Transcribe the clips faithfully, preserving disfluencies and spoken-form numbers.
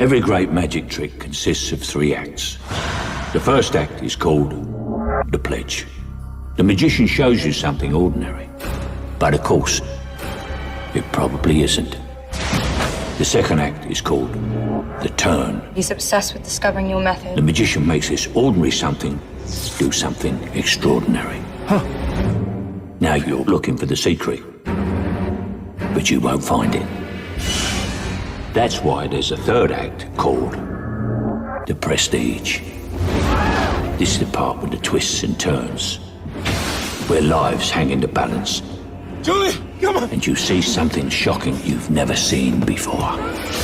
Every great magic trick consists of three acts. The first act is called the pledge. The magician shows you something ordinary, but of course, it probably isn't. The second act is called the turn. He's obsessed with discovering your method. The magician makes this ordinary something do something extraordinary. Huh. Now you're looking for the secret, but you won't find it. That's why there's a third act called the prestige. This is the part with the twists and turns, where lives hang in the balance. Julie, come on! And you see something shocking you've never seen before.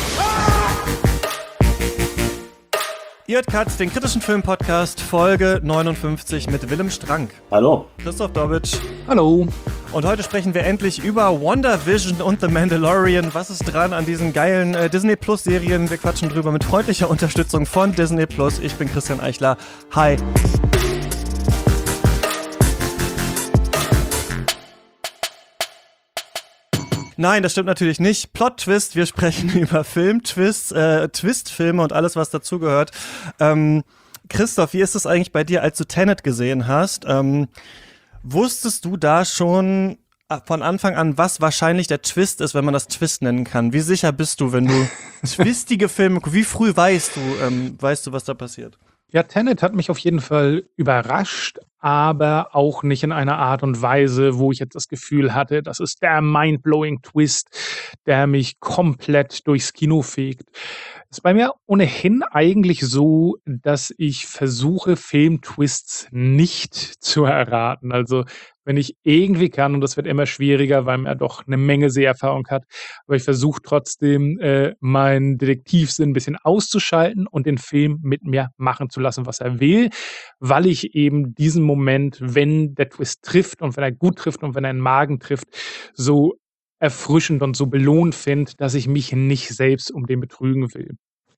Ihr hört Katz, den kritischen Filmpodcast, Folge neunundfünfzig mit Willem Strank. Hallo. Christoph Dobitsch. Hallo. Und heute sprechen wir endlich über WandaVision und The Mandalorian. Was ist dran an diesen geilen äh, Disney-Plus-Serien? Wir quatschen drüber mit freundlicher Unterstützung von Disney Plus. Ich bin Christian Eichler. Hi. Nein, das stimmt natürlich nicht. Plot-Twist, wir sprechen über Film-Twists, äh, Twist-Filme und alles, was dazugehört. Ähm, Christoph, wie ist es eigentlich bei dir, als du Tenet gesehen hast? Ähm, wusstest du da schon von Anfang an, was wahrscheinlich der Twist ist, wenn man das Twist nennen kann? Wie sicher bist du, wenn du twistige Filme, wie früh weißt du, ähm, weißt du, was da passiert? Ja, Tenet hat mich auf jeden Fall überrascht, aber auch nicht in einer Art und Weise, wo ich jetzt das Gefühl hatte, das ist der mindblowing Twist, der mich komplett durchs Kino fegt. Es ist bei mir ohnehin eigentlich so, dass ich versuche, Filmtwists nicht zu erraten. Also wenn ich irgendwie kann, und das wird immer schwieriger, weil man ja doch eine Menge Seherfahrung hat, aber ich versuche trotzdem, äh, meinen Detektivsinn ein bisschen auszuschalten und den Film mit mir machen zu lassen, was er will, weil ich eben diesen Moment, wenn der Twist trifft und wenn er gut trifft und wenn er in den Magen trifft, so erfrischend und so belohnt finde, dass ich mich nicht selbst um den betrügen will.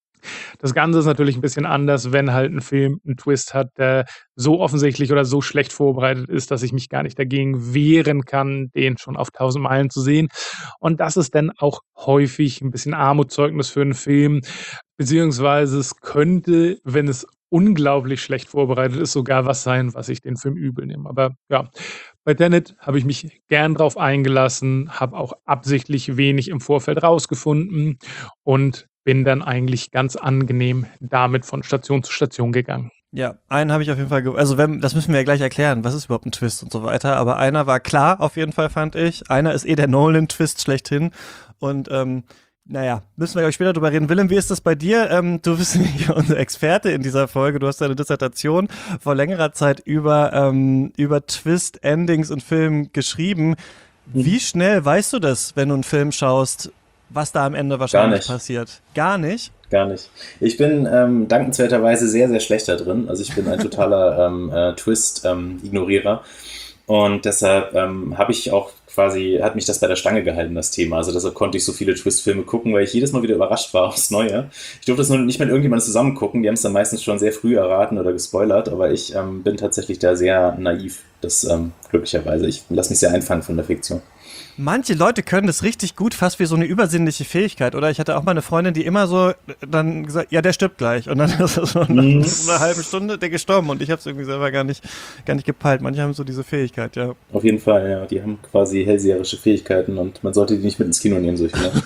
Das Ganze ist natürlich ein bisschen anders, wenn halt ein Film einen Twist hat, der so offensichtlich oder so schlecht vorbereitet ist, dass ich mich gar nicht dagegen wehren kann, den schon auf tausend Meilen zu sehen. Und das ist dann auch häufig ein bisschen Armutszeugnis für einen Film, beziehungsweise es könnte, wenn es unglaublich schlecht vorbereitet ist, sogar was sein, was ich den Film übel nehme. Aber ja, bei Tenet habe ich mich gern drauf eingelassen, habe auch absichtlich wenig im Vorfeld rausgefunden und bin dann eigentlich ganz angenehm damit von Station zu Station gegangen. Ja, einen habe ich auf jeden Fall, ge- also wenn, das müssen wir ja gleich erklären, was ist überhaupt ein Twist und so weiter, aber einer war klar, auf jeden Fall fand ich. Einer ist eh der Nolan-Twist schlechthin und ähm, naja, müssen wir gleich später drüber reden. Willem, wie ist das bei dir? Ähm, du bist ja unser Experte in dieser Folge. Du hast deine Dissertation vor längerer Zeit über, ähm, über Twist-Endings in Filmen geschrieben. Wie schnell weißt du das, wenn du einen Film schaust, was da am Ende wahrscheinlich passiert? Gar nicht? Gar nicht. Ich bin ähm, dankenswerterweise sehr, sehr schlecht da drin. Also ich bin ein totaler ähm, äh, Twist-Ignorierer. Ähm, und deshalb ähm, habe ich auch quasi, hat mich das bei der Stange gehalten, das Thema. Also deshalb konnte ich so viele Twist-Filme gucken, weil ich jedes Mal wieder überrascht war aufs Neue. Ich durfte das nur nicht mit irgendjemandem zusammen gucken. Die haben es dann meistens schon sehr früh erraten oder gespoilert. Aber ich ähm, bin tatsächlich da sehr naiv. Das ähm, glücklicherweise. Ich lasse mich sehr einfangen von der Fiktion. Manche Leute können das richtig gut, fast wie so eine übersinnliche Fähigkeit, oder? Ich hatte auch mal eine Freundin, die immer so dann gesagt, ja, der stirbt gleich. Und dann ist so nach Mhm. einer halben Stunde der gestorben und ich habe es irgendwie selber gar nicht, gar nicht gepeilt. Manche haben so diese Fähigkeit, ja. Auf jeden Fall, ja. Die haben quasi hellseherische Fähigkeiten und man sollte die nicht mit ins Kino nehmen, solche. Ne?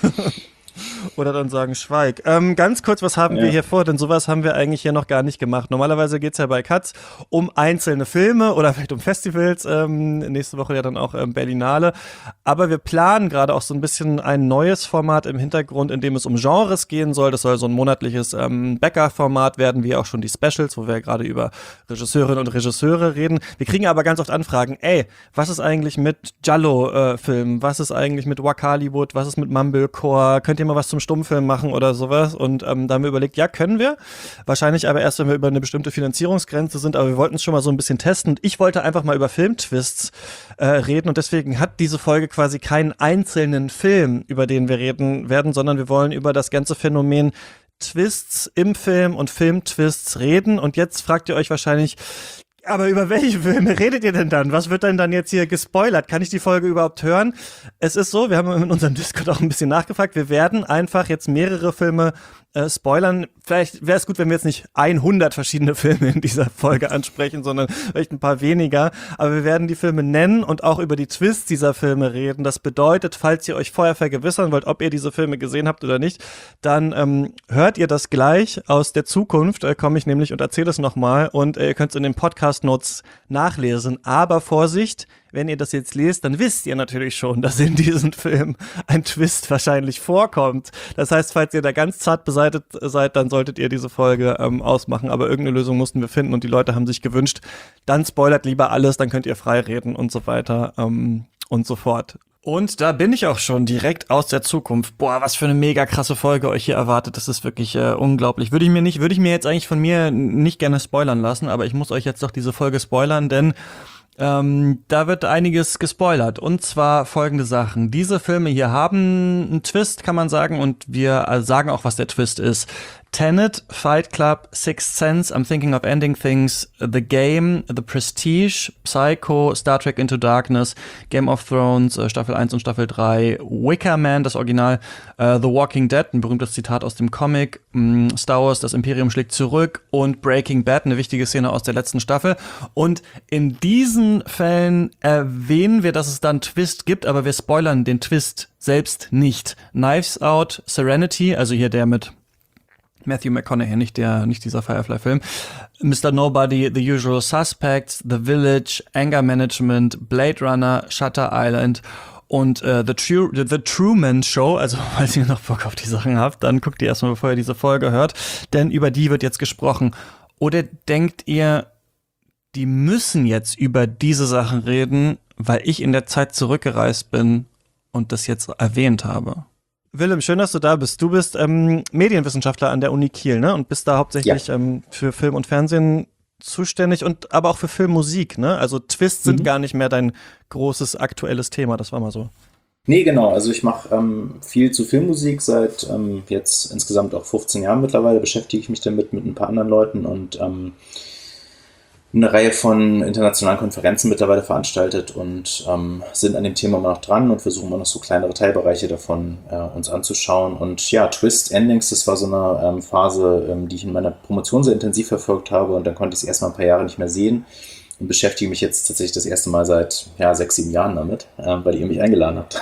Oder dann sagen, schweig. Ähm, ganz kurz, was haben Ja. wir hier vor? Denn sowas haben wir eigentlich hier noch gar nicht gemacht. Normalerweise geht's ja bei Katz um einzelne Filme oder vielleicht um Festivals. Ähm, nächste Woche ja dann auch ähm, Berlinale. Aber wir planen gerade auch so ein bisschen ein neues Format im Hintergrund, in dem es um Genres gehen soll. Das soll so ein monatliches ähm, Bäcker-Format werden, wie auch schon die Specials, wo wir gerade über Regisseurinnen und Regisseure reden. Wir kriegen aber ganz oft Anfragen, ey, was ist eigentlich mit Giallo-Filmen? Was ist eigentlich mit Wakaliwood? Was ist mit Mumblecore? Könnt ihr mal was zum Stummfilm machen oder sowas? Und ähm, da haben wir überlegt, ja, können wir. Wahrscheinlich aber erst, wenn wir über eine bestimmte Finanzierungsgrenze sind, aber wir wollten es schon mal so ein bisschen testen. Und ich wollte einfach mal über Filmtwists äh, reden und deswegen hat diese Folge quasi keinen einzelnen Film, über den wir reden werden, sondern wir wollen über das ganze Phänomen Twists im Film und Filmtwists reden. Und jetzt fragt ihr euch wahrscheinlich, aber über welche Filme redet ihr denn dann? Was wird denn dann jetzt hier gespoilert? Kann ich die Folge überhaupt hören? Es ist so, wir haben in unserem Discord auch ein bisschen nachgefragt, wir werden einfach jetzt mehrere Filme äh, spoilern. Vielleicht wäre es gut, wenn wir jetzt nicht hundert verschiedene Filme in dieser Folge ansprechen, sondern vielleicht ein paar weniger. Aber wir werden die Filme nennen und auch über die Twists dieser Filme reden. Das bedeutet, falls ihr euch vorher vergewissern wollt, ob ihr diese Filme gesehen habt oder nicht, dann ähm, hört ihr das gleich aus der Zukunft. Äh, komme ich nämlich und erzähle es nochmal. Und äh, ihr könnt es in den Podcast-Notes nachlesen. Aber Vorsicht, wenn ihr das jetzt lest, dann wisst ihr natürlich schon, dass in diesem Film ein Twist wahrscheinlich vorkommt. Das heißt, falls ihr da ganz zart beseitigt seid, dann solltet ihr diese Folge ähm, ausmachen. Aber irgendeine Lösung mussten wir finden und die Leute haben sich gewünscht, dann spoilert lieber alles, dann könnt ihr frei reden und so weiter ähm, und so fort. Und da bin ich auch schon direkt aus der Zukunft. Boah, was für eine mega krasse Folge euch hier erwartet. Das ist wirklich äh, unglaublich. Würde ich mir nicht, würde ich mir jetzt eigentlich von mir nicht gerne spoilern lassen, aber ich muss euch jetzt doch diese Folge spoilern, denn Ähm, da wird einiges gespoilert, und zwar folgende Sachen. Diese Filme hier haben einen Twist, kann man sagen, und wir äh, sagen auch, was der Twist ist. Tenet, Fight Club, Sixth Sense, I'm Thinking of Ending Things, The Game, The Prestige, Psycho, Star Trek Into Darkness, Game of Thrones, äh, Staffel eins und Staffel drei, Wicker Man, das Original, äh, The Walking Dead, ein berühmtes Zitat aus dem Comic, mh, Star Wars, Das Imperium schlägt zurück, und Breaking Bad, eine wichtige Szene aus der letzten Staffel. Und in diesen Fällen erwähnen wir, dass es da einen Twist gibt, aber wir spoilern den Twist selbst nicht. Knives Out, Serenity, also hier der mit Matthew McConaughey, nicht der, nicht dieser Firefly-Film. Mister Nobody, The Usual Suspects, The Village, Anger Management, Blade Runner, Shutter Island und äh, The, True, The, The Truman Show. Also, falls ihr noch Bock auf die Sachen habt, dann guckt ihr erstmal, bevor ihr diese Folge hört, denn über die wird jetzt gesprochen. Oder denkt ihr, die müssen jetzt über diese Sachen reden, weil ich in der Zeit zurückgereist bin und das jetzt erwähnt habe? Willem, schön, dass du da bist. Du bist ähm, Medienwissenschaftler an der Uni Kiel, ne? Und bist da hauptsächlich ja. ähm, für Film und Fernsehen zuständig und aber auch für Filmmusik, ne? Also Twists sind mhm. gar nicht mehr dein großes aktuelles Thema, das war mal so. Nee, genau. Also ich mache ähm, viel zu Filmmusik seit ähm, jetzt insgesamt auch fünfzehn Jahren mittlerweile, beschäftige ich mich damit mit ein paar anderen Leuten und ähm, eine Reihe von internationalen Konferenzen mittlerweile veranstaltet und ähm, sind an dem Thema immer noch dran und versuchen immer noch so kleinere Teilbereiche davon äh, uns anzuschauen. Und ja, Twist Endings, das war so eine ähm, Phase, ähm, die ich in meiner Promotion sehr intensiv verfolgt habe, und dann konnte ich es erstmal ein paar Jahre nicht mehr sehen und beschäftige mich jetzt tatsächlich das erste Mal seit ja, sechs, sieben Jahren damit, äh, weil ihr mich eingeladen habt.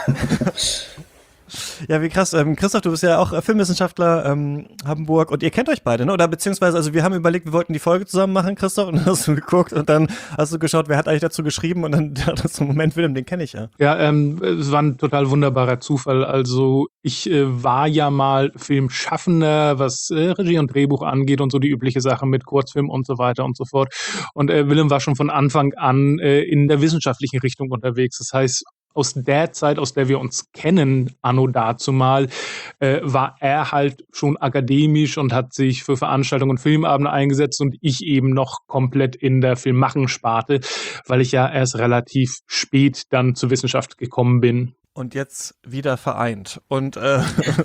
Ja, wie krass. Ähm, Christoph, du bist ja auch Filmwissenschaftler, ähm, Hamburg, und ihr kennt euch beide, ne? Oder beziehungsweise, also wir haben überlegt, wir wollten die Folge zusammen machen, Christoph, und dann hast du geguckt und dann hast du geschaut, wer hat eigentlich dazu geschrieben, und dann dachtest du, Moment, Willem, den kenne ich ja. Ja, ähm, es war ein total wunderbarer Zufall. Also ich äh, war ja mal Filmschaffender, was äh, Regie und Drehbuch angeht und so die übliche Sache mit Kurzfilm und so weiter und so fort. Und äh, Willem war schon von Anfang an äh, in der wissenschaftlichen Richtung unterwegs. Das heißt, aus der Zeit, aus der wir uns kennen, anno dazumal, äh, war er halt schon akademisch und hat sich für Veranstaltungen und Filmabende eingesetzt, und ich eben noch komplett in der Filmmachen-Sparte, weil ich ja erst relativ spät dann zur Wissenschaft gekommen bin. Und jetzt wieder vereint. Und äh,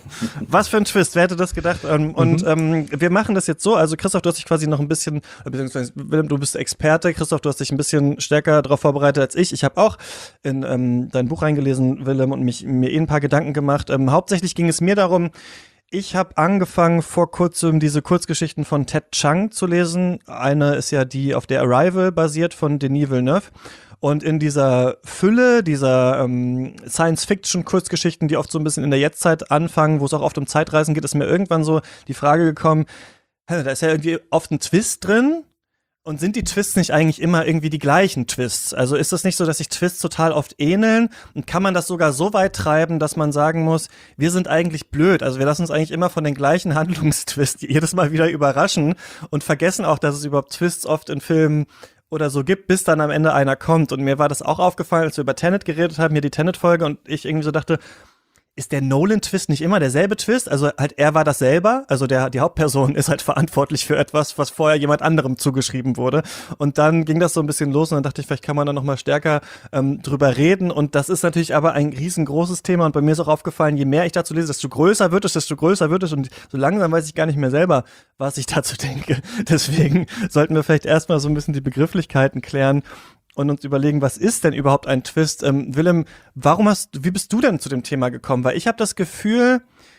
was für ein Twist, wer hätte das gedacht? Ähm, und mhm. ähm, wir machen das jetzt so, also Christoph, du hast dich quasi noch ein bisschen, beziehungsweise Willem, du bist Experte, Christoph, du hast dich ein bisschen stärker darauf vorbereitet als ich. Ich habe auch in ähm, dein Buch reingelesen, Willem, und mich, mir eh ein paar Gedanken gemacht. Ähm, hauptsächlich ging es mir darum, ich habe angefangen vor kurzem diese Kurzgeschichten von Ted Chiang zu lesen. Eine ist ja die auf der Arrival basiert von Denis Villeneuve. Und in dieser Fülle dieser ähm, Science-Fiction-Kurzgeschichten, die oft so ein bisschen in der Jetztzeit anfangen, wo es auch oft um Zeitreisen geht, ist mir irgendwann so die Frage gekommen, da ist ja irgendwie oft ein Twist drin, und sind die Twists nicht eigentlich immer irgendwie die gleichen Twists? Also ist es nicht so, dass sich Twists total oft ähneln, und kann man das sogar so weit treiben, dass man sagen muss, wir sind eigentlich blöd, also wir lassen uns eigentlich immer von den gleichen Handlungstwists jedes Mal wieder überraschen und vergessen auch, dass es überhaupt Twists oft in Filmen oder so gibt, bis dann am Ende einer kommt. Und mir war das auch aufgefallen, als wir über Tenet geredet haben, hier die Tenet-Folge, und ich irgendwie so dachte, ist der Nolan-Twist nicht immer derselbe Twist? Also halt, er war das selber, also der, die Hauptperson ist halt verantwortlich für etwas, was vorher jemand anderem zugeschrieben wurde. Und dann ging das so ein bisschen los, und dann dachte ich, vielleicht kann man da noch mal stärker ähm, drüber reden. Und das ist natürlich aber ein riesengroßes Thema, und bei mir ist auch aufgefallen, je mehr ich dazu lese, desto größer wird es, desto größer wird es, und so langsam weiß ich gar nicht mehr selber, was ich dazu denke. Deswegen sollten wir vielleicht erstmal so ein bisschen die Begrifflichkeiten klären und uns überlegen, was ist denn überhaupt ein Twist? Ähm, Willem, warum hast, wie bist du denn zu dem Thema gekommen? Weil ich habe das Gefühl,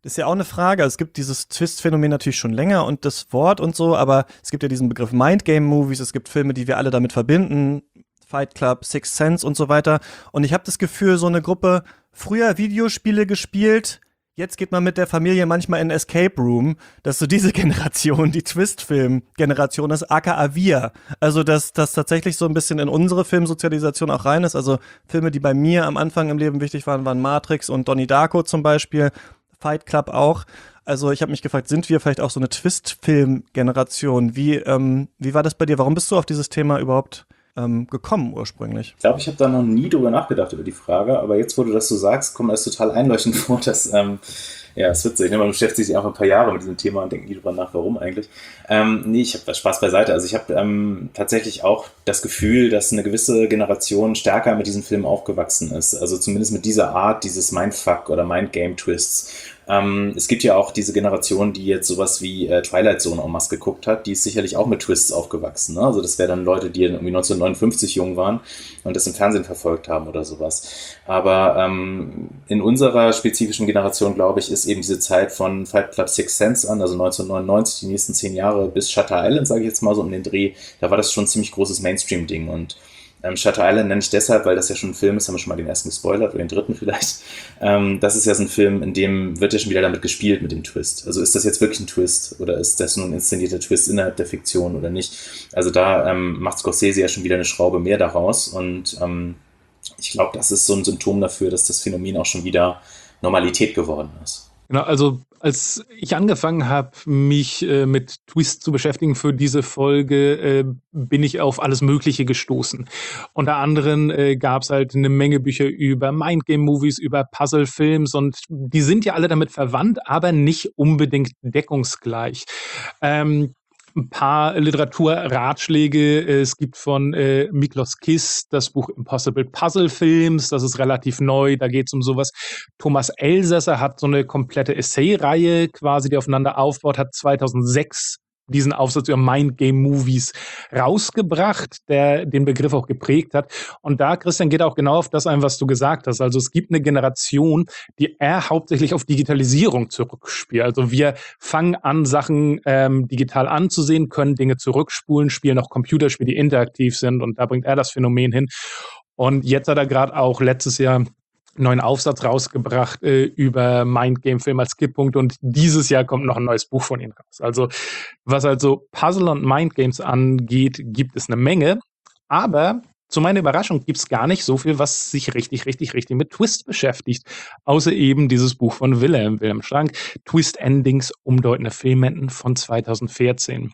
Das ist ja auch eine Frage. Es gibt dieses Twist-Phänomen natürlich schon länger und das Wort und so, aber es gibt ja diesen Begriff Mindgame-Movies, es gibt Filme, die wir alle damit verbinden, Fight Club, Sixth Sense und so weiter. Und ich habe das Gefühl, so eine Gruppe früher Videospiele gespielt, jetzt geht man mit der Familie manchmal in Escape Room, dass so diese Generation, die Twist-Film-Generation ist, aka wir. Also, dass das tatsächlich so ein bisschen in unsere Filmsozialisation auch rein ist. Also, Filme, die bei mir am Anfang im Leben wichtig waren, waren Matrix und Donnie Darko zum Beispiel, Fight Club auch. Also, ich habe mich gefragt, sind wir vielleicht auch so eine Twist-Film-Generation? Wie, ähm, wie war das bei dir? Warum bist du auf dieses Thema überhaupt ähm, gekommen ursprünglich? Ich glaube, ich habe da noch nie drüber nachgedacht über die Frage, aber jetzt, wo du das so sagst, kommt mir das total einleuchtend vor, dass, ähm, ja, es ist witzig, ne? Man beschäftigt sich einfach ein paar Jahre mit diesem Thema und denkt nie drüber nach, warum eigentlich. Ähm, nee, ich habe Spaß beiseite. Also ich habe ähm, tatsächlich auch das Gefühl, dass eine gewisse Generation stärker mit diesem Film aufgewachsen ist. Also zumindest mit dieser Art dieses Mindfuck oder Mindgame-Twists. Ähm, es gibt ja auch diese Generation, die jetzt sowas wie äh, Twilight Zone en masse geguckt hat, die ist sicherlich auch mit Twists aufgewachsen. Ne? Also das wären dann Leute, die irgendwie neunzehnhundertneunundfünfzig jung waren und das im Fernsehen verfolgt haben oder sowas. Aber ähm, in unserer spezifischen Generation, glaube ich, ist eben diese Zeit von Fight Club Sixth Sense an, also neunzehnhundertneunundneunzig, die nächsten zehn Jahre bis Shutter Island, sage ich jetzt mal so um den Dreh, da war das schon ein ziemlich großes Mainstream-Ding. Und Ähm, Shutter Island nenne ich deshalb, weil das ja schon ein Film ist, haben wir schon mal den ersten gespoilert, oder den dritten vielleicht. Ähm, das ist ja so ein Film, in dem wird ja schon wieder damit gespielt, mit dem Twist. Also ist das jetzt wirklich ein Twist oder ist das nur ein inszenierter Twist innerhalb der Fiktion oder nicht? Also da ähm, macht Scorsese ja schon wieder eine Schraube mehr daraus und ähm, ich glaube, das ist so ein Symptom dafür, dass das Phänomen auch schon wieder Normalität geworden ist. Genau, also als ich angefangen habe, mich äh, mit Twist zu beschäftigen für diese Folge, äh, bin ich auf alles Mögliche gestoßen. Unter anderem äh, gab es halt eine Menge Bücher über Mindgame-Movies, über Puzzle-Films und die sind ja alle damit verwandt, aber nicht unbedingt deckungsgleich. Ähm, Ein paar Literaturratschläge. Es gibt von äh, Miklos Kiss das Buch Impossible Puzzle Films. Das ist relativ neu. Da geht es um sowas. Thomas Elsässer hat so eine komplette Essay-Reihe quasi, die aufeinander aufbaut, hat zweitausendsechs diesen Aufsatz über Mindgame-Movies rausgebracht, der den Begriff auch geprägt hat. Und da, Christian, geht auch genau auf das ein, was du gesagt hast. Also es gibt eine Generation, die eher hauptsächlich auf Digitalisierung zurückspielt. Also wir fangen an, Sachen ähm, digital anzusehen, können Dinge zurückspulen, spielen auch Computerspiele, die interaktiv sind. Und da bringt er das Phänomen hin. Und jetzt hat er gerade auch letztes Jahr neuen Aufsatz rausgebracht äh, über Mindgame-Film als Kipppunkt und dieses Jahr kommt noch ein neues Buch von ihm raus. Also was also Puzzle und Mindgames angeht, gibt es eine Menge, aber zu meiner Überraschung gibt es gar nicht so viel, was sich richtig, richtig, richtig mit Twist beschäftigt, außer eben dieses Buch von Wilhelm, Wilhelm Schrank, Twist Endings, umdeutende Filmenden von zweitausendvierzehn.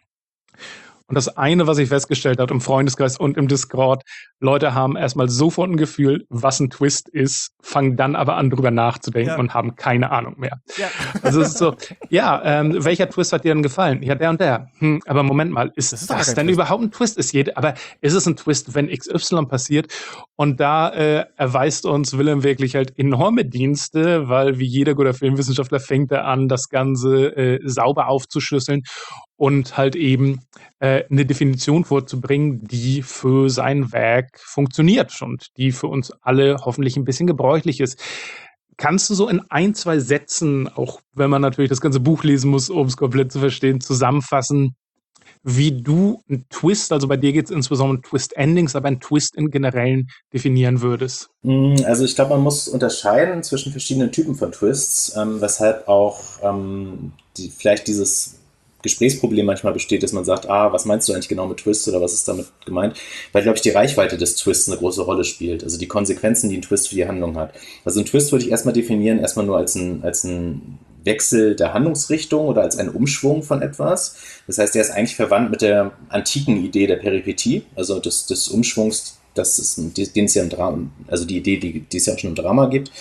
Und das eine, was ich festgestellt habe im Freundeskreis und im Discord, Leute haben erstmal sofort ein Gefühl, was ein Twist ist, fangen dann aber an, drüber nachzudenken ja. und haben keine Ahnung mehr. Ja. Also es ist so, ja, ähm, welcher Twist hat dir denn gefallen? Ja, der und der. Hm, aber Moment mal, ist das, ist das denn Twist. Überhaupt ein Twist? Ist jede, aber ist es ein Twist, wenn X Y passiert? Und da äh, erweist uns Willem wirklich halt enorme Dienste, weil wie jeder guter Filmwissenschaftler fängt er an, das Ganze äh, sauber aufzuschlüsseln und halt eben äh, eine Definition vorzubringen, die für sein Werk funktioniert und die für uns alle hoffentlich ein bisschen gebräuchlich ist. Kannst du so in ein, zwei Sätzen, auch wenn man natürlich das ganze Buch lesen muss, um es komplett zu verstehen, zusammenfassen, wie du einen Twist, also bei dir geht es insbesondere um Twist-Endings, aber einen Twist in generellen definieren würdest? Also ich glaube, man muss unterscheiden zwischen verschiedenen Typen von Twists, ähm, weshalb auch ähm, die, vielleicht dieses Gesprächsproblem manchmal besteht, dass man sagt, ah, was meinst du eigentlich genau mit Twist oder was ist damit gemeint? Weil, glaube ich, die Reichweite des Twists eine große Rolle spielt, also die Konsequenzen, die ein Twist für die Handlung hat. Also ein Twist würde ich erstmal definieren, erstmal nur als ein, als ein Wechsel der Handlungsrichtung oder als ein Umschwung von etwas. Das heißt, der ist eigentlich verwandt mit der antiken Idee der Peripetie, also des, des Umschwungs, das ist, den es ja im Drama, also die Idee, die, die es ja auch schon im Drama gibt.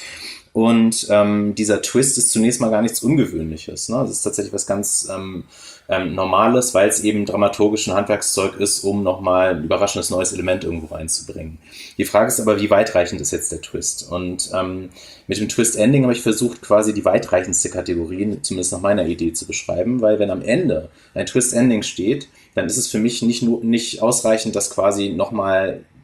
Und ähm, dieser Twist ist zunächst mal gar nichts Ungewöhnliches. Ne? Das ist tatsächlich was ganz ähm, ähm, Normales, weil es eben dramaturgisch ein Handwerkszeug ist, um nochmal ein überraschendes neues Element irgendwo reinzubringen. Die Frage ist aber, wie weitreichend ist jetzt der Twist? Und ähm, mit dem Twist-Ending habe ich versucht, quasi die weitreichendste Kategorie, zumindest nach meiner Idee, zu beschreiben, weil wenn am Ende ein Twist-Ending steht, dann ist es für mich nicht nur nicht ausreichend, das quasi nochmal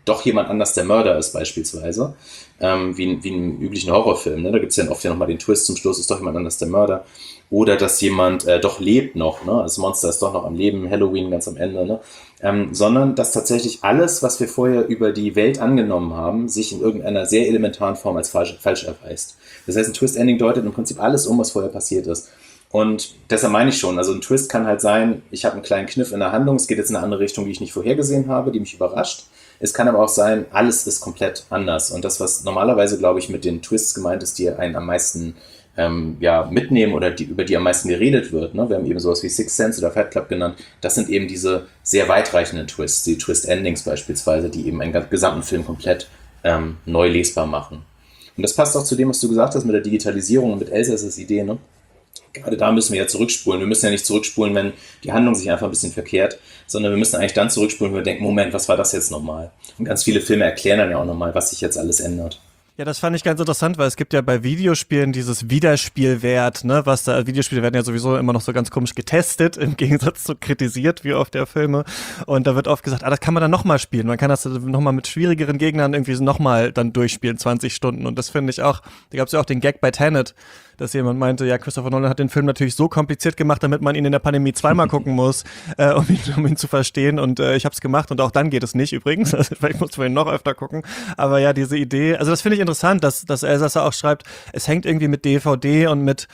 doch jemand anders der Mörder ist beispielsweise, ähm, wie, wie in einem üblichen Horrorfilm. Ne? Da gibt es ja oft ja nochmal den Twist, zum Schluss ist doch jemand anders der Mörder. Oder dass jemand äh, doch lebt noch, ne? Das Monster ist doch noch am Leben, Halloween ganz am Ende, ne? Ähm, sondern dass tatsächlich alles, was wir vorher über die Welt angenommen haben, sich in irgendeiner sehr elementaren Form als falsch, falsch erweist. Das heißt, ein Twist-Ending deutet im Prinzip alles um, was vorher passiert ist. Und deshalb meine ich schon, also ein Twist kann halt sein, ich habe einen kleinen Kniff in der Handlung, es geht jetzt in eine andere Richtung, die ich nicht vorhergesehen habe, die mich überrascht. Es kann aber auch sein, alles ist komplett anders. Und das, was normalerweise, glaube ich, mit den Twists gemeint ist, die einen am meisten ähm, ja, mitnehmen oder die, über die am meisten geredet wird, ne? Wir haben eben sowas wie Sixth Sense oder Fight Club genannt. Das sind eben diese sehr weitreichenden Twists, die Twist-Endings beispielsweise, die eben einen gesamten Film komplett ähm, neu lesbar machen. Und das passt auch zu dem, was du gesagt hast mit der Digitalisierung und mit Elsass's Idee, ne? Gerade da müssen wir ja zurückspulen. Wir müssen ja nicht zurückspulen, wenn die Handlung sich einfach ein bisschen verkehrt, sondern wir müssen eigentlich dann zurückspulen, wenn wir denken, Moment, was war das jetzt nochmal? Und ganz viele Filme erklären dann ja auch nochmal, was sich jetzt alles ändert. Ja, das fand ich ganz interessant, weil es gibt ja bei Videospielen dieses Wiederspielwert, ne, was da, Videospiele werden ja sowieso immer noch so ganz komisch getestet, im Gegensatz zu kritisiert, wie oft der Filme. Und da wird oft gesagt, ah, das kann man dann nochmal spielen. Man kann das nochmal mit schwierigeren Gegnern irgendwie nochmal dann durchspielen, zwanzig Stunden. Und das finde ich auch, da gab es ja auch den Gag bei Tenet, dass jemand meinte, ja, Christopher Nolan hat den Film natürlich so kompliziert gemacht, damit man ihn in der Pandemie zweimal gucken muss, äh, um, ihn, um ihn zu verstehen. Und äh, ich habe es gemacht und auch dann geht es nicht übrigens. Also, vielleicht muss man ihn noch öfter gucken. Aber ja, diese Idee, also das finde ich interessant, dass, dass Elsasser auch schreibt, es hängt irgendwie mit D V D und mit,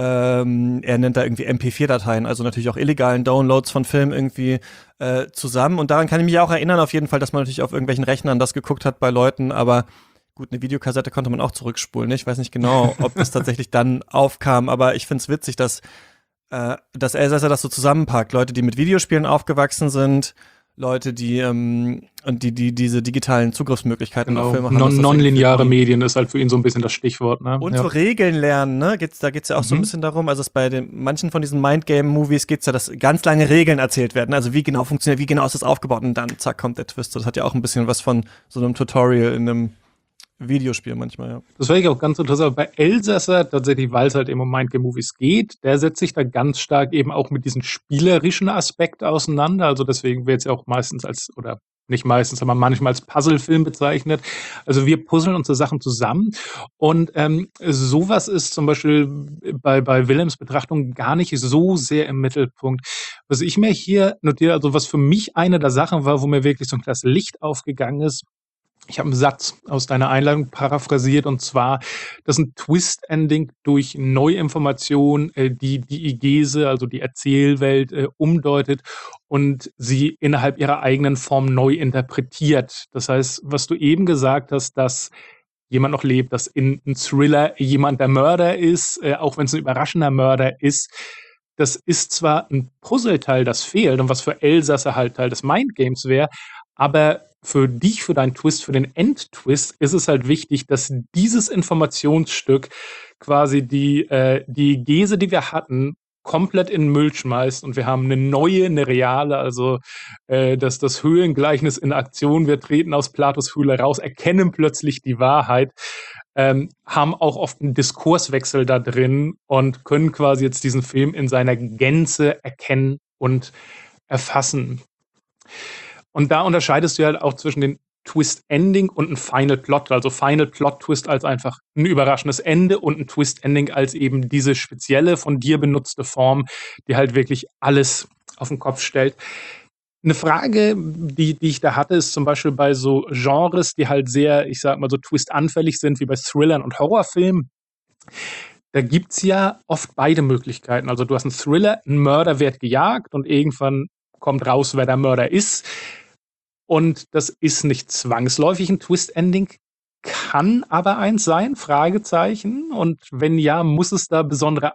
ähm, er nennt da irgendwie M P vier Dateien, also natürlich auch illegalen Downloads von Filmen irgendwie äh, zusammen. Und daran kann ich mich auch erinnern auf jeden Fall, dass man natürlich auf irgendwelchen Rechnern das geguckt hat bei Leuten, aber gut, eine Videokassette konnte man auch zurückspulen. Ne? Ich weiß nicht genau, ob das tatsächlich dann aufkam, aber ich finde es witzig, dass, äh, dass Elsasser das so zusammenpackt. Leute, die mit Videospielen aufgewachsen sind, Leute, die, ähm, und die, die diese digitalen Zugriffsmöglichkeiten Genau. auf Filme haben. Non- Nonlineare Medien ist halt für ihn so ein bisschen das Stichwort. Ne? Und ja. so Regeln lernen, ne? Geht's, da geht's ja auch Mhm. so ein bisschen darum, also es bei den manchen von diesen Mindgame-Movies geht's ja, dass ganz lange Regeln erzählt werden. Also wie genau funktioniert, wie genau ist das aufgebaut und dann zack kommt der Twist. Das hat ja auch ein bisschen was von so einem Tutorial in einem Videospiel manchmal, ja. Das wäre ich auch ganz interessant. Bei Elsasser tatsächlich, weil es halt eben um Mindgame-Movies geht, der setzt sich da ganz stark eben auch mit diesem spielerischen Aspekt auseinander. Also deswegen wird es ja auch meistens als, oder nicht meistens, aber manchmal als Puzzle-Film bezeichnet. Also wir puzzeln unsere Sachen zusammen. Und ähm, sowas ist zum Beispiel bei, bei Willems Betrachtung gar nicht so sehr im Mittelpunkt. Was ich mir hier notiere, also was für mich eine der Sachen war, wo mir wirklich so ein klares Licht aufgegangen ist, ich habe einen Satz aus deiner Einleitung paraphrasiert, und zwar, dass ein Twist-Ending durch Neuinformation äh, die die Diegese, also die Erzählwelt, äh, umdeutet und sie innerhalb ihrer eigenen Form neu interpretiert. Das heißt, was du eben gesagt hast, dass jemand noch lebt, dass in einem Thriller jemand der Mörder ist, äh, auch wenn es ein überraschender Mörder ist, das ist zwar ein Puzzleteil, das fehlt und was für Elsasser halt Teil des Mindgames wäre, aber für dich, für deinen Twist, für den Endtwist ist es halt wichtig, dass dieses Informationsstück quasi die, äh, die Gese, die wir hatten, komplett in den Müll schmeißt und wir haben eine neue, eine reale, also äh, dass das Höhlengleichnis in Aktion, wir treten aus Platos Höhle raus, erkennen plötzlich die Wahrheit, ähm, haben auch oft einen Diskurswechsel da drin und können quasi jetzt diesen Film in seiner Gänze erkennen und erfassen. Und da unterscheidest du halt auch zwischen den Twist-Ending und ein Final Plot. Also Final Plot-Twist als einfach ein überraschendes Ende und ein Twist-Ending als eben diese spezielle, von dir benutzte Form, die halt wirklich alles auf den Kopf stellt. Eine Frage, die, die ich da hatte, ist zum Beispiel bei so Genres, die halt sehr, ich sag mal so Twist-anfällig sind, wie bei Thrillern und Horrorfilmen. Da gibt's ja oft beide Möglichkeiten. Also du hast einen Thriller, ein Mörder wird gejagt und irgendwann kommt raus, wer der Mörder ist. Und das ist nicht zwangsläufig ein Twist-Ending, kann aber eins sein, Fragezeichen. Und wenn ja, muss es da besondere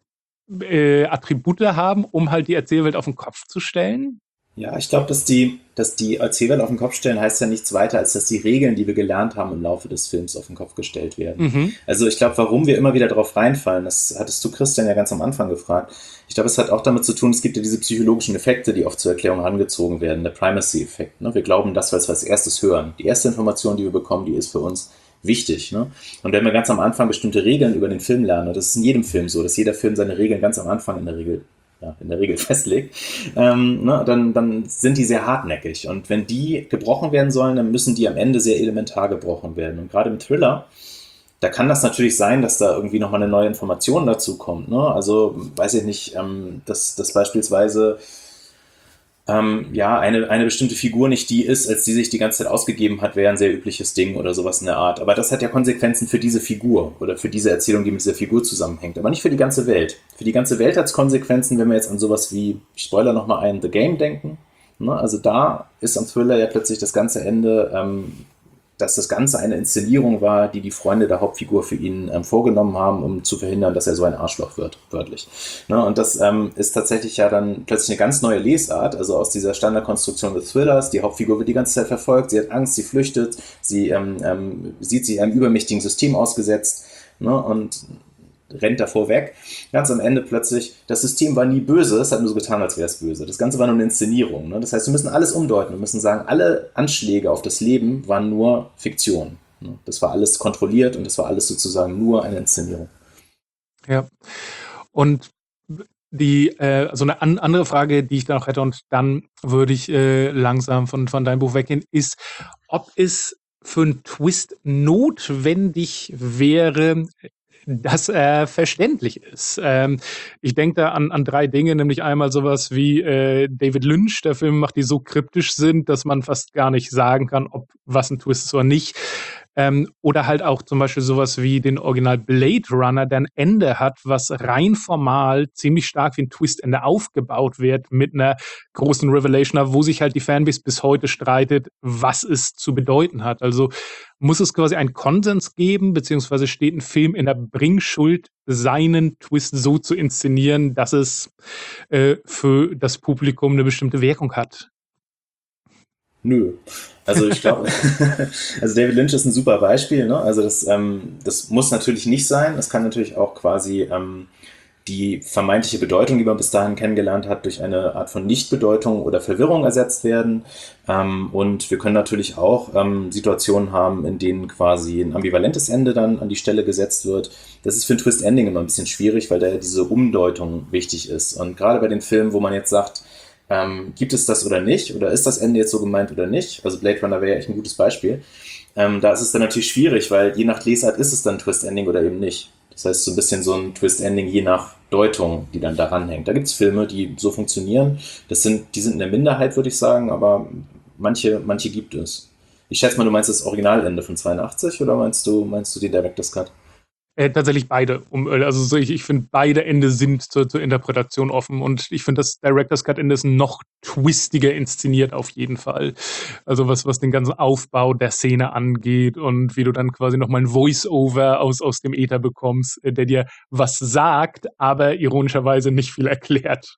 äh, Attribute haben, um halt die Erzählwelt auf den Kopf zu stellen? Ja, ich glaube, dass die, dass die Erzählwelt auf den Kopf stellen, heißt ja nichts weiter, als dass die Regeln, die wir gelernt haben im Laufe des Films, auf den Kopf gestellt werden. Mhm. Also ich glaube, warum wir immer wieder darauf reinfallen, das hattest du Christian ja ganz am Anfang gefragt. Ich glaube, es hat auch damit zu tun, es gibt ja diese psychologischen Effekte, die oft zur Erklärung herangezogen werden, der Primacy-Effekt. Ne? Wir glauben das, was wir als erstes hören. Die erste Information, die wir bekommen, die ist für uns wichtig. Ne? Und wenn wir ganz am Anfang bestimmte Regeln über den Film lernen, und das ist in jedem Film so, dass jeder Film seine Regeln ganz am Anfang in der Regel ja, in der Regel festlegt, ähm, ne, dann, dann sind die sehr hartnäckig. Und wenn die gebrochen werden sollen, dann müssen die am Ende sehr elementar gebrochen werden. Und gerade im Thriller, da kann das natürlich sein, dass da irgendwie nochmal eine neue Information dazu kommt. Ne? Also weiß ich nicht, ähm, dass, dass beispielsweise ähm, ja, eine, eine bestimmte Figur nicht die ist, als die sich die ganze Zeit ausgegeben hat, wäre ein sehr übliches Ding oder sowas in der Art. Aber das hat ja Konsequenzen für diese Figur oder für diese Erzählung, die mit dieser Figur zusammenhängt. Aber nicht für die ganze Welt. Für die ganze Welt hat es Konsequenzen, wenn wir jetzt an sowas wie, ich spoiler nochmal ein, The Game denken. Ne? Also da ist am Thriller ja plötzlich das ganze Ende, ähm, dass das Ganze eine Inszenierung war, die die Freunde der Hauptfigur für ihn ähm, vorgenommen haben, um zu verhindern, dass er so ein Arschloch wird, wörtlich. Ne? Und das ähm, ist tatsächlich ja dann plötzlich eine ganz neue Lesart, also aus dieser Standardkonstruktion des Thrillers. Die Hauptfigur wird die ganze Zeit verfolgt, sie hat Angst, sie flüchtet, sie ähm, ähm, sieht sich einem übermächtigen System ausgesetzt, ne? Und rennt davor weg. Ganz am Ende plötzlich, das System war nie böse, es hat nur so getan, als wäre es böse. Das Ganze war nur eine Inszenierung. Ne? Das heißt, wir müssen alles umdeuten. Wir müssen sagen, alle Anschläge auf das Leben waren nur Fiktion. Ne? Das war alles kontrolliert und das war alles sozusagen nur eine Inszenierung. Ja. Und die, äh, so eine an, andere Frage, die ich da noch hätte, und dann würde ich äh, langsam von, von deinem Buch weggehen, ist, ob es für einen Twist notwendig wäre, dass er verständlich ist. Ähm, ich denke da an, an drei Dinge, nämlich einmal sowas wie äh, David Lynch, der Film macht, die so kryptisch sind, dass man fast gar nicht sagen kann, ob was ein Twist ist oder nicht. Ähm, oder halt auch zum Beispiel sowas wie den Original Blade Runner, der ein Ende hat, was rein formal ziemlich stark wie ein Twistende aufgebaut wird, mit einer großen Revelation, wo sich halt die Fanbase bis heute streitet, was es zu bedeuten hat. Also muss es quasi einen Konsens geben, beziehungsweise steht ein Film in der Bringschuld, seinen Twist so zu inszenieren, dass es äh, für das Publikum eine bestimmte Wirkung hat? Nö. Also ich glaube, also David Lynch ist ein super Beispiel. Ne? Also das, ähm, das muss natürlich nicht sein. Es kann natürlich auch quasi ähm, die vermeintliche Bedeutung, die man bis dahin kennengelernt hat, durch eine Art von Nichtbedeutung oder Verwirrung ersetzt werden. Ähm, und wir können natürlich auch ähm, Situationen haben, in denen quasi ein ambivalentes Ende dann an die Stelle gesetzt wird. Das ist für ein Twist-Ending immer ein bisschen schwierig, weil da ja diese Umdeutung wichtig ist. Und gerade bei den Filmen, wo man jetzt sagt, Ähm, gibt es das oder nicht? Oder ist das Ende jetzt so gemeint oder nicht? Also Blade Runner wäre ja echt ein gutes Beispiel. Ähm, da ist es dann natürlich schwierig, weil je nach Lesart ist es dann ein Twist-Ending oder eben nicht. Das heißt, so ein bisschen so ein Twist-Ending je nach Deutung, die dann daran hängt. Da gibt es Filme, die so funktionieren. Das sind, die sind in der Minderheit, würde ich sagen, aber manche, manche gibt es. Ich schätze mal, du meinst das Originalende von zweiundachtzig oder meinst du, meinst du den Director's Cut? Äh, tatsächlich beide. Um, also so ich, ich finde, beide Ende sind zur, zur Interpretation offen, und ich finde, das Director's Cut Ende ist noch twistiger inszeniert auf jeden Fall. Also was, was den ganzen Aufbau der Szene angeht und wie du dann quasi nochmal ein Voice-Over aus, aus dem Äther bekommst, äh, der dir was sagt, aber ironischerweise nicht viel erklärt.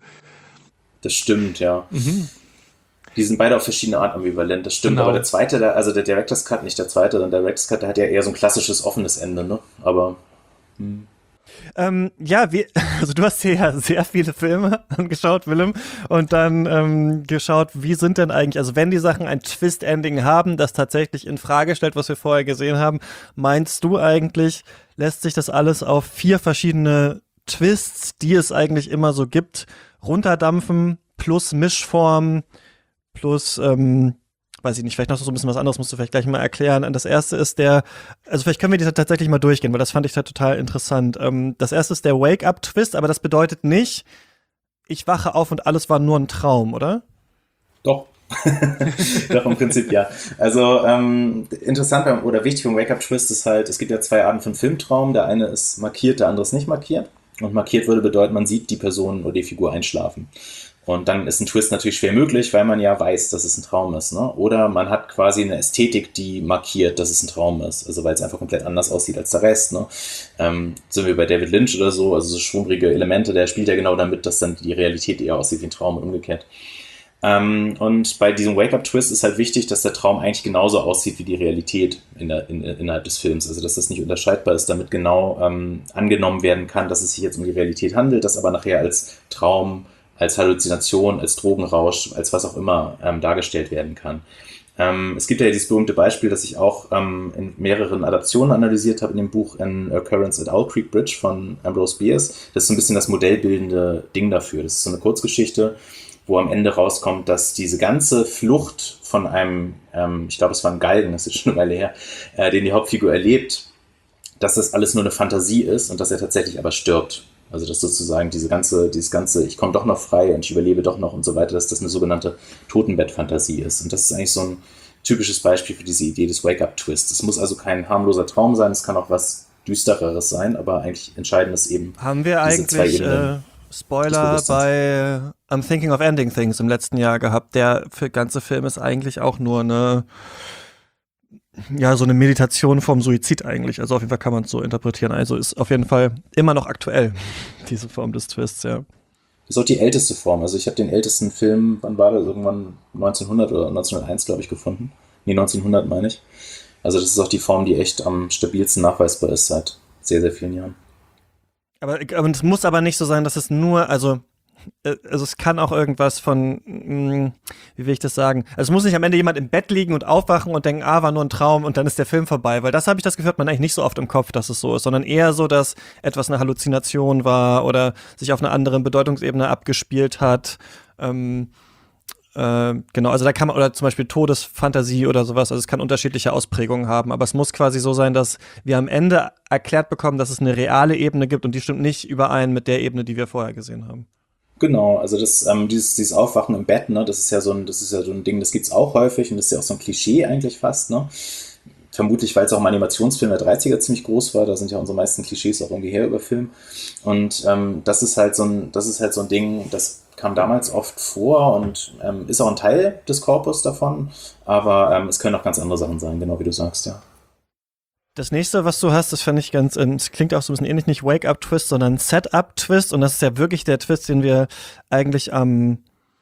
Das stimmt, ja. Mhm. Die sind beide auf verschiedene Art ambivalent, das stimmt. Genau. Aber der zweite, der, also der Director's Cut, nicht der zweite, sondern der Director's Cut, der hat ja eher so ein klassisches offenes Ende, ne? Aber. Hm. Ähm, ja, wir, also du hast hier ja sehr viele Filme angeschaut, Willem, und dann ähm, geschaut, wie sind denn eigentlich, also wenn die Sachen ein Twist-Ending haben, das tatsächlich in Frage stellt, was wir vorher gesehen haben, meinst du eigentlich, lässt sich das alles auf vier verschiedene Twists, die es eigentlich immer so gibt, runterdampfen, plus Mischform, plus, ähm, weiß ich nicht, vielleicht noch so ein bisschen was anderes, musst du vielleicht gleich mal erklären. Das erste ist der, also vielleicht können wir die tatsächlich mal durchgehen, weil das fand ich da total interessant. Ähm, das erste ist der Wake-up-Twist, aber das bedeutet nicht, ich wache auf und alles war nur ein Traum, oder? Doch. Doch, im Prinzip ja. Also ähm, interessant beim, oder wichtig beim Wake-up-Twist ist halt, es gibt ja zwei Arten von Filmtraum. Der eine ist markiert, der andere ist nicht markiert. Und markiert würde bedeuten, man sieht die Person oder die Figur einschlafen. Und dann ist ein Twist natürlich schwer möglich, weil man ja weiß, dass es ein Traum ist. Ne? Oder man hat quasi eine Ästhetik, die markiert, dass es ein Traum ist. Also weil es einfach komplett anders aussieht als der Rest. Ne? Ähm, sind wir bei David Lynch oder so, also so schwungrige Elemente, der spielt ja genau damit, dass dann die Realität eher aussieht wie ein Traum und umgekehrt. Ähm, und bei diesem Wake-up-Twist ist halt wichtig, dass der Traum eigentlich genauso aussieht wie die Realität in der, in, innerhalb des Films. Also dass das nicht unterscheidbar ist, damit genau ähm, angenommen werden kann, dass es sich jetzt um die Realität handelt, das aber nachher als Traum, als Halluzination, als Drogenrausch, als was auch immer ähm, dargestellt werden kann. Ähm, es gibt ja dieses berühmte Beispiel, das ich auch ähm, in mehreren Adaptionen analysiert habe in dem Buch An Occurrence at Owl Creek Bridge von Ambrose Bierce. Das ist so ein bisschen das modellbildende Ding dafür. Das ist so eine Kurzgeschichte, wo am Ende rauskommt, dass diese ganze Flucht von einem, ähm, ich glaube, es war ein Galgen, das ist schon eine Weile her, äh, den die Hauptfigur erlebt, dass das alles nur eine Fantasie ist und dass er tatsächlich aber stirbt. Also dass sozusagen diese ganze, dieses ganze, ich komme doch noch frei und ich überlebe doch noch und so weiter, dass das eine sogenannte Totenbett-Fantasie ist. Und das ist eigentlich so ein typisches Beispiel für diese Idee des Wake-up-Twists. Es muss also kein harmloser Traum sein, es kann auch was Düstereres sein, aber eigentlich entscheidend ist eben Haben wir diese zwei eigentlich Ebenen äh, Spoiler bei I'm Thinking of Ending Things im letzten Jahr gehabt? Der für ganze Film ist eigentlich auch nur eine ja, so eine Meditation vom Suizid eigentlich. Also auf jeden Fall kann man es so interpretieren. Also ist auf jeden Fall immer noch aktuell, diese Form des Twists, ja. Das ist auch die älteste Form. Also ich habe den ältesten Film, wann war das? Irgendwann neunzehnhundert oder neunzehnhunderteins, glaube ich, gefunden. Nee, neunzehnhundert meine ich. Also das ist auch die Form, die echt am stabilsten nachweisbar ist seit sehr, sehr vielen Jahren. Aber, aber es muss aber nicht so sein, dass es nur, also also es kann auch irgendwas von, mh, wie will ich das sagen, also es muss nicht am Ende jemand im Bett liegen und aufwachen und denken, ah, war nur ein Traum und dann ist der Film vorbei, weil das habe ich das Gefühl, hat man eigentlich nicht so oft im Kopf, dass es so ist, sondern eher so, dass etwas eine Halluzination war oder sich auf einer anderen Bedeutungsebene abgespielt hat, ähm, äh, genau, also da kann man, oder zum Beispiel Todesfantasie oder sowas, also es kann unterschiedliche Ausprägungen haben, aber es muss quasi so sein, dass wir am Ende erklärt bekommen, dass es eine reale Ebene gibt und die stimmt nicht überein mit der Ebene, die wir vorher gesehen haben. Genau, also das, ähm, dieses, dieses Aufwachen im Bett, ne, das ist ja so ein, das ist ja so ein Ding, das gibt's auch häufig und das ist ja auch so ein Klischee eigentlich fast, ne? Vermutlich, weil es auch im Animationsfilm der dreißiger ziemlich groß war, da sind ja unsere meisten Klischees auch irgendwie her über Film. Und ähm, das ist halt so ein, das ist halt so ein Ding, das kam damals oft vor und ähm, ist auch ein Teil des Korpus davon, aber ähm, es können auch ganz andere Sachen sein, genau wie du sagst, ja. Das nächste, was du hast, das fand ich ganz, ähm, es klingt auch so ein bisschen ähnlich, nicht Wake-up-Twist, sondern Set-up-Twist. Und das ist ja wirklich der Twist, den wir eigentlich am,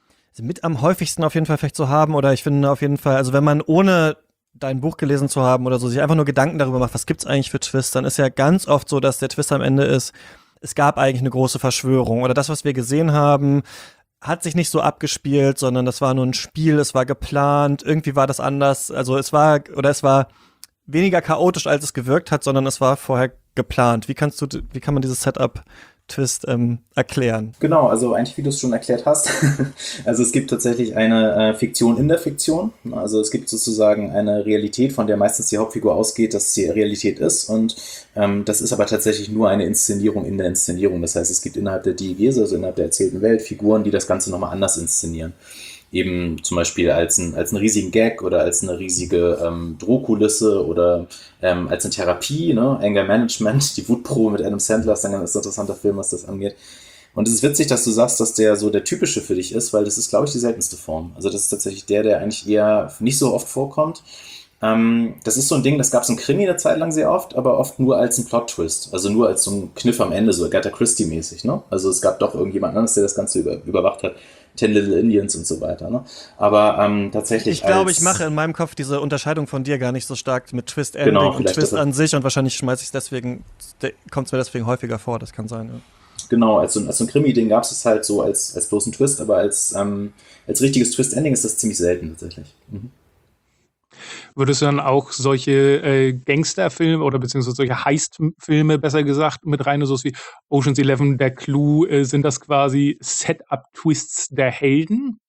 mit am häufigsten auf jeden Fall vielleicht so haben. Oder ich finde auf jeden Fall, also wenn man ohne dein Buch gelesen zu haben oder so, sich einfach nur Gedanken darüber macht, was gibt's eigentlich für Twists, dann ist ja ganz oft so, dass der Twist am Ende ist, es gab eigentlich eine große Verschwörung. Oder das, was wir gesehen haben, hat sich nicht so abgespielt, sondern das war nur ein Spiel, es war geplant, irgendwie war das anders. Also es war, oder es war weniger chaotisch, als es gewirkt hat, sondern es war vorher geplant. Wie kannst du, wie kann man dieses Setup-Twist ähm, erklären? Genau, also eigentlich, wie du es schon erklärt hast. Also es gibt tatsächlich eine äh, Fiktion in der Fiktion. Also es gibt sozusagen eine Realität, von der meistens die Hauptfigur ausgeht, dass sie Realität ist. Und ähm, das ist aber tatsächlich nur eine Inszenierung in der Inszenierung. Das heißt, es gibt innerhalb der Diegese, also innerhalb der erzählten Welt, Figuren, die das Ganze nochmal anders inszenieren. Eben zum Beispiel als, ein, als einen riesigen Gag oder als eine riesige ähm, Drohkulisse oder ähm, als eine Therapie, ne? Anger Management, die Wutprobe mit Adam Sandler ist ein ganz interessanter Film, was das angeht. Und es ist witzig, dass du sagst, dass der so der typische für dich ist, weil das ist, glaube ich, die seltenste Form. Also das ist tatsächlich der, der eigentlich eher nicht so oft vorkommt. Ähm, das ist so ein Ding, das gab es im Krimi eine Zeit lang sehr oft, aber oft nur als ein Plot-Twist. Also nur als so ein Kniff am Ende, so Agatha Christie-mäßig, ne? Also es gab doch irgendjemand anderes, der das Ganze über, überwacht hat. Ten Little Indians und so weiter, ne? Aber ähm, tatsächlich Ich glaube, als, ich mache in meinem Kopf diese Unterscheidung von dir gar nicht so stark mit Twist-Ending Genau, und Twist das- an sich und wahrscheinlich schmeiße ich es deswegen, kommt es mir deswegen häufiger vor, das kann sein, ja. Genau, als so, ein- als so ein Krimi-Ding gab es es halt so als, als bloßen Twist, aber als, ähm, als richtiges Twist-Ending ist das ziemlich selten tatsächlich. Mhm. Würdest du dann auch solche äh, Gangsterfilme oder beziehungsweise solche Heist-Filme, besser gesagt, mit rein, so wie Ocean's Eleven, der Clue, äh, sind das quasi Setup-Twists der Helden?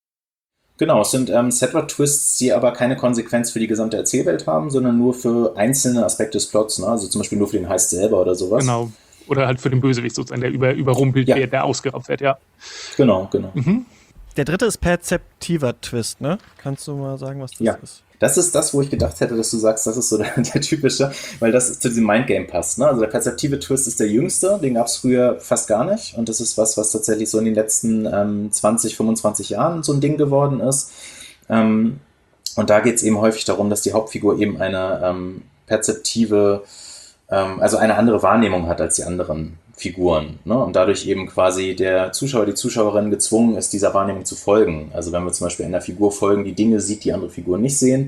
Genau, es sind ähm, Setup-Twists, die aber keine Konsequenz für die gesamte Erzählwelt haben, sondern nur für einzelne Aspekte des Plots, ne? Also zum Beispiel nur für den Heist selber oder sowas. Genau. Oder halt für den Bösewicht sozusagen, der über, überrumpelt Ja. wird, der ausgeraubt wird, ja. Genau, genau. Mhm. Der dritte ist perzeptiver Twist, ne? Kannst du mal sagen, was das Ja. ist? Das ist das, wo ich gedacht hätte, dass du sagst, das ist so der, der typische, weil das zu diesem Mindgame passt. Ne? Also der perzeptive Twist ist der jüngste, den gab es früher fast gar nicht. Und das ist was, was tatsächlich so in den letzten ähm, zwanzig, fünfundzwanzig Jahren so ein Ding geworden ist. Ähm, und da geht es eben häufig darum, dass die Hauptfigur eben eine ähm, perzeptive, ähm, also eine andere Wahrnehmung hat als die anderen Figuren, ne? Und dadurch eben quasi der Zuschauer, die Zuschauerin gezwungen ist, dieser Wahrnehmung zu folgen. Also wenn wir zum Beispiel einer Figur folgen, die Dinge sieht, die andere Figuren nicht sehen,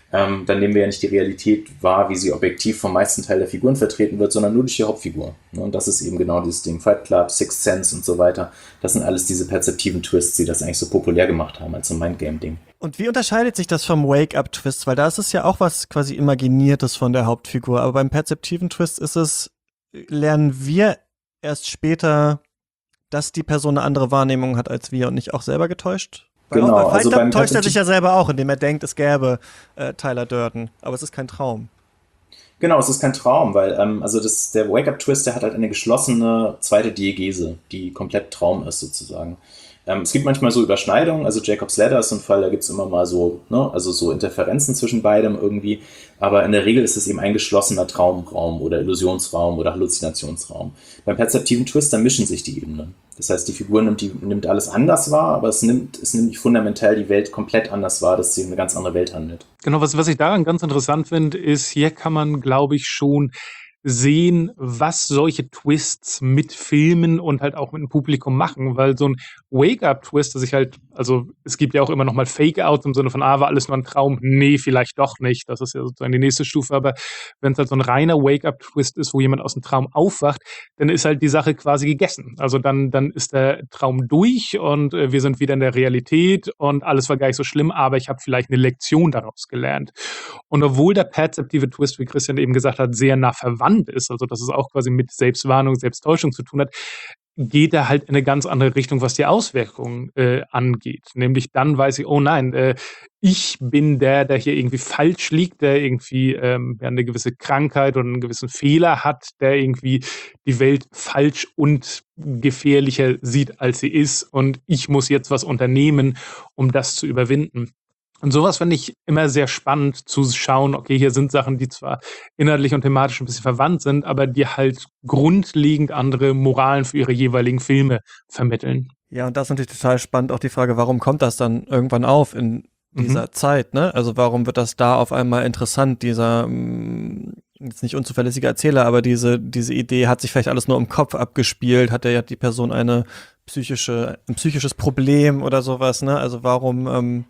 ähm, dann nehmen wir ja nicht die Realität wahr, wie sie objektiv vom meisten Teil der Figuren vertreten wird, sondern nur durch die Hauptfigur. Ne? Und das ist eben genau dieses Ding. Fight Club, Sixth Sense und so weiter. Das sind alles diese perzeptiven Twists, die das eigentlich so populär gemacht haben als so ein Mindgame-Ding. Und wie unterscheidet sich das vom Wake-up-Twist? Weil da ist es ja auch was quasi Imaginiertes von der Hauptfigur. Aber beim perzeptiven Twist ist es, lernen wir erst später, dass die Person eine andere Wahrnehmung hat als wir und nicht auch selber getäuscht? Weil Genau, auch bei Fight also Club beim täuscht er sich Perzeptiv- ja selber auch, indem er denkt, es gäbe äh, Tyler Durden. Aber es ist kein Traum. Genau, es ist kein Traum, weil ähm, also das, der Wake-up-Twist, der hat halt eine geschlossene zweite Diegese, die komplett Traum ist sozusagen. Ähm, es gibt manchmal so Überschneidungen, also Jacob's Ladder ist so ein Fall, da gibt es immer mal so, ne, also so Interferenzen zwischen beidem irgendwie, aber in der Regel ist es eben ein geschlossener Traumraum oder Illusionsraum oder Halluzinationsraum. Beim perzeptiven Twist, da mischen sich die Ebenen. Das heißt, die Figur nimmt, die, nimmt alles anders wahr, aber es nimmt, es nimmt nicht fundamental die Welt komplett anders wahr, dass sie eine ganz andere Welt handelt. Genau, was, was ich daran ganz interessant finde, ist, hier kann man, glaube ich, schon sehen, was solche Twists mit Filmen und halt auch mit dem Publikum machen, weil so ein Wake-up-Twist, dass ich halt, also es gibt ja auch immer noch mal Fake-Outs im Sinne von, ah, war alles nur ein Traum? Nee, vielleicht doch nicht. Das ist ja sozusagen die nächste Stufe, aber wenn es halt so ein reiner Wake-up-Twist ist, wo jemand aus dem Traum aufwacht, dann ist halt die Sache quasi gegessen. Also dann, dann ist der Traum durch und äh, wir sind wieder in der Realität und alles war gar nicht so schlimm, aber ich habe vielleicht eine Lektion daraus gelernt. Und obwohl der perzeptive Twist, wie Christian eben gesagt hat, sehr nah verwandt ist, also dass es auch quasi mit Selbstwarnung, Selbsttäuschung zu tun hat, geht er halt in eine ganz andere Richtung, was die Auswirkungen äh, angeht. Nämlich dann weiß ich, oh nein, äh, ich bin der, der hier irgendwie falsch liegt, der irgendwie ähm, ja, eine gewisse Krankheit oder einen gewissen Fehler hat, der irgendwie die Welt falsch und gefährlicher sieht, als sie ist. Und ich muss jetzt was unternehmen, um das zu überwinden. Und sowas finde ich immer sehr spannend zu schauen, okay, hier sind Sachen, die zwar inhaltlich und thematisch ein bisschen verwandt sind, aber die halt grundlegend andere Moralen für ihre jeweiligen Filme vermitteln. Ja, und das ist natürlich total spannend, auch die Frage, warum kommt das dann irgendwann auf in dieser mhm. Zeit, ne? Also warum wird das da auf einmal interessant, dieser, mh, jetzt nicht unzuverlässige Erzähler, aber diese, diese Idee, hat sich vielleicht alles nur im Kopf abgespielt, hat der, die Person eine psychische, ein psychisches Problem oder sowas, ne? Also warum, ähm,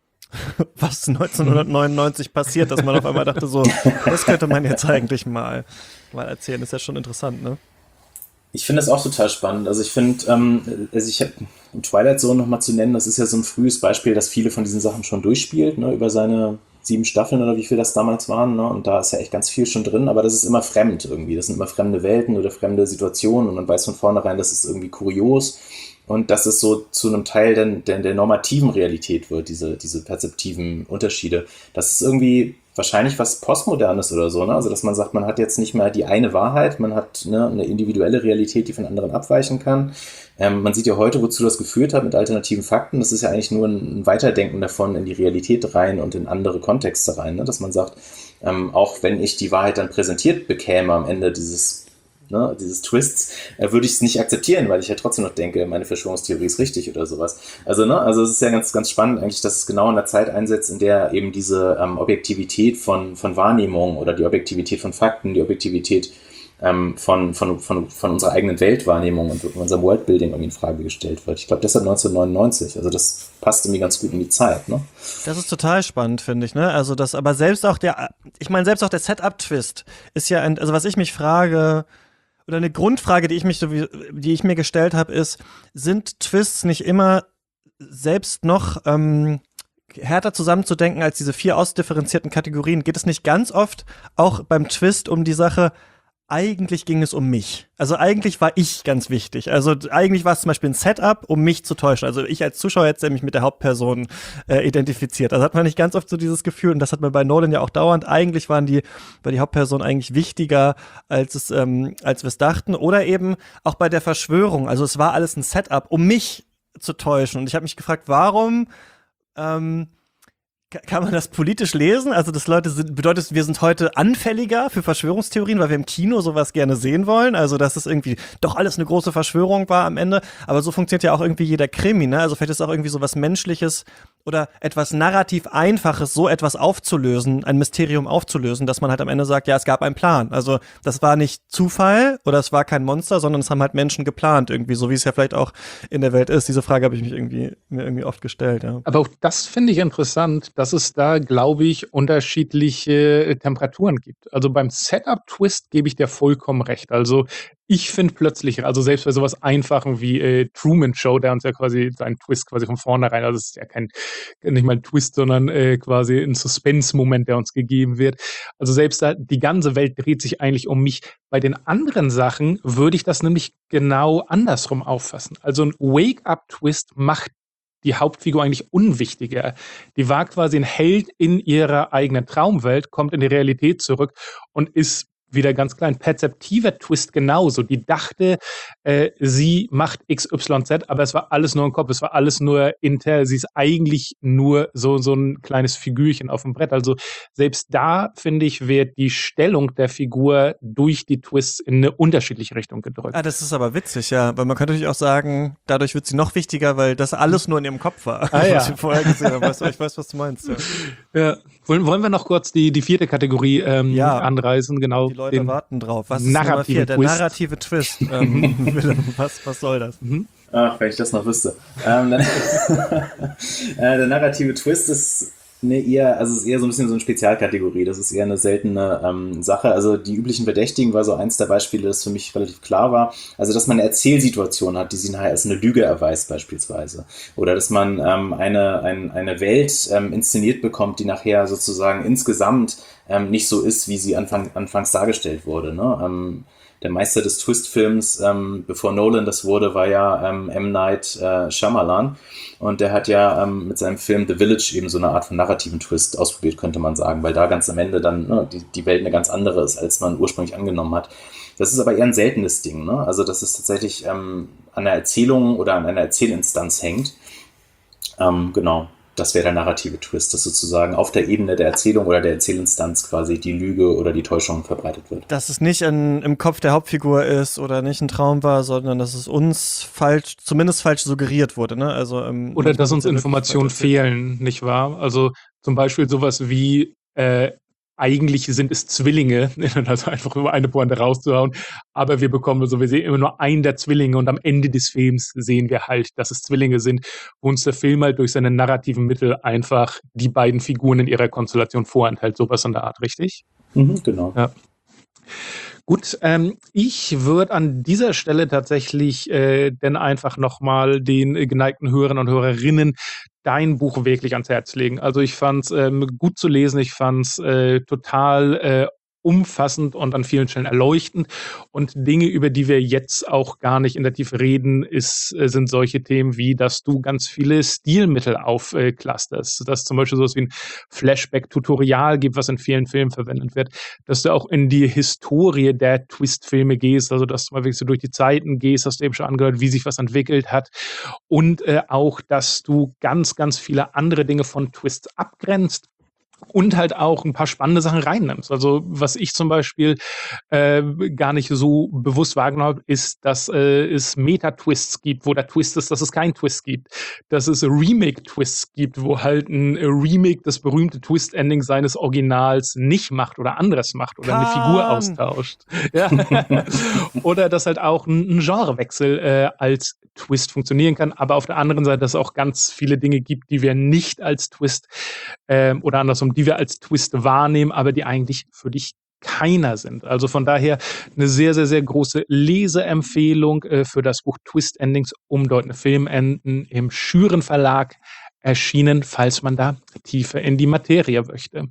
was neunzehnhundertneunundneunzig passiert, dass man auf einmal dachte, so, das könnte man jetzt eigentlich mal, mal erzählen. Ist ja schon interessant, ne? Ich finde das auch total spannend. Also ich finde, ähm, also ich habe Twilight Zone nochmal zu nennen, das ist ja so ein frühes Beispiel, dass viele von diesen Sachen schon durchspielt, ne, über seine sieben Staffeln oder wie viel das damals waren, ne? Und da ist ja echt ganz viel schon drin, aber das ist immer fremd irgendwie. Das sind immer fremde Welten oder fremde Situationen und man weiß von vornherein, das ist irgendwie kurios. Und dass es so zu einem Teil der, der, der normativen Realität wird, diese, diese perzeptiven Unterschiede. Das ist irgendwie wahrscheinlich was Postmodernes oder so, ne? Also dass man sagt, man hat jetzt nicht mehr die eine Wahrheit, man hat, ne, eine individuelle Realität, die von anderen abweichen kann. Ähm, man sieht ja heute, wozu das geführt hat mit alternativen Fakten. Das ist ja eigentlich nur ein Weiterdenken davon in die Realität rein und in andere Kontexte rein, ne? Dass man sagt, ähm, auch wenn ich die Wahrheit dann präsentiert bekäme am Ende dieses Ne, dieses Twists, äh, würde ich es nicht akzeptieren, weil ich ja trotzdem noch denke, meine Verschwörungstheorie ist richtig oder sowas. Also, ne, also es ist ja ganz, ganz spannend eigentlich, dass es genau in der Zeit einsetzt, in der eben diese ähm, Objektivität von, von Wahrnehmung oder die Objektivität von Fakten, die Objektivität ähm, von, von, von, von unserer eigenen Weltwahrnehmung und unserem Worldbuilding irgendwie in Frage gestellt wird. Ich glaube, deshalb neunzehnhundertneunundneunzig. Also das passt irgendwie ganz gut in die Zeit, ne? Das ist total spannend, finde ich, ne? Also das, aber selbst auch der, ich meine, selbst auch der Setup-Twist ist ja ein, also was ich mich frage, oder eine Grundfrage, die ich mich so wie, die ich mir gestellt habe, ist, sind Twists nicht immer selbst noch ähm, härter zusammenzudenken als diese vier ausdifferenzierten Kategorien? Geht es nicht ganz oft auch beim Twist um die Sache, eigentlich ging es um mich. Also eigentlich war ich ganz wichtig. Also eigentlich war es zum Beispiel ein Setup, um mich zu täuschen. Also ich als Zuschauer hätte mich mit der Hauptperson äh, identifiziert. Also hat man nicht ganz oft so dieses Gefühl, und das hat man bei Nolan ja auch dauernd, eigentlich waren die, war die Hauptperson eigentlich wichtiger, als es, ähm, als wir es dachten. Oder eben auch bei der Verschwörung. Also es war alles ein Setup, um mich zu täuschen. Und ich habe mich gefragt, warum ähm, kann man das politisch lesen? Also, dass Leute sind, bedeutet, wir sind heute anfälliger für Verschwörungstheorien, weil wir im Kino sowas gerne sehen wollen. Also, dass es irgendwie doch alles eine große Verschwörung war am Ende. Aber so funktioniert ja auch irgendwie jeder Krimi, ne? Also, vielleicht ist auch irgendwie so was Menschliches oder etwas narrativ Einfaches, so etwas aufzulösen, ein Mysterium aufzulösen, dass man halt am Ende sagt, ja, es gab einen Plan. Also das war nicht Zufall oder es war kein Monster, sondern es haben halt Menschen geplant irgendwie, so wie es ja vielleicht auch in der Welt ist. Diese Frage habe ich mich irgendwie mir irgendwie oft gestellt, ja. Aber auch das finde ich interessant, dass es da, glaube ich, unterschiedliche Temperaturen gibt. Also beim Setup-Twist gebe ich dir vollkommen recht. Also ich finde plötzlich, also selbst bei sowas Einfachen wie äh, Truman Show, der uns ja quasi seinen Twist quasi von vornherein, also es ist ja kein, nicht mal ein Twist, sondern äh, quasi ein Suspense-Moment, der uns gegeben wird. Also selbst da, die ganze Welt dreht sich eigentlich um mich. Bei den anderen Sachen würde ich das nämlich genau andersrum auffassen. Also ein Wake-up-Twist macht die Hauptfigur eigentlich unwichtiger. Die war quasi ein Held in ihrer eigenen Traumwelt, kommt in die Realität zurück und ist wieder ganz klein. Perzeptiver Twist genauso. Die dachte, äh, sie macht X Y Z, aber es war alles nur im Kopf, es war alles nur inter. Sie ist eigentlich nur so, so ein kleines Figürchen auf dem Brett. Also selbst da, finde ich, wird die Stellung der Figur durch die Twists in eine unterschiedliche Richtung gedrückt. Ah, das ist aber witzig, ja. Weil man könnte natürlich auch sagen, dadurch wird sie noch wichtiger, weil das alles nur in ihrem Kopf war, ah, ja. was wir vorher gesehen haben. Weißt du, ich weiß, was du meinst. Ja. Ja. Wollen, wollen wir noch kurz die, die vierte Kategorie ähm, ja. anreißen? Genau. Die Leute den warten drauf. Was ist narrative Nummer vier? Der Twist. narrative Twist. ähm, was, was soll das? Mhm. Ach, wenn ich das noch wüsste. Ähm, dann äh, der narrative Twist ist eine eher, also ist eher so ein bisschen so eine Spezialkategorie. Das ist eher eine seltene ähm, Sache. Also die üblichen Verdächtigen war so eins der Beispiele, das für mich relativ klar war. Also dass man eine Erzählsituation hat, die sich nachher als eine Lüge erweist beispielsweise. Oder dass man ähm, eine, ein, eine Welt ähm, inszeniert bekommt, die nachher sozusagen insgesamt ähm, nicht so ist, wie sie anfang, anfangs dargestellt wurde. Ne? Ähm, Der Meister des Twist-Films, ähm, bevor Nolan das wurde, war ja ähm, M. Night äh, Shyamalan. Und der hat ja ähm, mit seinem Film The Village eben so eine Art von narrativen Twist ausprobiert, könnte man sagen, weil da ganz am Ende dann ne, die, die Welt eine ganz andere ist, als man ursprünglich angenommen hat. Das ist aber eher ein seltenes Ding, ne? Also dass es tatsächlich ähm, an einer Erzählung oder an einer Erzählinstanz hängt. Ähm, genau. Das wäre der narrative Twist, dass sozusagen auf der Ebene der Erzählung oder der Erzählinstanz quasi die Lüge oder die Täuschung verbreitet wird. Dass es nicht in, im Kopf der Hauptfigur ist oder nicht ein Traum war, sondern dass es uns falsch, zumindest falsch suggeriert wurde. Ne? Also, ähm, oder dass uns Informationen fehlen, nicht wahr? Also zum Beispiel sowas wie äh, eigentlich sind es Zwillinge, also einfach über eine Pointe rauszuhauen, aber wir bekommen, so wir sehen immer nur einen der Zwillinge und am Ende des Films sehen wir halt, dass es Zwillinge sind, wo uns der Film halt durch seine narrativen Mittel einfach die beiden Figuren in ihrer Konstellation vorenthält, sowas in der Art, richtig? Mhm, genau. Ja. Gut, ähm, ich würde an dieser Stelle tatsächlich äh, denn einfach nochmal den äh, geneigten Hörern und Hörerinnen dein Buch wirklich ans Herz legen. Also ich fand es ähm, gut zu lesen, ich fand es äh, total äh, umfassend und an vielen Stellen erleuchtend. Und Dinge, über die wir jetzt auch gar nicht in der Tiefe reden, ist, äh, sind solche Themen wie, dass du ganz viele Stilmittel aufklasterst, äh, dass zum Beispiel sowas wie ein Flashback-Tutorial gibt, was in vielen Filmen verwendet wird, dass du auch in die Historie der Twist-Filme gehst, also dass du mal wirklich so durch die Zeiten gehst, hast du eben schon angehört, wie sich was entwickelt hat und äh, auch, dass du ganz, ganz viele andere Dinge von Twists abgrenzt. Und halt auch ein paar spannende Sachen reinnimmst. Also was ich zum Beispiel äh, gar nicht so bewusst wahrgenommen habe, ist, dass äh, es Meta-Twists gibt, wo der Twist ist, dass es keinen Twist gibt. Dass es Remake-Twists gibt, wo halt ein Remake das berühmte Twist-Ending seines Originals nicht macht oder anderes macht oder eine Figur austauscht. Ja. Oder dass halt auch ein, ein Genrewechsel äh, als Twist funktionieren kann, aber auf der anderen Seite, dass es auch ganz viele Dinge gibt, die wir nicht als Twist ähm, oder andersrum, die wir als Twist wahrnehmen, aber die eigentlich für dich keiner sind. Also von daher eine sehr, sehr, sehr große Leseempfehlung äh, für das Buch Twist Endings, umdeutende Filmenden im Schüren Verlag erschienen, falls man da tiefer in die Materie möchte.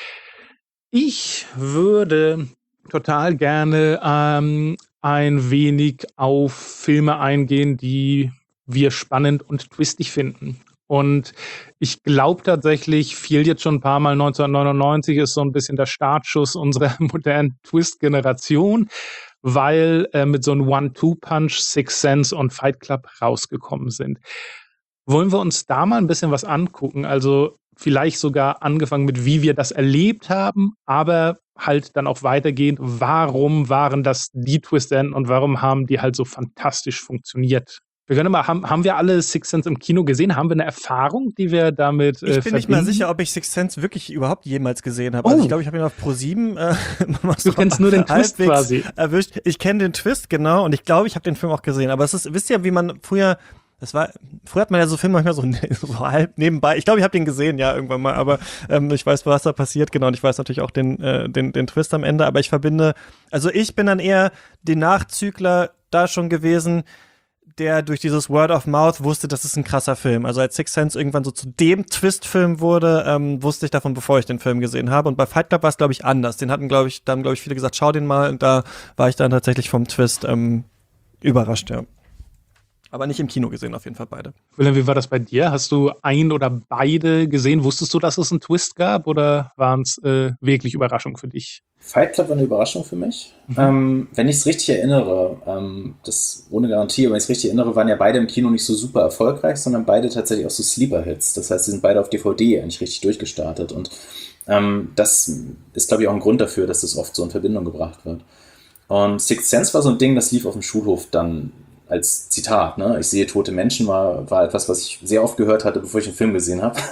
Ich würde total gerne ähm, ein wenig auf Filme eingehen, die wir spannend und twistig finden. Und ich glaube tatsächlich, fiel jetzt schon ein paar Mal, neunzehnhundertneunundneunzig ist so ein bisschen der Startschuss unserer modernen Twist-Generation, weil äh, mit so einem One-Two-Punch Sixth Sense und Fight Club rausgekommen sind. Wollen wir uns da mal ein bisschen was angucken? Also vielleicht sogar angefangen mit, wie wir das erlebt haben, aber halt dann auch weitergehend, warum waren das die Twist-Enden und warum haben die halt so fantastisch funktioniert Wir können mal, haben, haben wir alle Sixth Sense im Kino gesehen? Haben wir eine Erfahrung, die wir damit äh, Ich bin verbinden? nicht mal sicher, ob ich Sixth Sense wirklich überhaupt jemals gesehen habe. Oh. Also ich glaube, ich habe ihn auf Pro sieben äh, Du kennst nur den Twist quasi. erwischt. Ich kenne den Twist, genau, und ich glaube, ich habe den Film auch gesehen. Aber es ist, wisst ihr, wie man früher, das war, früher hat man ja so Filme manchmal so, so halb nebenbei. Ich glaube, ich habe den gesehen, ja, irgendwann mal, aber ähm, ich weiß, was da passiert, genau, und ich weiß natürlich auch den, äh, den, den Twist am Ende, aber ich verbinde, also ich bin dann eher den Nachzügler da schon gewesen, der durch dieses Word of Mouth wusste, das ist ein krasser Film. Also als Sixth Sense irgendwann so zu dem Twist-Film wurde, ähm, wusste ich davon, bevor ich den Film gesehen habe. Und bei Fight Club war es, glaube ich, anders. Den hatten, glaube ich, da haben, glaube ich, viele gesagt, schau den mal. Und da war ich dann tatsächlich vom Twist ähm, überrascht, ja. Aber nicht im Kino gesehen, auf jeden Fall beide. Willem, wie war das bei dir? Hast du ein oder beide gesehen? Wusstest du, dass es einen Twist gab oder waren es äh, wirklich Überraschungen für dich? Fight Club war eine Überraschung für mich. Mhm. Ähm, wenn ich es richtig erinnere, ähm, das ohne Garantie, aber wenn ich es richtig erinnere, waren ja beide im Kino nicht so super erfolgreich, sondern beide tatsächlich auch so Sleeper-Hits. Das heißt, sie sind beide auf D V D eigentlich richtig durchgestartet. Und ähm, das ist, glaube ich, auch ein Grund dafür, dass das oft so in Verbindung gebracht wird. Und Sixth Sense war so ein Ding, das lief auf dem Schulhof dann als Zitat, ne? Ich sehe tote Menschen, war, war etwas, was ich sehr oft gehört hatte, bevor ich den Film gesehen habe.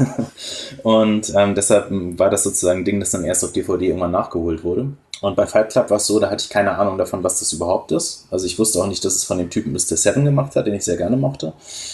Und ähm, deshalb war das sozusagen ein Ding, das dann erst auf D V D irgendwann nachgeholt wurde. Und bei Fight Club war es so, da hatte ich keine Ahnung davon, was das überhaupt ist. Also ich wusste auch nicht, dass es von dem Typen Mister Seven gemacht hat, den ich sehr gerne mochte.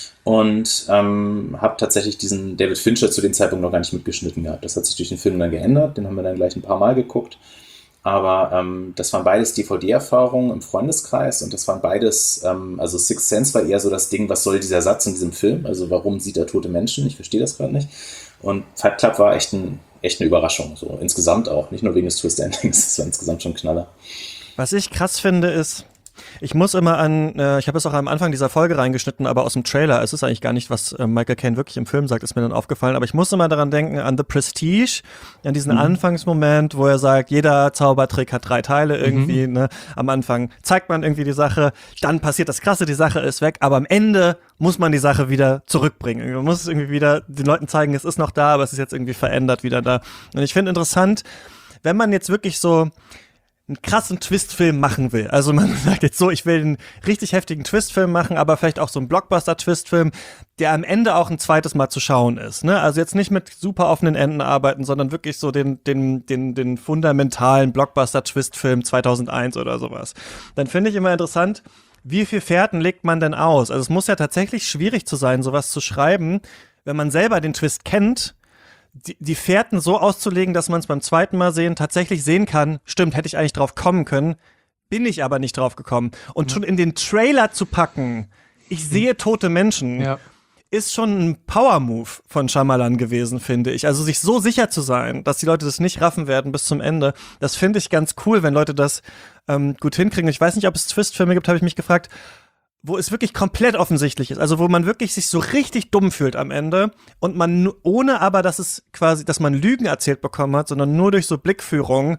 Und ähm, habe tatsächlich diesen David Fincher zu dem Zeitpunkt noch gar nicht mitgeschnitten gehabt. Das hat sich durch den Film dann geändert, den haben wir dann gleich ein paar Mal geguckt. Aber ähm, das waren beides D V D-Erfahrungen im Freundeskreis und das waren beides, ähm, also Sixth Sense war eher so das Ding, was soll dieser Satz in diesem Film? Also warum sieht er tote Menschen? Ich verstehe das gerade nicht. Und Fight Club war echt, ein, echt eine Überraschung, so insgesamt auch, nicht nur wegen des Twist-Endings, das war insgesamt schon ein Knaller. Was ich krass finde, ist, ich muss immer an, äh, ich habe es auch am Anfang dieser Folge reingeschnitten, aber aus dem Trailer, es ist eigentlich gar nicht, was äh, Michael Caine wirklich im Film sagt, ist mir dann aufgefallen, aber ich muss immer daran denken, an The Prestige, an diesen mhm. Anfangsmoment, wo er sagt, jeder Zaubertrick hat drei Teile irgendwie, mhm. ne, am Anfang zeigt man irgendwie die Sache, dann passiert das Krasse, die Sache ist weg, aber am Ende muss man die Sache wieder zurückbringen. Man muss es irgendwie wieder den Leuten zeigen, es ist noch da, aber es ist jetzt irgendwie verändert wieder da. Und ich finde interessant, wenn man jetzt wirklich so einen krassen Twist-Film machen will. Also man sagt jetzt so, ich will einen richtig heftigen Twist-Film machen, aber vielleicht auch so einen Blockbuster-Twist-Film, der am Ende auch ein zweites Mal zu schauen ist. Ne? Also jetzt nicht mit super offenen Enden arbeiten, sondern wirklich so den, den, den, den fundamentalen Blockbuster-Twist-Film zweitausendeins oder sowas. Dann finde ich immer interessant, wie viel Fährten legt man denn aus? Also es muss ja tatsächlich schwierig zu sein, sowas zu schreiben, wenn man selber den Twist kennt, Die, die Fährten so auszulegen, dass man es beim zweiten Mal sehen tatsächlich sehen kann. Stimmt, hätte ich eigentlich drauf kommen können, bin ich aber nicht drauf gekommen. Und mhm. schon in den Trailer zu packen, ich sehe tote Menschen, ja. ist schon ein Power-Move von Shyamalan gewesen, finde ich. Also sich so sicher zu sein, dass die Leute das nicht raffen werden bis zum Ende, das finde ich ganz cool, wenn Leute das ähm, gut hinkriegen. Ich weiß nicht, ob es Twist-Filme gibt, habe ich mich gefragt, wo es wirklich komplett offensichtlich ist, also wo man wirklich sich so richtig dumm fühlt am Ende und man ohne aber, dass es quasi, dass man Lügen erzählt bekommen hat, sondern nur durch so Blickführung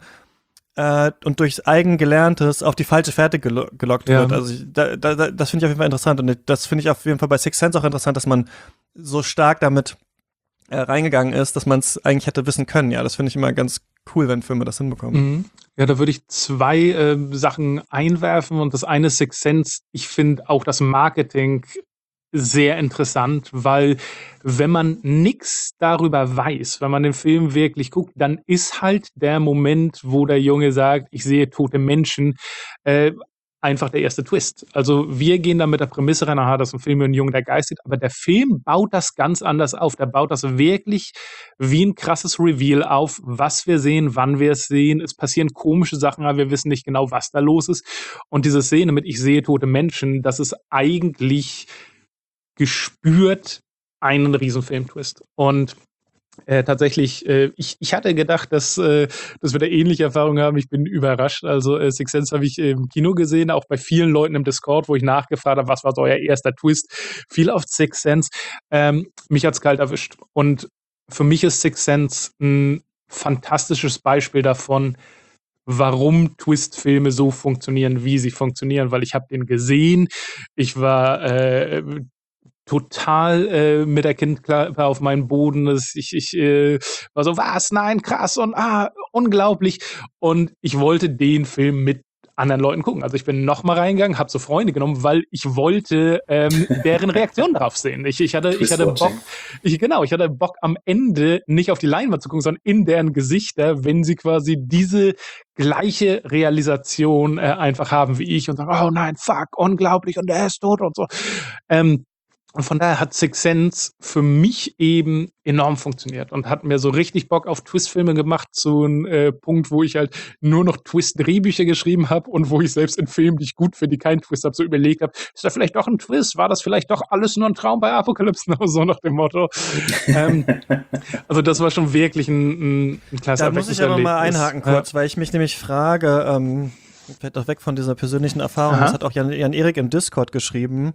äh, und durch Eigengelerntes auf die falsche Fährte gelo- gelockt ja. wird. Also ich, da, da, das finde ich auf jeden Fall interessant und das finde ich auf jeden Fall bei Sixth Sense auch interessant, dass man so stark damit äh, reingegangen ist, dass man es eigentlich hätte wissen können. Ja, das finde ich immer ganz cool, wenn Filme das hinbekommen. Mhm. Ja, da würde ich zwei äh, Sachen einwerfen und das eine ist Sixth Sense. Ich finde auch das Marketing sehr interessant, weil wenn man nichts darüber weiß, wenn man den Film wirklich guckt, dann ist halt der Moment, wo der Junge sagt, ich sehe tote Menschen, äh, einfach der erste Twist. Also wir gehen da mit der Prämisse rein, aha, das ist ein Film über einen Jungen, der geistet, aber der Film baut das ganz anders auf. Der baut das wirklich wie ein krasses Reveal auf, was wir sehen, wann wir es sehen. Es passieren komische Sachen, aber wir wissen nicht genau, was da los ist. Und diese Szene mit ich sehe tote Menschen, das ist eigentlich gespürt einen riesen Film-Twist. Und Äh, tatsächlich, äh, ich, ich hatte gedacht, dass, äh, dass wir da ähnliche Erfahrungen haben. Ich bin überrascht. Also äh, Sixth Sense habe ich im Kino gesehen, auch bei vielen Leuten im Discord, wo ich nachgefragt habe, was war so euer erster Twist? Viel auf Sixth Sense. Ähm, mich hat's kalt erwischt. Und für mich ist Sixth Sense ein fantastisches Beispiel davon, warum Twist-Filme so funktionieren, wie sie funktionieren, weil ich habe den gesehen. Ich war äh, total äh, mit der Kinnklappe auf meinen Boden. Das, ich ich äh, war so, was? Nein, krass und ah, unglaublich. Und ich wollte den Film mit anderen Leuten gucken. Also ich bin nochmal reingegangen, habe so Freunde genommen, weil ich wollte ähm, deren Reaktion drauf sehen. Ich, ich hatte, ich hatte Bock, ich, genau, ich hatte Bock am Ende nicht auf die Leinwand zu gucken, sondern in deren Gesichter, wenn sie quasi diese gleiche Realisation äh, einfach haben wie ich und sagen, oh nein, fuck, unglaublich und er ist tot und so. Ähm, Und von daher hat Sixth Sense für mich eben enorm funktioniert und hat mir so richtig Bock auf Twist-Filme gemacht, zu einem äh, Punkt, wo ich halt nur noch Twist-Drehbücher geschrieben habe und wo ich selbst in Filmen, die ich gut finde, die keinen Twist habe, so überlegt habe, ist da vielleicht doch ein Twist? War das vielleicht doch alles nur ein Traum bei Apocalypse Now? So nach dem Motto. ähm, also das war schon wirklich ein, ein, ein klasse Da muss ich aber mal einhaken kurz, ja. weil ich mich nämlich frage, ähm, vielleicht auch weg von dieser persönlichen Erfahrung, Aha. das hat auch Jan, Jan Erik im Discord geschrieben,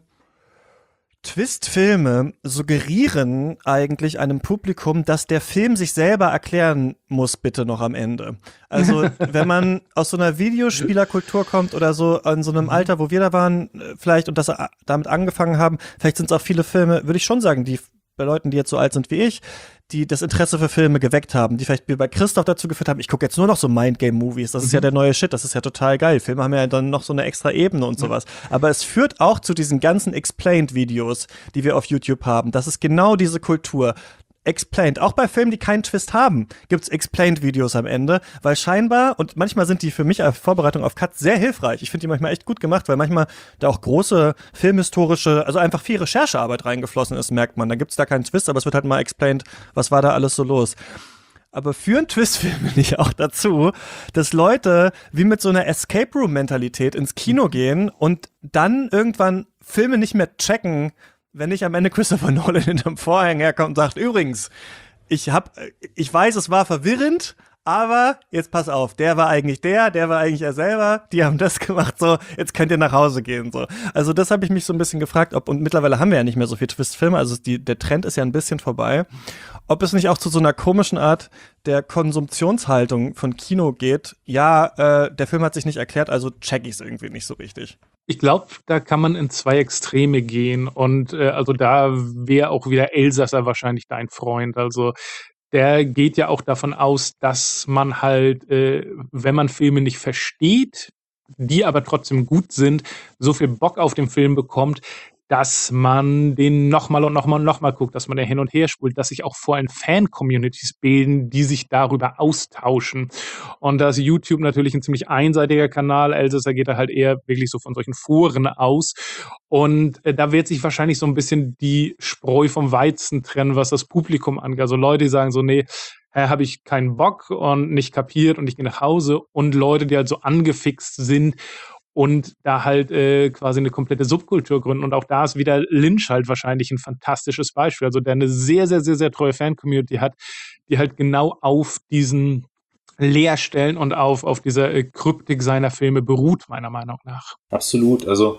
Twist-Filme suggerieren eigentlich einem Publikum, dass der Film sich selber erklären muss, bitte noch am Ende. Also, wenn man aus so einer Videospielerkultur kommt oder so, in so einem Alter, wo wir da waren, vielleicht, und das damit angefangen haben, vielleicht sind es auch viele Filme, würde ich schon sagen, die bei Leuten, die jetzt so alt sind wie ich, die das Interesse für Filme geweckt haben, die vielleicht wie bei Christoph dazu geführt haben, ich gucke jetzt nur noch so Mindgame-Movies, das ist mhm. ja der neue Shit, das ist ja total geil. Filme haben ja dann noch so eine extra Ebene und sowas. Aber es führt auch zu diesen ganzen Explained-Videos, die wir auf YouTube haben. Das ist genau diese Kultur. Explained. Auch bei Filmen, die keinen Twist haben, gibt's Explained-Videos am Ende, weil scheinbar, und manchmal sind die für mich als Vorbereitung auf Cuts sehr hilfreich. Ich finde die manchmal echt gut gemacht, weil manchmal da auch große filmhistorische, also einfach viel Recherchearbeit reingeflossen ist, merkt man. Da gibt's da keinen Twist, aber es wird halt mal explained, was war da alles so los. Aber führen Twistfilme nicht auch dazu, dass Leute wie mit so einer Escape-Room-Mentalität ins Kino gehen und dann irgendwann Filme nicht mehr checken, wenn nicht am Ende Christopher Nolan hinterm Vorhang herkommt und sagt, übrigens, ich hab, ich weiß, es war verwirrend, aber jetzt pass auf, der war eigentlich der, der war eigentlich er selber, die haben das gemacht, so, jetzt könnt ihr nach Hause gehen, so. Also das habe ich mich so ein bisschen gefragt, ob, und mittlerweile haben wir ja nicht mehr so viel Twist-Filme, also die, der Trend ist ja ein bisschen vorbei, ob es nicht auch zu so einer komischen Art der Konsumtionshaltung von Kino geht, ja, äh, der Film hat sich nicht erklärt, also check ich's irgendwie nicht so richtig. Ich glaube, da kann man in zwei Extreme gehen und äh, also da wäre auch wieder Elsasser wahrscheinlich dein Freund. Also der geht ja auch davon aus, dass man halt, äh, wenn man Filme nicht versteht, die aber trotzdem gut sind, so viel Bock auf den Film bekommt, dass man den nochmal und nochmal und nochmal guckt, dass man da hin und her spult, dass sich auch vor allem Fan-Communities bilden, die sich darüber austauschen. Und da ist YouTube natürlich ein ziemlich einseitiger Kanal. Elsasser geht da halt eher wirklich so von solchen Foren aus. Und äh, da wird sich wahrscheinlich so ein bisschen die Spreu vom Weizen trennen, was das Publikum angeht. Also Leute, die sagen so, nee, äh, habe ich keinen Bock und nicht kapiert und ich gehe nach Hause. Und Leute, die halt so angefixt sind und da halt äh, quasi eine komplette Subkultur gründen. Und auch da ist wieder Lynch halt wahrscheinlich ein fantastisches Beispiel. Also der eine sehr, sehr, sehr, sehr treue Fan-Community hat, die halt genau auf diesen Leerstellen und auf, auf dieser äh, Kryptik seiner Filme beruht, meiner Meinung nach. Absolut. Also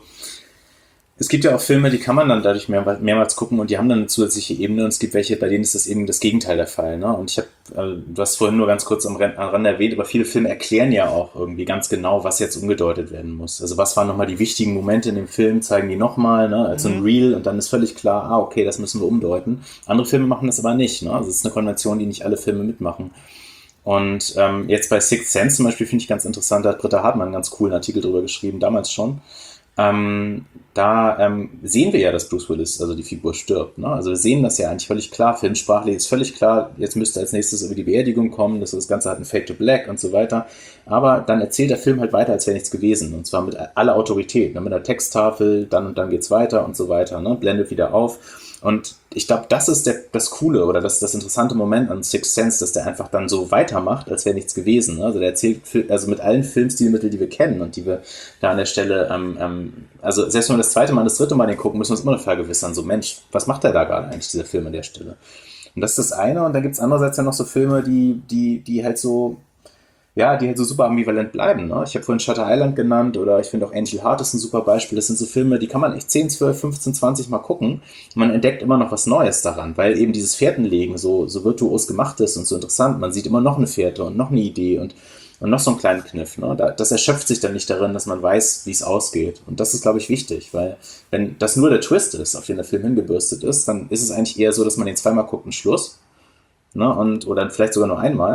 es gibt ja auch Filme, die kann man dann dadurch mehr, mehrmals gucken und die haben dann eine zusätzliche Ebene und es gibt welche, bei denen ist das eben das Gegenteil der Fall. Ne? Und ich habe, äh, du hast vorhin nur ganz kurz am Rand erwähnt, aber viele Filme erklären ja auch irgendwie ganz genau, was jetzt umgedeutet werden muss. Also was waren nochmal die wichtigen Momente in dem Film, zeigen die nochmal, ne? Also ein Reel und dann ist völlig klar, ah okay, das müssen wir umdeuten. Andere Filme machen das aber nicht. Ne? Also es ist eine Konvention, die nicht alle Filme mitmachen. Und ähm, jetzt bei Sixth Sense zum Beispiel finde ich ganz interessant, da hat Britta Hartmann einen ganz coolen Artikel drüber geschrieben, damals schon. Ähm, da ähm, sehen wir ja, dass Bruce Willis, also die Figur, stirbt. Ne? Also wir sehen das ja eigentlich völlig klar, filmsprachlich ist völlig klar, jetzt müsste als nächstes über die Beerdigung kommen, das, das Ganze hat ein Fade to Black und so weiter. Aber dann erzählt der Film halt weiter, als wäre nichts gewesen. Und zwar mit aller Autorität, ne? Mit der Texttafel, dann und dann geht's weiter und so weiter, ne? Blendet wieder auf. Und ich glaube, das ist der, das Coole oder das, das interessante Moment an Sixth Sense, dass der einfach dann so weitermacht, als wäre nichts gewesen. Ne? Also der erzählt also mit allen Filmstilmitteln, die wir kennen und die wir da an der Stelle, ähm, ähm, also selbst wenn wir das zweite Mal und das dritte Mal den gucken, müssen wir uns immer noch vergewissern, so Mensch, was macht der da gerade eigentlich, dieser Film an der Stelle? Und das ist das eine und dann gibt es andererseits ja noch so Filme, die, die, die halt so, ja, die halt so super ambivalent bleiben. Ne? Ich habe vorhin Shutter Island genannt oder ich finde auch Angel Heart ist ein super Beispiel. Das sind so Filme, die kann man echt zehn, zwölf, fünfzehn, zwanzig Mal gucken und man entdeckt immer noch was Neues daran, weil eben dieses Fährtenlegen so, so virtuos gemacht ist und so interessant. Man sieht immer noch eine Fährte und noch eine Idee und, und noch so einen kleinen Kniff. Ne? Das erschöpft sich dann nicht darin, dass man weiß, wie es ausgeht. Und das ist, glaube ich, wichtig, weil wenn das nur der Twist ist, auf den der Film hingebürstet ist, dann ist es eigentlich eher so, dass man den zweimal guckt und Schluss. Ne? Und, oder vielleicht sogar nur einmal.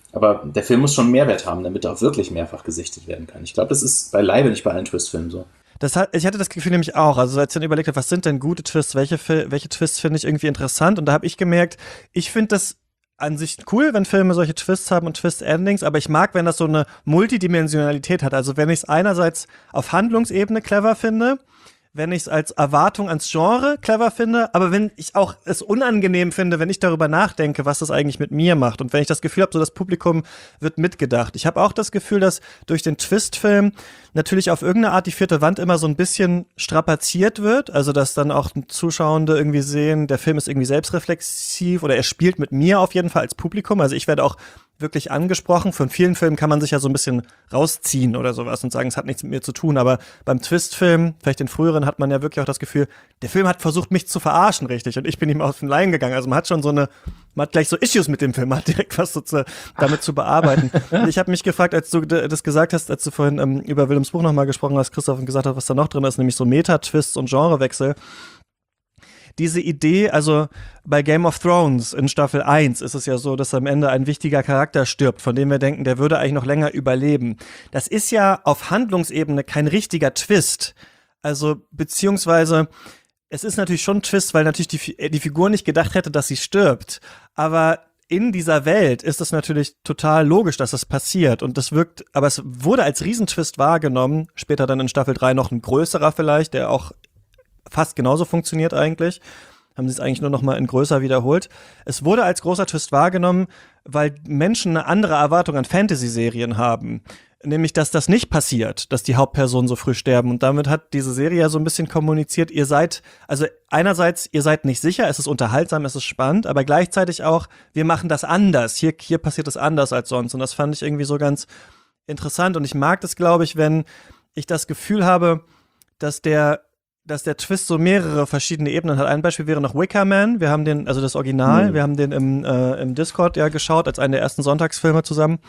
Aber der Film muss schon einen Mehrwert haben, damit er auch wirklich mehrfach gesichtet werden kann. Ich glaube, das ist beileibe nicht bei allen Twist-Filmen so. Das hat, ich hatte das Gefühl nämlich auch, also als ich dann überlegt habe, was sind denn gute Twists, welche, welche Twists finde ich irgendwie interessant, und da habe ich gemerkt, ich finde das an sich cool, wenn Filme solche Twists haben und Twist-Endings, aber ich mag, wenn das so eine Multidimensionalität hat, also wenn ich es einerseits auf Handlungsebene clever finde, wenn ich es als Erwartung ans Genre clever finde, aber wenn ich auch es unangenehm finde, wenn ich darüber nachdenke, was das eigentlich mit mir macht, und wenn ich das Gefühl habe, so das Publikum wird mitgedacht. Ich habe auch das Gefühl, dass durch den Twist-Film natürlich auf irgendeine Art die vierte Wand immer so ein bisschen strapaziert wird, also dass dann auch Zuschauende irgendwie sehen, der Film ist irgendwie selbstreflexiv oder er spielt mit mir auf jeden Fall als Publikum, also ich werde auch wirklich angesprochen. Von vielen Filmen kann man sich ja so ein bisschen rausziehen oder sowas und sagen, es hat nichts mit mir zu tun. Aber beim Twist-Film, vielleicht den früheren, hat man ja wirklich auch das Gefühl, der Film hat versucht, mich zu verarschen, richtig. Und ich bin ihm auf den Leim gegangen. Also man hat schon so eine, man hat gleich so Issues mit dem Film, man hat direkt was so zu, damit zu bearbeiten. Und ich habe mich gefragt, als du das gesagt hast, als du vorhin ähm, über Willems Buch nochmal gesprochen hast, Christoph, und gesagt hast, was da noch drin ist, nämlich so Meta-Twists und Genrewechsel. Diese Idee, also bei Game of Thrones in Staffel eins ist es ja so, dass am Ende ein wichtiger Charakter stirbt, von dem wir denken, der würde eigentlich noch länger überleben. Das ist ja auf Handlungsebene kein richtiger Twist. Also, beziehungsweise, es ist natürlich schon ein Twist, weil natürlich die, die Figur nicht gedacht hätte, dass sie stirbt. Aber in dieser Welt ist es natürlich total logisch, dass das passiert. Und das wirkt, aber es wurde als Riesentwist wahrgenommen, später dann in Staffel drei noch ein größerer vielleicht, der auch fast genauso funktioniert eigentlich. Haben sie es eigentlich nur noch mal in größer wiederholt. Es wurde als großer Twist wahrgenommen, weil Menschen eine andere Erwartung an Fantasy-Serien haben. Nämlich, dass das nicht passiert, dass die Hauptpersonen so früh sterben. Und damit hat diese Serie ja so ein bisschen kommuniziert, ihr seid, also einerseits, ihr seid nicht sicher, es ist unterhaltsam, es ist spannend, aber gleichzeitig auch, wir machen das anders. Hier, hier passiert es anders als sonst. Und das fand ich irgendwie so ganz interessant. Und ich mag das, glaube ich, wenn ich das Gefühl habe, dass der dass der Twist so mehrere verschiedene Ebenen hat. Ein Beispiel wäre noch Wicker Man. Wir haben den, also das Original, mhm. wir haben den im, äh, im Discord ja geschaut, als einen der ersten Sonntagsfilme zusammen.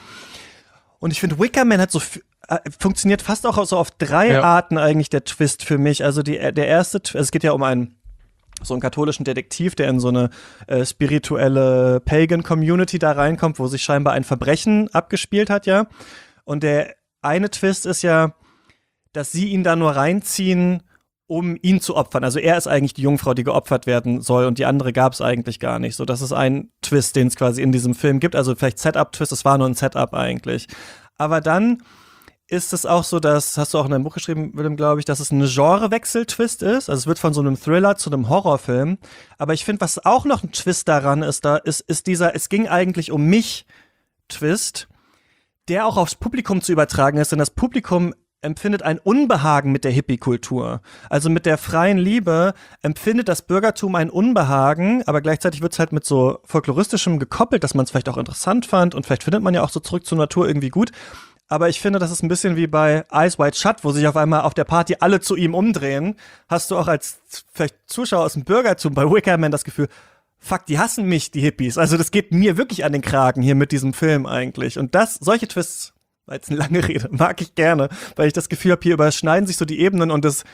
Und ich finde, Wicker Man hat so äh, funktioniert fast auch so auf drei ja. Arten eigentlich der Twist für mich. Also die, der erste, also es geht ja um einen so einen katholischen Detektiv, der in so eine äh, spirituelle Pagan-Community da reinkommt, wo sich scheinbar ein Verbrechen abgespielt hat, ja. Und der eine Twist ist ja, dass sie ihn da nur reinziehen, um ihn zu opfern. Also er ist eigentlich die Jungfrau, die geopfert werden soll, und die andere gab es eigentlich gar nicht. So, das ist ein Twist, den es quasi in diesem Film gibt. Also vielleicht Setup-Twist, es war nur ein Setup eigentlich. Aber dann ist es auch so, dass, hast du auch in deinem Buch geschrieben, Willem, glaube ich, dass es ein Genrewechsel-Twist ist. Also es wird von so einem Thriller zu einem Horrorfilm. Aber ich finde, was auch noch ein Twist daran ist, da ist, ist dieser, es ging eigentlich um mich Twist, der auch aufs Publikum zu übertragen ist, denn das Publikum empfindet ein Unbehagen mit der Hippie-Kultur. Also mit der freien Liebe empfindet das Bürgertum ein Unbehagen, aber gleichzeitig wird es halt mit so folkloristischem gekoppelt, dass man es vielleicht auch interessant fand, und vielleicht findet man ja auch so zurück zur Natur irgendwie gut. Aber ich finde, das ist ein bisschen wie bei Eyes Wide Shut, wo sich auf einmal auf der Party alle zu ihm umdrehen. Hast du auch als vielleicht Zuschauer aus dem Bürgertum bei Wicker Man das Gefühl, fuck, die hassen mich, die Hippies. Also das geht mir wirklich an den Kragen hier mit diesem Film eigentlich. Und das, solche Twists, war jetzt eine lange Rede, mag ich gerne, weil ich das Gefühl habe, hier überschneiden sich so die Ebenen und das,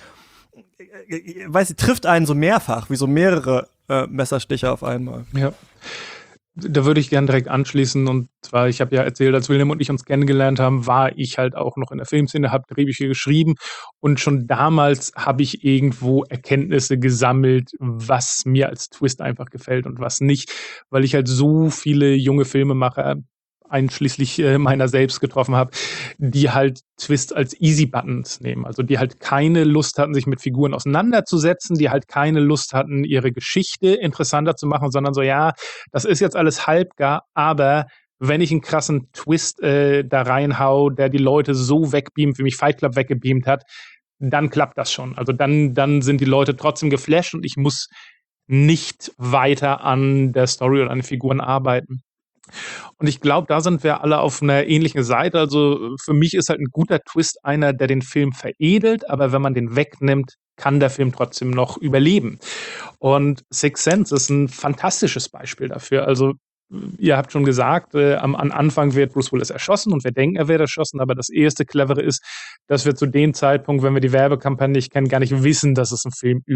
weiß ich, trifft einen so mehrfach, wie so mehrere äh, Messerstiche auf einmal. Ja. Da würde ich gerne direkt anschließen, und zwar, ich habe ja erzählt, als William und ich uns kennengelernt haben, war ich halt auch noch in der Filmszene, habe Drehbücher geschrieben, und schon damals habe ich irgendwo Erkenntnisse gesammelt, was mir als Twist einfach gefällt und was nicht, weil ich halt so viele junge Filmemacher einschließlich äh, meiner selbst getroffen habe, die halt Twists als Easy-Buttons nehmen. Also die halt keine Lust hatten, sich mit Figuren auseinanderzusetzen, die halt keine Lust hatten, ihre Geschichte interessanter zu machen, sondern so, ja, das ist jetzt alles halbgar, aber wenn ich einen krassen Twist äh, da reinhau, der die Leute so wegbeamt, wie mich Fight Club weggebeamt hat, dann klappt das schon. Also dann, dann sind die Leute trotzdem geflasht, und ich muss nicht weiter an der Story oder an den Figuren arbeiten. Und ich glaube, da sind wir alle auf einer ähnlichen Seite. Also für mich ist halt ein guter Twist einer, der den Film veredelt, aber wenn man den wegnimmt, kann der Film trotzdem noch überleben. Und Sixth Sense ist ein fantastisches Beispiel dafür. Also ihr habt schon gesagt, äh, am, am Anfang wird Bruce Willis erschossen, und wir denken, er wird erschossen, aber das erste Clevere ist, dass wir zu dem Zeitpunkt, wenn wir die Werbekampagne nicht kennen, gar nicht wissen, dass es ein Film über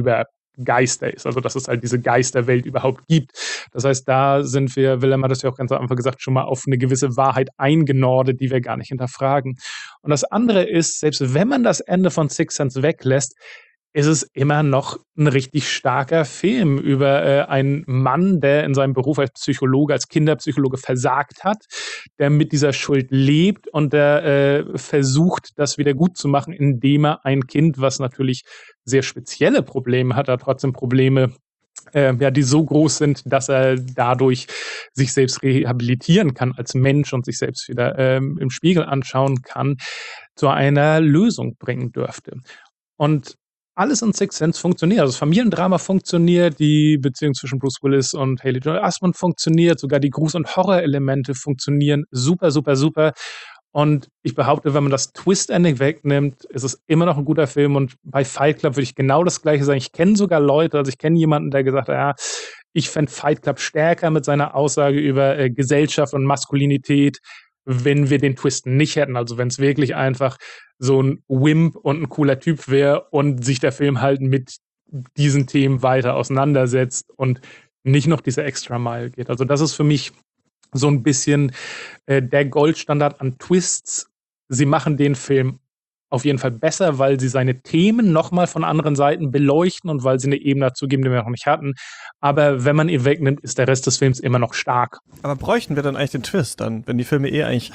Geister ist, also dass es halt diese Geisterwelt überhaupt gibt. Das heißt, da sind wir, Willem hat das ja auch ganz am Anfang gesagt, schon mal auf eine gewisse Wahrheit eingenordet, die wir gar nicht hinterfragen. Und das andere ist, selbst wenn man das Ende von Sixth Sense weglässt, ist es immer noch ein richtig starker Film über äh, einen Mann, der in seinem Beruf als Psychologe, als Kinderpsychologe versagt hat, der mit dieser Schuld lebt und der äh, versucht, das wieder gut zu machen, indem er ein Kind, was natürlich sehr spezielle Probleme hat, hat trotzdem Probleme, äh, ja, die so groß sind, dass er dadurch sich selbst rehabilitieren kann als Mensch und sich selbst wieder ähm, im Spiegel anschauen kann, zu einer Lösung bringen dürfte. Und alles in Sixth Sense funktioniert. Also das Familiendrama funktioniert, die Beziehung zwischen Bruce Willis und Haley Joel Osment funktioniert, sogar die Gruß- und Horror-Elemente funktionieren super, super, super. Und ich behaupte, wenn man das Twist-Ending wegnimmt, ist es immer noch ein guter Film. Und bei Fight Club würde ich genau das Gleiche sagen. Ich kenne sogar Leute, also ich kenne jemanden, der gesagt hat, ja, ich fände Fight Club stärker mit seiner Aussage über äh, Gesellschaft und Maskulinität, wenn wir den Twist nicht hätten. Also wenn es wirklich einfach so ein Wimp und ein cooler Typ wäre und sich der Film halt mit diesen Themen weiter auseinandersetzt und nicht noch diese Extra Mile geht. Also das ist für mich so ein bisschen äh, der Goldstandard an Twists. Sie machen den Film auf jeden Fall besser, weil sie seine Themen nochmal von anderen Seiten beleuchten und weil sie eine Ebene dazu geben, die wir noch nicht hatten. Aber wenn man ihn wegnimmt, ist der Rest des Films immer noch stark. Aber bräuchten wir dann eigentlich den Twist dann, wenn die Filme eh eigentlich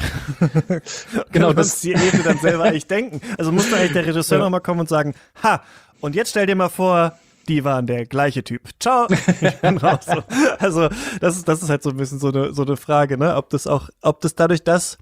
genau das die Ebene dann selber eigentlich denken? Also muss dann eigentlich der Regisseur ja. nochmal kommen und sagen, ha, und jetzt stell dir mal vor, die waren der gleiche Typ. Ciao. Ich bin raus. So. Also das ist, das ist halt so ein bisschen so eine, so eine Frage, ne? Ob das auch, ob das dadurch das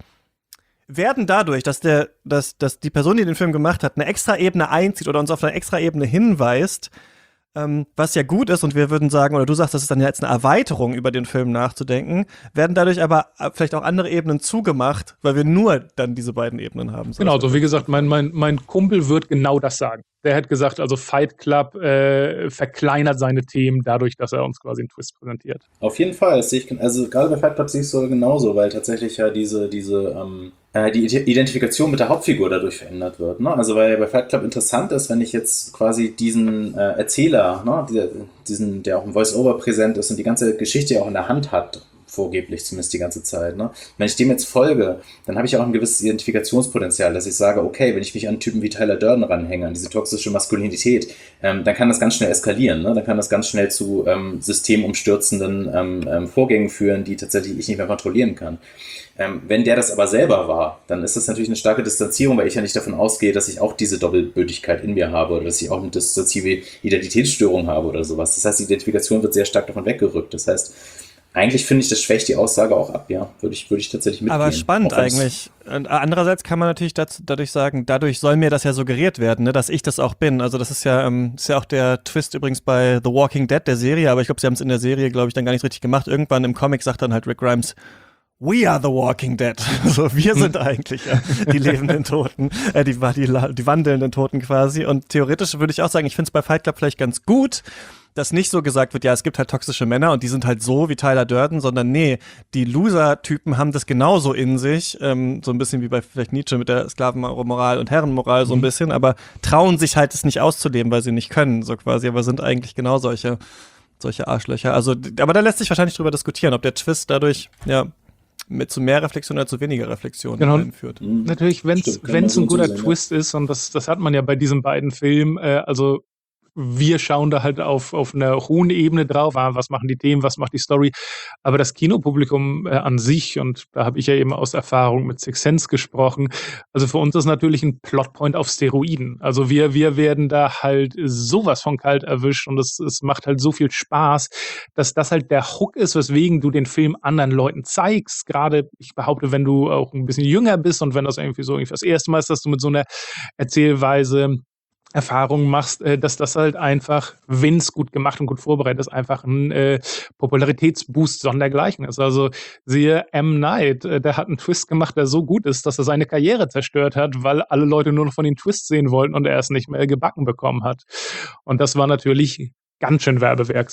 werden dadurch, dass der, dass, dass die Person, die den Film gemacht hat, eine extra Ebene einzieht oder uns auf eine extra Ebene hinweist, ähm, was ja gut ist, und wir würden sagen, oder du sagst, das ist dann ja jetzt eine Erweiterung, über den Film nachzudenken, werden dadurch aber vielleicht auch andere Ebenen zugemacht, weil wir nur dann diese beiden Ebenen haben. Genau, so wie gesagt, mein, mein, mein Kumpel wird genau das sagen. Der hat gesagt, also Fight Club äh, verkleinert seine Themen dadurch, dass er uns quasi einen Twist präsentiert. Auf jeden Fall, das sehe ich, also gerade bei Fight Club sehe ich es so genauso, weil tatsächlich ja diese, diese ähm, äh, die Identifikation mit der Hauptfigur dadurch verändert wird. Ne? Also weil bei Fight Club interessant ist, wenn ich jetzt quasi diesen äh, Erzähler, ne, dieser, diesen, der auch im Voice-Over präsent ist und die ganze Geschichte ja auch in der Hand hat, vorgeblich zumindest die ganze Zeit. Ne? Wenn ich dem jetzt folge, dann habe ich auch ein gewisses Identifikationspotenzial, dass ich sage, okay, wenn ich mich an Typen wie Tyler Durden ranhänge, an diese toxische Maskulinität, ähm, dann kann das ganz schnell eskalieren. Ne? Dann kann das ganz schnell zu ähm, systemumstürzenden ähm, ähm, Vorgängen führen, die tatsächlich ich nicht mehr kontrollieren kann. Ähm, wenn der das aber selber war, dann ist das natürlich eine starke Distanzierung, weil ich ja nicht davon ausgehe, dass ich auch diese Doppelbödigkeit in mir habe oder dass ich auch eine dissoziative Identitätsstörung habe oder sowas. Das heißt, die Identifikation wird sehr stark davon weggerückt. Das heißt, eigentlich finde ich, das schwächt die Aussage auch ab, ja. Würde ich, würde ich tatsächlich mitgehen. Aber spannend eigentlich. Und andererseits kann man natürlich dazu, dadurch sagen, dadurch soll mir das ja suggeriert werden, ne, dass ich das auch bin. Also das ist ja, ähm, ist ja auch der Twist übrigens bei The Walking Dead, der Serie, aber ich glaube, sie haben es in der Serie, glaube ich, dann gar nicht richtig gemacht. Irgendwann im Comic sagt dann halt Rick Grimes, we are the Walking Dead. Also wir sind eigentlich ja, die lebenden Toten, äh, die, die, die wandelnden Toten quasi. Und theoretisch würde ich auch sagen, ich finde es bei Fight Club vielleicht ganz gut, dass nicht so gesagt wird, ja, es gibt halt toxische Männer und die sind halt so wie Tyler Durden, sondern nee, die Loser-Typen haben das genauso in sich, ähm, so ein bisschen wie bei vielleicht Nietzsche mit der Sklavenmoral und Herrenmoral so ein bisschen, aber trauen sich halt es nicht auszuleben, weil sie nicht können, so quasi, aber sind eigentlich genau solche, solche Arschlöcher. Also, aber da lässt sich wahrscheinlich drüber diskutieren, ob der Twist dadurch, ja, mit zu mehr Reflexion oder zu weniger Reflexion genau. einführt. Mhm. Natürlich, wenn es ein guter Twist ja. ist, und das, das hat man ja bei diesen beiden Filmen, äh, also wir schauen da halt auf, auf einer hohen Ebene drauf, was machen die Themen, was macht die Story, aber das Kinopublikum äh, an sich, und da habe ich ja eben aus Erfahrung mit Sixth Sense gesprochen, also für uns ist natürlich ein Plotpoint auf Steroiden, also wir, wir werden da halt sowas von kalt erwischt und es, es macht halt so viel Spaß, dass das halt der Hook ist, weswegen du den Film anderen Leuten zeigst, gerade, ich behaupte, wenn du auch ein bisschen jünger bist und wenn das irgendwie so irgendwie das erste Mal ist, dass du mit so einer Erzählweise Erfahrungen machst, äh, dass das halt einfach, wenn es gut gemacht und gut vorbereitet ist, einfach ein äh, Popularitätsboost sondergleichen ist. Also siehe M. Night, äh, der hat einen Twist gemacht, der so gut ist, dass er seine Karriere zerstört hat, weil alle Leute nur noch von ihm Twist sehen wollten und er es nicht mehr gebacken bekommen hat. Und das war natürlich ganz schön werbewirksam.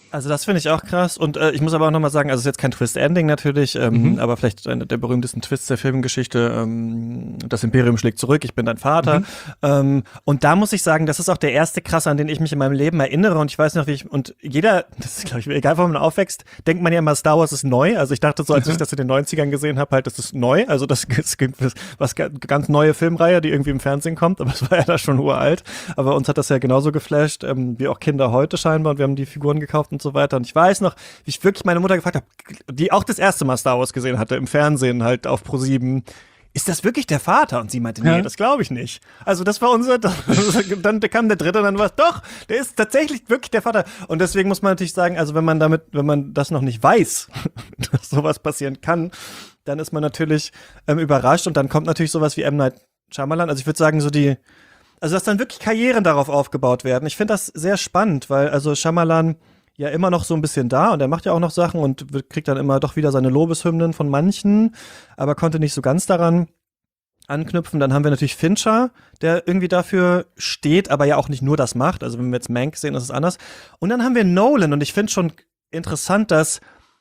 Also das finde ich auch krass und äh, ich muss aber auch nochmal sagen, also es ist jetzt kein Twist-Ending natürlich, ähm, Mhm. aber vielleicht einer der berühmtesten Twists der Filmgeschichte, ähm, das Imperium schlägt zurück, ich bin dein Vater. Mhm. Ähm, und da muss ich sagen, das ist auch der erste Krasse, an den ich mich in meinem Leben erinnere und ich weiß noch, wie ich, und jeder, das ist glaube ich, egal wo man aufwächst, denkt man ja immer, Star Wars ist neu. Also ich dachte so, als ich das in den neunzigern gesehen habe, halt, das ist neu, also das ist was ganz neue Filmreihe, die irgendwie im Fernsehen kommt, aber es war ja da schon uralt. Aber uns hat das ja genauso geflasht, ähm, wie auch Kinder heute scheinbar und wir haben die Figuren gekauft und so weiter. Und ich weiß noch, wie ich wirklich meine Mutter gefragt habe, die auch das erste Mal Star Wars gesehen hatte, im Fernsehen halt auf ProSieben, ist das wirklich der Vater? Und sie meinte, nee, Ja. das glaube ich nicht. Also das war unser, dann kam der dritte und dann war es, doch, der ist tatsächlich wirklich der Vater. Und deswegen muss man natürlich sagen, also wenn man damit, wenn man das noch nicht weiß, dass sowas passieren kann, dann ist man natürlich ähm, überrascht und dann kommt natürlich sowas wie M. Night Shyamalan. Also ich würde sagen, so die, also dass dann wirklich Karrieren darauf aufgebaut werden. Ich finde das sehr spannend, weil also Shyamalan ja immer noch so ein bisschen da und er macht ja auch noch Sachen und wird- kriegt dann immer doch wieder seine Lobeshymnen von manchen, aber konnte nicht so ganz daran anknüpfen. Dann haben wir natürlich Fincher, der irgendwie dafür steht, aber ja auch nicht nur das macht. Also wenn wir jetzt Mank sehen, ist es anders. Und dann haben wir Nolan und ich finde schon interessant, dass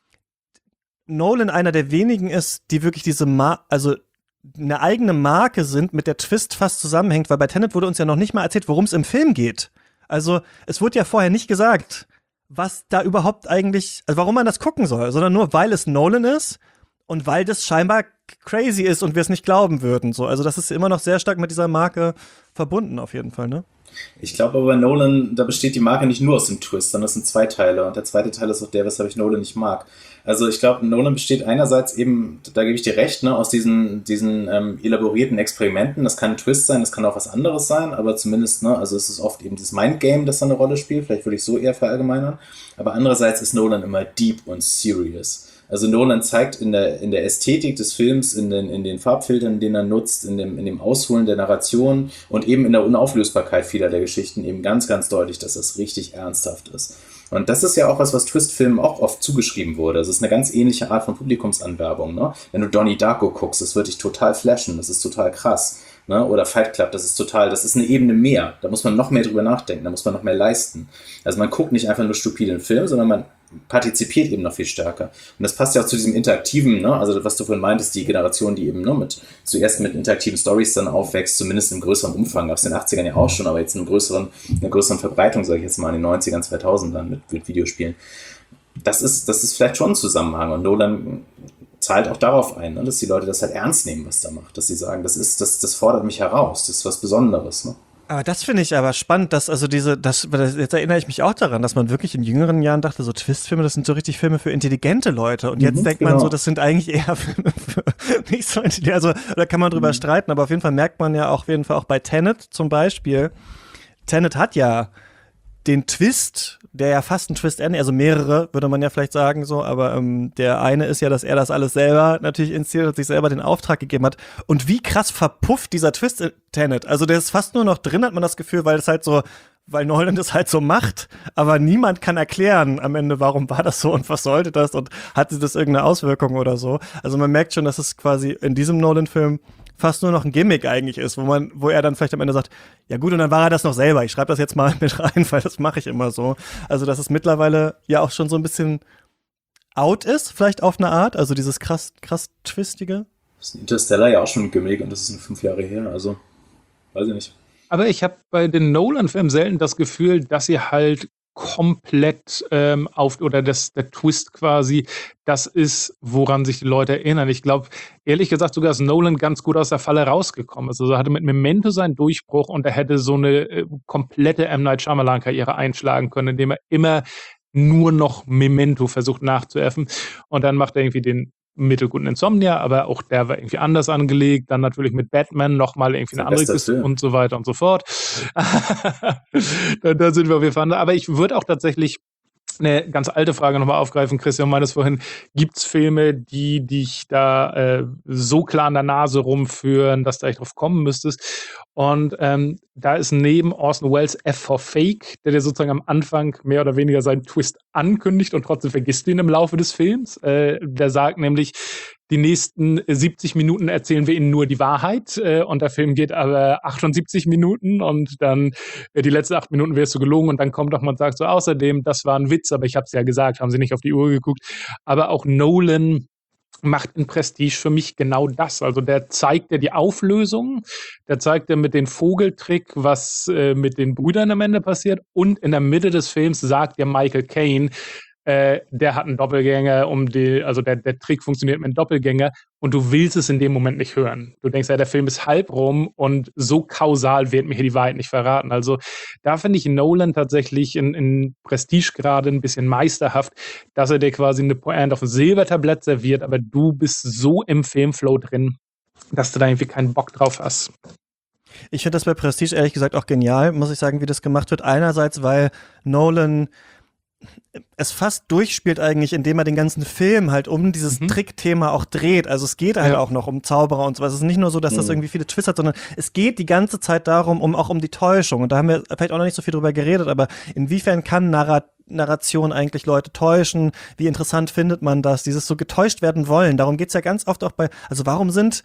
Nolan einer der wenigen ist, die wirklich diese Ma also eine eigene Marke sind, mit der Twist fast zusammenhängt, weil bei Tenet wurde uns ja noch nicht mal erzählt, worum es im Film geht. Also es wurde ja vorher nicht gesagt, was da überhaupt eigentlich, also warum man das gucken soll, sondern nur, weil es Nolan ist und weil das scheinbar crazy ist und wir es nicht glauben würden. So, also das ist immer noch sehr stark mit dieser Marke verbunden, auf jeden Fall, ne? Ich glaube aber bei Nolan, da besteht die Marke nicht nur aus dem Twist, sondern es sind zwei Teile. Und der zweite Teil ist auch der, weshalb ich Nolan nicht mag. Also ich glaube, Nolan besteht einerseits eben, da gebe ich dir recht, ne, aus diesen, diesen ähm, elaborierten Experimenten. Das kann ein Twist sein, das kann auch was anderes sein, aber zumindest, ne, also es ist oft eben dieses Mindgame, das da eine Rolle spielt. Vielleicht würde ich so eher verallgemeinern. Aber andererseits ist Nolan immer deep und serious. Also Nolan zeigt in der, in der Ästhetik des Films, in den, in den Farbfiltern, den er nutzt, in dem, in dem Ausholen der Narration und eben in der Unauflösbarkeit vieler der Geschichten eben ganz, ganz deutlich, dass das richtig ernsthaft ist. Und das ist ja auch was, was Twist-Filmen auch oft zugeschrieben wurde. Das ist eine ganz ähnliche Art von Publikumsanwerbung. Ne? Wenn du Donnie Darko guckst, das wird dich total flashen, das ist total krass. Ne? Oder Fight Club, das ist total, das ist eine Ebene mehr. Da muss man noch mehr drüber nachdenken, da muss man noch mehr leisten. Also man guckt nicht einfach nur stupiden Film, sondern man partizipiert eben noch viel stärker. Und das passt ja auch zu diesem interaktiven, ne? Also was du vorhin meintest, die Generation, die eben ne, mit, zuerst mit interaktiven Stories dann aufwächst, zumindest im größeren Umfang, gab es in den achtzigern ja auch schon, aber jetzt in einer größeren, einer größeren Verbreitung, sage ich jetzt mal, in den neunzigern, zweitausendern mit, mit Videospielen. Das ist, das ist vielleicht schon ein Zusammenhang und Nolan zahlt auch darauf ein, ne, dass die Leute das halt ernst nehmen, was da macht, dass sie sagen, das ist, das, das fordert mich heraus, das ist was Besonderes, ne? Aber das finde ich aber spannend, dass also diese, das, das, jetzt erinnere ich mich auch daran, dass man wirklich in jüngeren Jahren dachte, so Twistfilme, das sind so richtig Filme für intelligente Leute. Und jetzt Mhm, denkt man genau. so, das sind eigentlich eher Filme für nicht so intelligente, also da kann man drüber streiten, aber auf jeden Fall merkt man ja auch auf jeden Fall auch bei Tenet zum Beispiel, Tenet hat ja den Twist, der ja fast ein Twist-Ende, also mehrere, würde man ja vielleicht sagen so, aber ähm, der eine ist ja, dass er das alles selber natürlich inszeniert und sich selber den Auftrag gegeben hat. Und wie krass verpufft dieser Twist in Tenet. Also der ist fast nur noch drin, hat man das Gefühl, weil es halt so, weil Nolan das halt so macht, aber niemand kann erklären am Ende, warum war das so und was sollte das und hatte das irgendeine Auswirkung oder so. Also man merkt schon, dass es quasi in diesem Nolan-Film fast nur noch ein Gimmick eigentlich ist, wo man, wo er dann vielleicht am Ende sagt, ja gut, und dann war er das noch selber. Ich schreibe das jetzt mal mit rein, weil das mache ich immer so. Also, dass es mittlerweile ja auch schon so ein bisschen out ist, vielleicht auf eine Art. Also dieses krass, krass Twistige. Das ist Interstellar ja auch schon ein Gimmick und das ist nur fünf Jahre her, also weiß ich nicht. Aber ich habe bei den Nolan-Filmen selten das Gefühl, dass sie halt komplett ähm, auf, oder dass der Twist quasi das ist, woran sich die Leute erinnern. Ich glaube, ehrlich gesagt, sogar ist Nolan ganz gut aus der Falle rausgekommen. Also er hatte mit Memento seinen Durchbruch und er hätte so eine äh, komplette M. Night Shyamalan-Karriere einschlagen können, indem er immer nur noch Memento versucht nachzuäffen. Und dann macht er irgendwie den mittelguten Insomnia, aber auch der war irgendwie anders angelegt. Dann natürlich mit Batman nochmal irgendwie eine Sein andere bester Kiste Film. und so weiter und so fort. da, da sind wir auf jeden Fall. Aber ich würde auch tatsächlich eine ganz alte Frage nochmal aufgreifen. Christian meinte es vorhin, gibt es Filme, die dich da äh, so klar an der Nase rumführen, dass du echt drauf kommen müsstest? Und ähm, da ist neben Orson Welles F for Fake, der dir sozusagen am Anfang mehr oder weniger seinen Twist ankündigt und trotzdem vergisst du ihn im Laufe des Films. Äh, der sagt nämlich, die nächsten siebzig Minuten erzählen wir ihnen nur die Wahrheit äh, und der Film geht aber achtundsiebzig Minuten und dann äh, die letzten acht Minuten wirst du gelogen und dann kommt doch mal und sagt so, außerdem, das war ein Witz, aber ich habe es ja gesagt, haben sie nicht auf die Uhr geguckt. Aber auch Nolan macht in Prestige für mich genau das. Also der zeigt dir die Auflösung, der zeigt dir mit dem Vogeltrick, was äh, mit den Brüdern am Ende passiert und in der Mitte des Films sagt dir Michael Caine, Äh, der hat einen Doppelgänger, um die, also der, der Trick funktioniert mit einem Doppelgänger und du willst es in dem Moment nicht hören. Du denkst ja, der Film ist halb rum und so kausal wird mir hier die Wahrheit nicht verraten. Also da finde ich Nolan tatsächlich in, in Prestige gerade ein bisschen meisterhaft, dass er dir quasi eine Pointe auf ein Silbertablett serviert, aber du bist so im Filmflow drin, dass du da irgendwie keinen Bock drauf hast. Ich finde das bei Prestige ehrlich gesagt auch genial, muss ich sagen, wie das gemacht wird. Einerseits, weil Nolan es fast durchspielt eigentlich, indem er den ganzen Film halt um dieses mhm. Trickthema auch dreht. Also es geht halt ja. auch noch um Zauberer und so was. Es ist nicht nur so, dass mhm. das irgendwie viele Twists hat, sondern es geht die ganze Zeit darum, um auch um die Täuschung. Und da haben wir vielleicht auch noch nicht so viel drüber geredet, aber inwiefern kann Narrat Narration eigentlich Leute täuschen? Wie interessant findet man das? Dieses so getäuscht werden wollen. Darum geht's ja ganz oft auch bei, also warum sind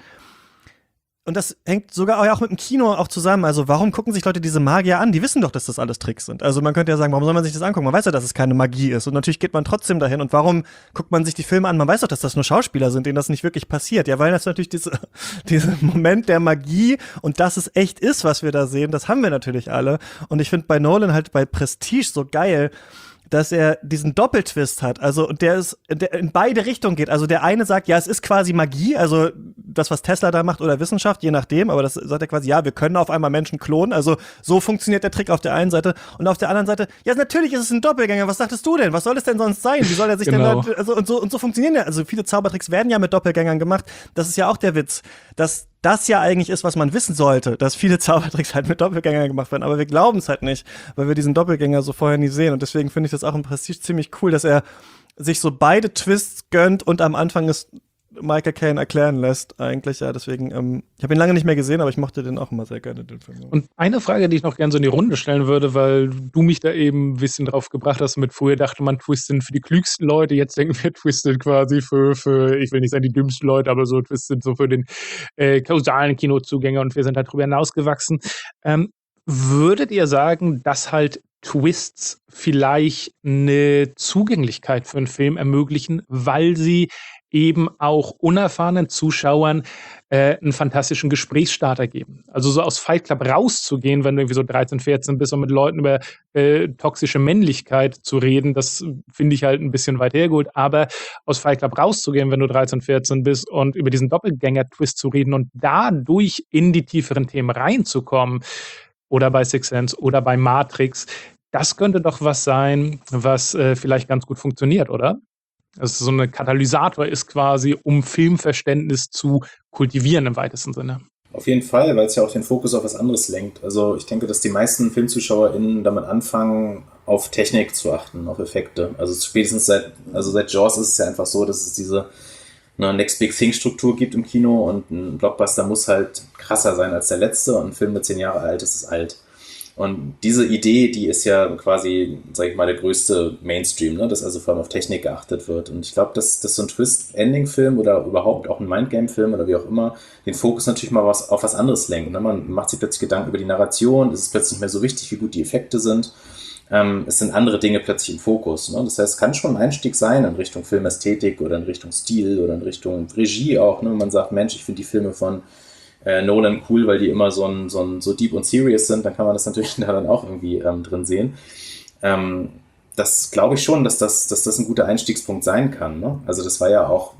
Und das hängt sogar auch mit dem Kino auch zusammen. Also warum gucken sich Leute diese Magier an? Die wissen doch, dass das alles Tricks sind. Also man könnte ja sagen, warum soll man sich das angucken? Man weiß ja, dass es keine Magie ist. Und natürlich geht man trotzdem dahin. Und warum guckt man sich die Filme an? Man weiß doch, dass das nur Schauspieler sind, denen das nicht wirklich passiert. Ja, weil das natürlich diese, dieser Moment der Magie und dass es echt ist, was wir da sehen, das haben wir natürlich alle. Und ich finde bei Nolan halt bei Prestige so geil, dass er diesen Doppeltwist hat, also und der ist der in beide Richtungen geht. Also der eine sagt, ja, es ist quasi Magie, also das, was Tesla da macht oder Wissenschaft, je nachdem, aber das sagt er quasi, ja, wir können auf einmal Menschen klonen, also so funktioniert der Trick auf der einen Seite und auf der anderen Seite, ja, natürlich ist es ein Doppelgänger, was dachtest du denn? Was soll es denn sonst sein? Wie soll er sich genau. denn, also und so und so funktionieren ja, also viele Zaubertricks werden ja mit Doppelgängern gemacht, das ist ja auch der Witz, dass das ja eigentlich ist, was man wissen sollte, dass viele Zaubertricks halt mit Doppelgängern gemacht werden, aber wir glauben es halt nicht, weil wir diesen Doppelgänger so vorher nie sehen und deswegen finde ich das auch im Prestige ziemlich cool, dass er sich so beide Twists gönnt und am Anfang es Michael Caine erklären lässt eigentlich, ja, deswegen, ähm, ich habe ihn lange nicht mehr gesehen, aber ich mochte den auch immer sehr gerne, den Film. Und eine Frage, die ich noch gerne so in die Runde stellen würde, weil du mich da eben ein bisschen drauf gebracht hast, mit früher dachte man, Twists sind für die klügsten Leute, jetzt denken wir, Twists sind quasi für, für, ich will nicht sagen die dümmsten Leute, aber so Twists sind so für den äh, kausalen Kinozugänger und wir sind halt drüber hinausgewachsen. Ähm, würdet ihr sagen, dass halt Twists vielleicht eine Zugänglichkeit für einen Film ermöglichen, weil sie eben auch unerfahrenen Zuschauern äh, einen fantastischen Gesprächsstarter geben. Also so aus Fight Club rauszugehen, wenn du irgendwie so dreizehn, vierzehn bist und mit Leuten über äh, toxische Männlichkeit zu reden, das finde ich halt ein bisschen weit hergeholt. Aber aus Fight Club rauszugehen, wenn du dreizehn, vierzehn bist und über diesen Doppelgänger-Twist zu reden und dadurch in die tieferen Themen reinzukommen, oder bei Sixth Sense oder bei Matrix, das könnte doch was sein, was äh, vielleicht ganz gut funktioniert, oder? Also so ein Katalysator ist quasi, um Filmverständnis zu kultivieren im weitesten Sinne. Auf jeden Fall, weil es ja auch den Fokus auf was anderes lenkt. Also ich denke, dass die meisten FilmzuschauerInnen damit anfangen, auf Technik zu achten, auf Effekte. Also spätestens seit, also seit Jaws ist es ja einfach so, dass es diese eine Next Big Thing-Struktur gibt im Kino und ein Blockbuster muss halt krasser sein als der letzte und ein Film, der zehn Jahre alt ist, ist alt. Und diese Idee, die ist ja quasi, sag ich mal, der größte Mainstream, ne? Dass also vor allem auf Technik geachtet wird. Und ich glaube, dass, dass so ein Twist-Ending-Film oder überhaupt auch ein Mindgame-Film oder wie auch immer den Fokus natürlich mal was, auf was anderes lenkt. Ne? Man macht sich plötzlich Gedanken über die Narration, es ist plötzlich nicht mehr so wichtig, wie gut die Effekte sind. Ähm, es sind andere Dinge plötzlich im Fokus. Ne? Das heißt, es kann schon ein Einstieg sein in Richtung Filmästhetik oder in Richtung Stil oder in Richtung Regie auch. Ne? Man sagt, Mensch, ich finde die Filme von Äh, Nolan cool, weil die immer so, ein, so, ein, so deep und serious sind, dann kann man das natürlich da dann auch irgendwie ähm, drin sehen. Ähm, das glaube ich schon, dass das, dass das ein guter Einstiegspunkt sein kann. Ne? Also das war ja auch,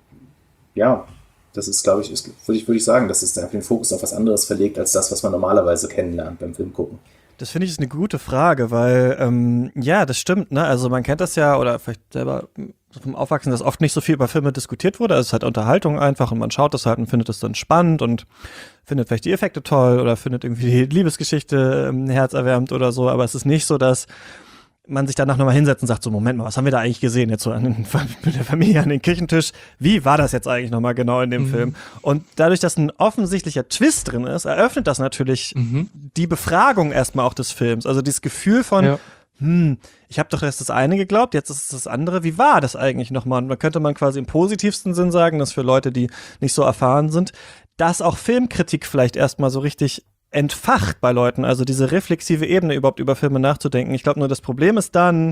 ja, das ist, glaube ich, ist, würde ich, würde ich sagen, dass es da den Fokus auf was anderes verlegt, als das, was man normalerweise kennenlernt beim Film gucken. Das finde ich ist eine gute Frage, weil, ähm, ja, das stimmt, ne? Also man kennt das ja, oder vielleicht selber vom Aufwachsen, dass oft nicht so viel über Filme diskutiert wurde. Also es ist halt Unterhaltung einfach und man schaut das halt und findet es dann spannend und findet vielleicht die Effekte toll oder findet irgendwie die Liebesgeschichte ähm, herzerwärmend oder so. Aber es ist nicht so, dass man sich danach nochmal hinsetzt und sagt, so Moment mal, was haben wir da eigentlich gesehen jetzt so an den, mit der Familie an den Küchentisch? Wie war das jetzt eigentlich nochmal genau in dem mhm. Film? Und dadurch, dass ein offensichtlicher Twist drin ist, eröffnet das natürlich mhm. die Befragung erstmal auch des Films. Also dieses Gefühl von, ja. hm, ich habe doch erst das eine geglaubt, jetzt ist es das andere. Wie war das eigentlich nochmal? Und da könnte man quasi im positivsten Sinn sagen, dass für Leute, die nicht so erfahren sind, dass auch Filmkritik vielleicht erstmal so richtig entfacht bei Leuten, also diese reflexive Ebene überhaupt über Filme nachzudenken. Ich glaube nur, das Problem ist dann,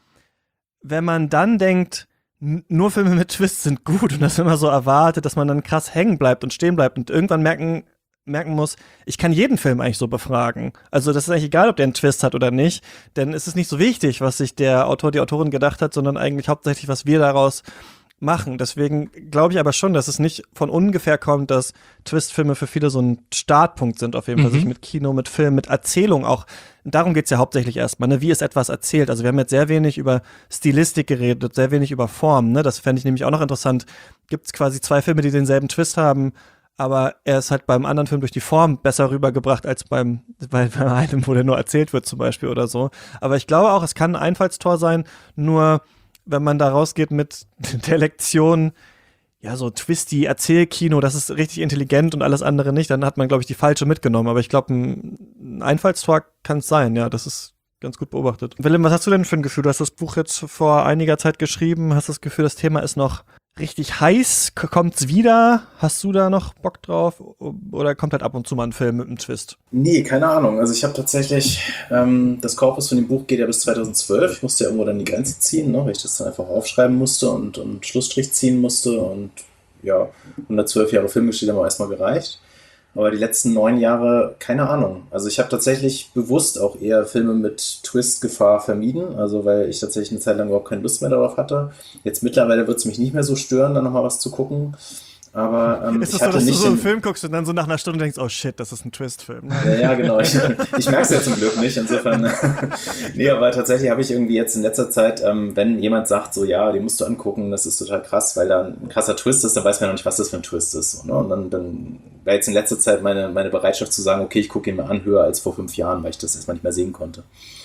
wenn man dann denkt, n- nur Filme mit Twists sind gut und das immer so erwartet, dass man dann krass hängen bleibt und stehen bleibt und irgendwann merken, merken muss, ich kann jeden Film eigentlich so befragen. Also das ist eigentlich egal, ob der einen Twist hat oder nicht, denn es ist nicht so wichtig, was sich der Autor, die Autorin gedacht hat, sondern eigentlich hauptsächlich, was wir daraus machen. Deswegen glaube ich aber schon, dass es nicht von ungefähr kommt, dass Twistfilme für viele so ein Startpunkt sind, auf jeden Fall, Mhm. sich mit Kino, mit Film, mit Erzählung auch. Darum geht's ja hauptsächlich erstmal, ne? Wie ist etwas erzählt? Also wir haben jetzt sehr wenig über Stilistik geredet, sehr wenig über Form, ne? Das fände ich nämlich auch noch interessant. Gibt's quasi zwei Filme, die denselben Twist haben, aber er ist halt beim anderen Film durch die Form besser rübergebracht als beim, bei, bei einem, wo der nur erzählt wird zum Beispiel oder so. Aber ich glaube auch, es kann ein Einfallstor sein, nur wenn man da rausgeht mit der Lektion, ja, so twisty Erzählkino, das ist richtig intelligent und alles andere nicht, dann hat man, glaube ich, die falsche mitgenommen. Aber ich glaube, ein Einfallstor kann es sein, ja, das ist ganz gut beobachtet. Willem, was hast du denn für ein Gefühl? Du hast das Buch jetzt vor einiger Zeit geschrieben, hast das Gefühl, das Thema ist noch richtig heiß? K- Kommt's wieder? Hast du da noch Bock drauf? Oder kommt halt ab und zu mal ein Film mit einem Twist? Nee, keine Ahnung. Also ich habe tatsächlich, ähm, das Korpus von dem Buch geht ja bis zweitausendzwölf. Ich musste ja irgendwo dann die Grenze ziehen, ne, weil ich das dann einfach aufschreiben musste und, und Schlussstrich ziehen musste. Und ja, hundertzwölf Jahre Filmgeschichte haben mir erstmal gereicht. Aber die letzten neun Jahre, keine Ahnung. Also ich habe tatsächlich bewusst auch eher Filme mit Twist-Gefahr vermieden. Also weil ich tatsächlich eine Zeit lang überhaupt keine Lust mehr darauf hatte. Jetzt mittlerweile wird es mich nicht mehr so stören, da nochmal was zu gucken. Aber ähm, Ist ich es so, hatte dass du nicht so einen den, Film guckst und dann so nach einer Stunde denkst, oh shit, das ist ein Twist-Film? Ja, ja, genau. Ich, ich merke es ja zum Glück nicht. Insofern. Nee, aber tatsächlich habe ich irgendwie jetzt in letzter Zeit, ähm, wenn jemand sagt, so, ja, den musst du angucken, das ist total krass, weil da ein krasser Twist ist, dann weiß man noch nicht, was das für ein Twist ist. So, ne? Und dann, dann wäre jetzt in letzter Zeit meine, meine Bereitschaft zu sagen, okay, ich gucke ihn mal an, höher als vor fünf Jahren, weil ich das erstmal nicht mehr sehen konnte.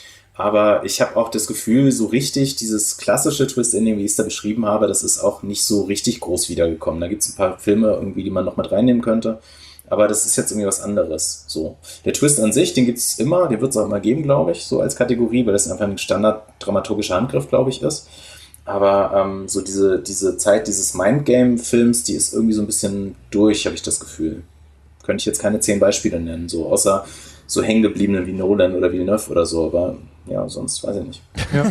Aber ich habe auch das Gefühl, so richtig dieses klassische Twist-Ending, wie ich es da beschrieben habe, das ist auch nicht so richtig groß wiedergekommen. Da gibt es ein paar Filme irgendwie, die man noch mit reinnehmen könnte. Aber das ist jetzt irgendwie was anderes. So. Der Twist an sich, den gibt es immer, den wird es auch immer geben, glaube ich, so als Kategorie, weil das einfach ein Standard-dramaturgischer Handgriff, glaube ich, ist. Aber ähm, so diese, diese Zeit dieses Mindgame-Films, die ist irgendwie so ein bisschen durch, habe ich das Gefühl. Könnte ich jetzt keine zehn Beispiele nennen, so außer so hängengebliebenen wie Nolan oder Villeneuve oder so, aber ja, sonst weiß ich nicht. Ja.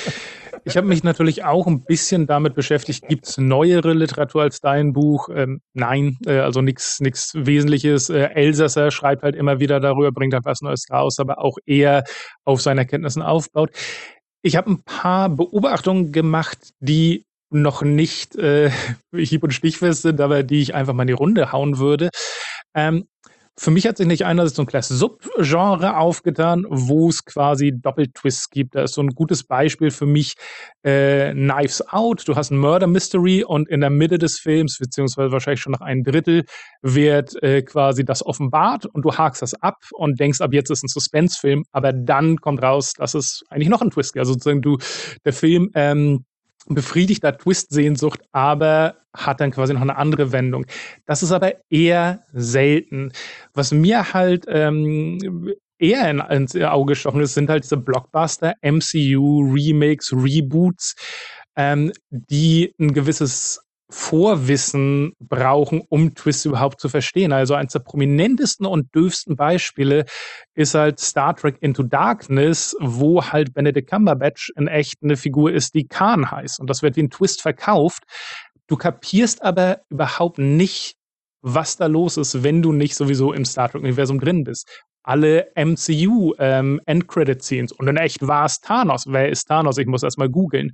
Ich habe mich natürlich auch ein bisschen damit beschäftigt, gibt es neuere Literatur als dein Buch? Ähm, nein, äh, also nichts nichts Wesentliches. Äh, Elsasser schreibt halt immer wieder darüber, bringt halt was Neues raus, aber auch eher auf seinen Erkenntnissen aufbaut. Ich habe ein paar Beobachtungen gemacht, die noch nicht äh, hieb- und stichfest sind, aber die ich einfach mal in die Runde hauen würde. Ähm, Für mich hat sich nicht einerseits so ein kleines Subgenre aufgetan, wo es quasi Doppeltwists gibt. Da ist so ein gutes Beispiel für mich äh, Knives Out. Du hast ein Murder Mystery und in der Mitte des Films, beziehungsweise wahrscheinlich schon nach einem Drittel, wird äh, quasi das offenbart und du hakst das ab und denkst, ab jetzt ist ein Suspense-Film. Aber dann kommt raus, dass es eigentlich noch ein Twist gibt. Also sozusagen du, der Film ähm, befriedigt da Twist-Sehnsucht, aber hat dann quasi noch eine andere Wendung. Das ist aber eher selten. Was mir halt ähm, eher in, ins Auge gestochen ist, sind halt diese Blockbuster, M C U, Remakes, Reboots, ähm, die ein gewisses Vorwissen brauchen, um Twists überhaupt zu verstehen. Also eines der prominentesten und dürfsten Beispiele ist halt Star Trek Into Darkness, wo halt Benedict Cumberbatch in echt eine Figur ist, die Khan heißt. Und das wird wie ein Twist verkauft. Du kapierst aber überhaupt nicht, was da los ist, wenn du nicht sowieso im Star Trek-Universum drin bist. Alle M C U ähm, End-Credit-Scenes und in echt war es Thanos. Wer ist Thanos? Ich muss erst mal googeln.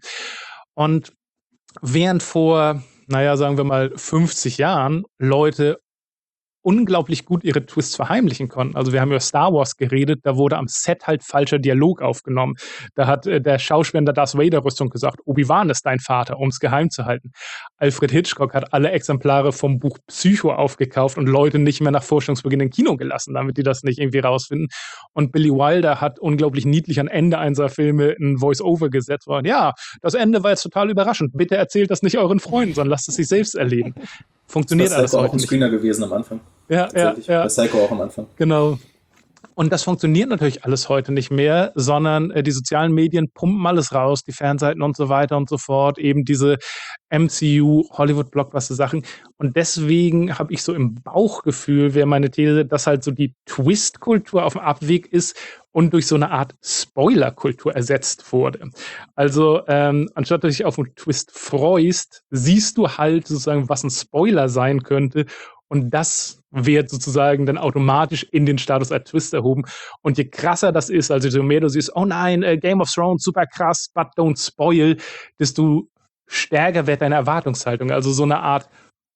Und während vor, naja, sagen wir mal fünfzig Jahren Leute unglaublich gut ihre Twists verheimlichen konnten. Also wir haben über Star Wars geredet, da wurde am Set halt falscher Dialog aufgenommen. Da hat äh, der Schauspieler in der Darth Vader-Rüstung gesagt, Obi-Wan ist dein Vater, um es geheim zu halten. Alfred Hitchcock hat alle Exemplare vom Buch Psycho aufgekauft und Leute nicht mehr nach Vorstellungsbeginn im Kino gelassen, damit die das nicht irgendwie rausfinden. Und Billy Wilder hat unglaublich niedlich am Ende einer seiner Filme ein Voice-Over gesetzt. Und ja, das Ende war jetzt total überraschend. Bitte erzählt das nicht euren Freunden, sondern lasst es sich selbst erleben. Funktioniert Das alles ist auch heute ein nicht. Screener gewesen am Anfang. Ja, ja, Tatsächlich. ja. Bei Psycho auch am Anfang. Genau. Und das funktioniert natürlich alles heute nicht mehr, sondern äh, die sozialen Medien pumpen alles raus, die Fernseiten und so weiter und so fort, eben diese M C U, Hollywood-Blockbuster-Sachen. Und deswegen habe ich so im Bauchgefühl, wäre meine These, dass halt so die Twist-Kultur auf dem Abweg ist und durch so eine Art Spoiler-Kultur ersetzt wurde. Also ähm, anstatt dass du dich auf einen Twist freust, siehst du halt sozusagen, was ein Spoiler sein könnte. Und das wird sozusagen dann automatisch in den Status als Twist erhoben. Und je krasser das ist, also je mehr du siehst, oh nein, äh, Game of Thrones, super krass, but don't spoil, desto stärker wird deine Erwartungshaltung. Also so eine Art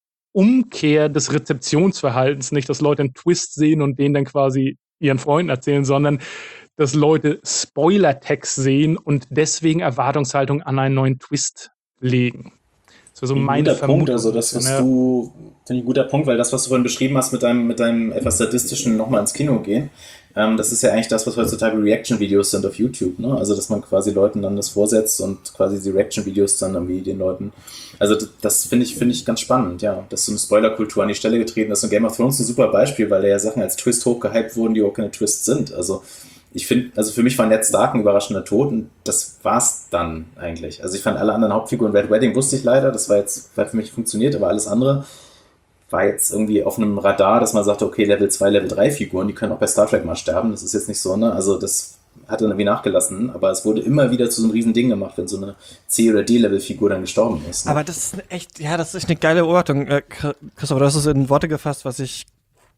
Umkehr des Rezeptionsverhaltens. Nicht, dass Leute einen Twist sehen und den dann quasi ihren Freunden erzählen, sondern dass Leute Spoiler-Text sehen und deswegen Erwartungshaltung an einen neuen Twist legen. Das wäre so Ein meine guter Vermutung. Punkt, also das, was Ja. du, finde ich ein guter Punkt, weil das, was du vorhin beschrieben hast mit deinem, mit deinem etwas sadistischen nochmal ins Kino gehen, ähm, das ist ja eigentlich das, was heutzutage Reaction-Videos sind auf YouTube, ne? Also, dass man quasi Leuten dann das vorsetzt und quasi die Reaction-Videos dann irgendwie den Leuten, also das, das finde ich, finde ich ganz spannend, ja, dass so eine Spoiler-Kultur an die Stelle getreten ist und Game of Thrones ist ein super Beispiel, weil da ja Sachen als Twist hochgehypt wurden, die auch keine Twists sind, also ich finde, also für mich war Ned Stark ein überraschender Tod und das war's dann eigentlich. Also ich fand alle anderen Hauptfiguren, Red Wedding wusste ich leider, das war jetzt, hat für mich funktioniert, aber alles andere war jetzt irgendwie auf einem Radar, dass man sagte, okay, Level zwei, Level drei Figuren, die können auch bei Star Trek mal sterben, das ist jetzt nicht so, ne, also das hat dann irgendwie nachgelassen, aber es wurde immer wieder zu so einem riesen Ding gemacht, wenn so eine C- oder D-Level-Figur dann gestorben ist. Ne? Aber das ist echt, ja, das ist eine geile Beobachtung. Äh, Christopher, du hast es in Worte gefasst, was ich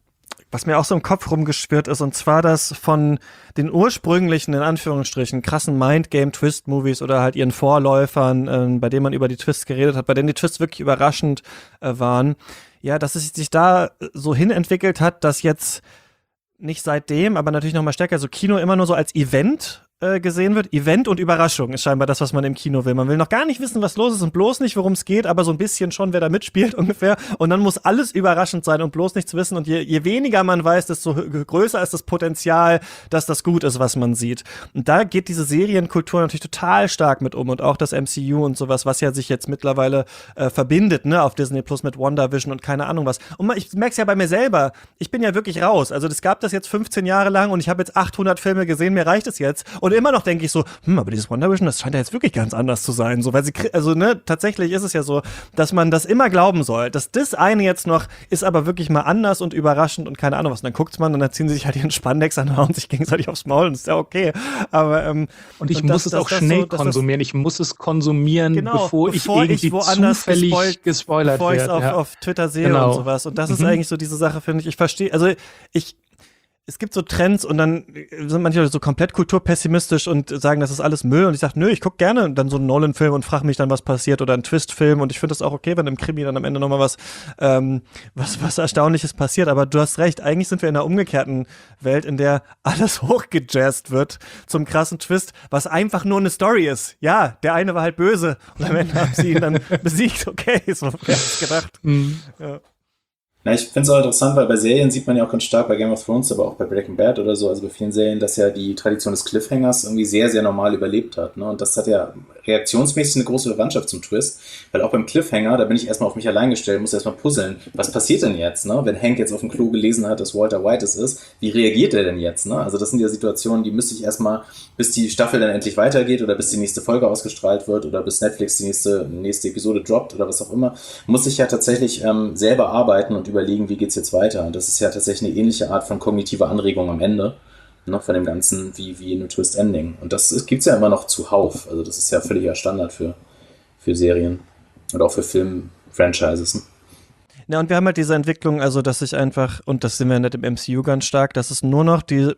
was mir auch so im Kopf rumgespürt ist, und zwar das von den ursprünglichen, in Anführungsstrichen, krassen Mindgame-Twist-Movies oder halt ihren Vorläufern, äh, bei denen man über die Twists geredet hat, bei denen die Twists wirklich überraschend äh, waren, ja, dass es sich da so hinentwickelt hat, dass jetzt nicht seitdem, aber natürlich noch mal stärker, so Kino immer nur so als Event äh, gesehen wird. Event und Überraschung ist scheinbar das, was man im Kino will. Man will noch gar nicht wissen, was los ist und bloß nicht, worum es geht, aber so ein bisschen schon, wer da mitspielt ungefähr. Und dann muss alles überraschend sein und bloß nichts wissen. Und je, je weniger man weiß, desto größer ist das Potenzial, dass das gut ist, was man sieht. Und da geht diese Serienkultur natürlich total stark mit um. Und auch das M C U und sowas, was ja sich jetzt mittlerweile äh, verbindet, ne, auf Disney Plus mit WandaVision und keine Ahnung was. Und ich merk's ja bei mir selber. Ich bin ja wirklich raus. Also das gab das jetzt fünfzehn Jahre lang und ich habe jetzt achthundert Filme gesehen, mir reicht es jetzt. Und immer noch denke ich so, hm, aber dieses WandaVision, das scheint ja jetzt wirklich ganz anders zu sein. So, weil sie, also, ne, tatsächlich ist es ja so, dass man das immer glauben soll, dass das eine jetzt noch ist aber wirklich mal anders und überraschend und keine Ahnung was. Und dann guckt's man und dann ziehen sie sich halt ihren Spandex an und hauen sich gegenseitig aufs Maul und ist ja okay. Aber, ähm, Und ich und muss das- es das- auch das schnell so- dass das- konsumieren. Ich muss es konsumieren, Genau, bevor, bevor ich ich irgendwie woanders zufällig gespoilt- gespoilert bevor ich es werde. auf, Ja. auf Twitter sehe Genau. und sowas. Und das ist Mhm. eigentlich so diese Sache, finde ich. Ich verstehe, also ich, es gibt so Trends und dann sind manche Leute so komplett kulturpessimistisch und sagen, das ist alles Müll. Und ich sage, nö, ich gucke gerne dann so einen Nolan-Film und frage mich dann, was passiert oder einen Twist-Film. Und ich finde das auch okay, wenn im Krimi dann am Ende nochmal was, ähm, was, was Erstaunliches passiert. Aber du hast recht, eigentlich sind wir in einer umgekehrten Welt, in der alles hochgejazzt wird zum krassen Twist, was einfach nur eine Story ist. Ja, der eine war halt böse und am Ende haben sie ihn dann besiegt. Okay, so wer hätte gedacht. Mhm. Ja. Na, ich finde es auch interessant, weil bei Serien sieht man ja auch ganz stark, bei Game of Thrones, aber auch bei Breaking Bad oder so, also bei vielen Serien, dass ja die Tradition des Cliffhangers irgendwie sehr, sehr normal überlebt hat. Ne? Und das hat ja reaktionsmäßig eine große Verwandtschaft zum Twist, weil auch beim Cliffhanger, da bin ich erstmal auf mich allein gestellt, muss erstmal puzzeln. Was passiert denn jetzt, ne? Wenn Hank jetzt auf dem Klo gelesen hat, dass Walter White es ist? Wie reagiert er denn jetzt? Ne? Also das sind ja Situationen, die müsste ich erstmal, bis die Staffel dann endlich weitergeht oder bis die nächste Folge ausgestrahlt wird oder bis Netflix die nächste, nächste Episode droppt oder was auch immer, muss ich ja tatsächlich ähm, selber arbeiten und überlegen, wie geht's jetzt weiter. Und das ist ja tatsächlich eine ähnliche Art von kognitiver Anregung am Ende, ne, von dem Ganzen, wie, wie eine Twist-Ending. Und das gibt es ja immer noch zuhauf. Also das ist ja völliger Standard für, für Serien und auch für Film-Franchises. Ne? Ja, und wir haben halt diese Entwicklung, also dass sich einfach, und das sehen wir nicht im M C U ganz stark, dass es nur noch die,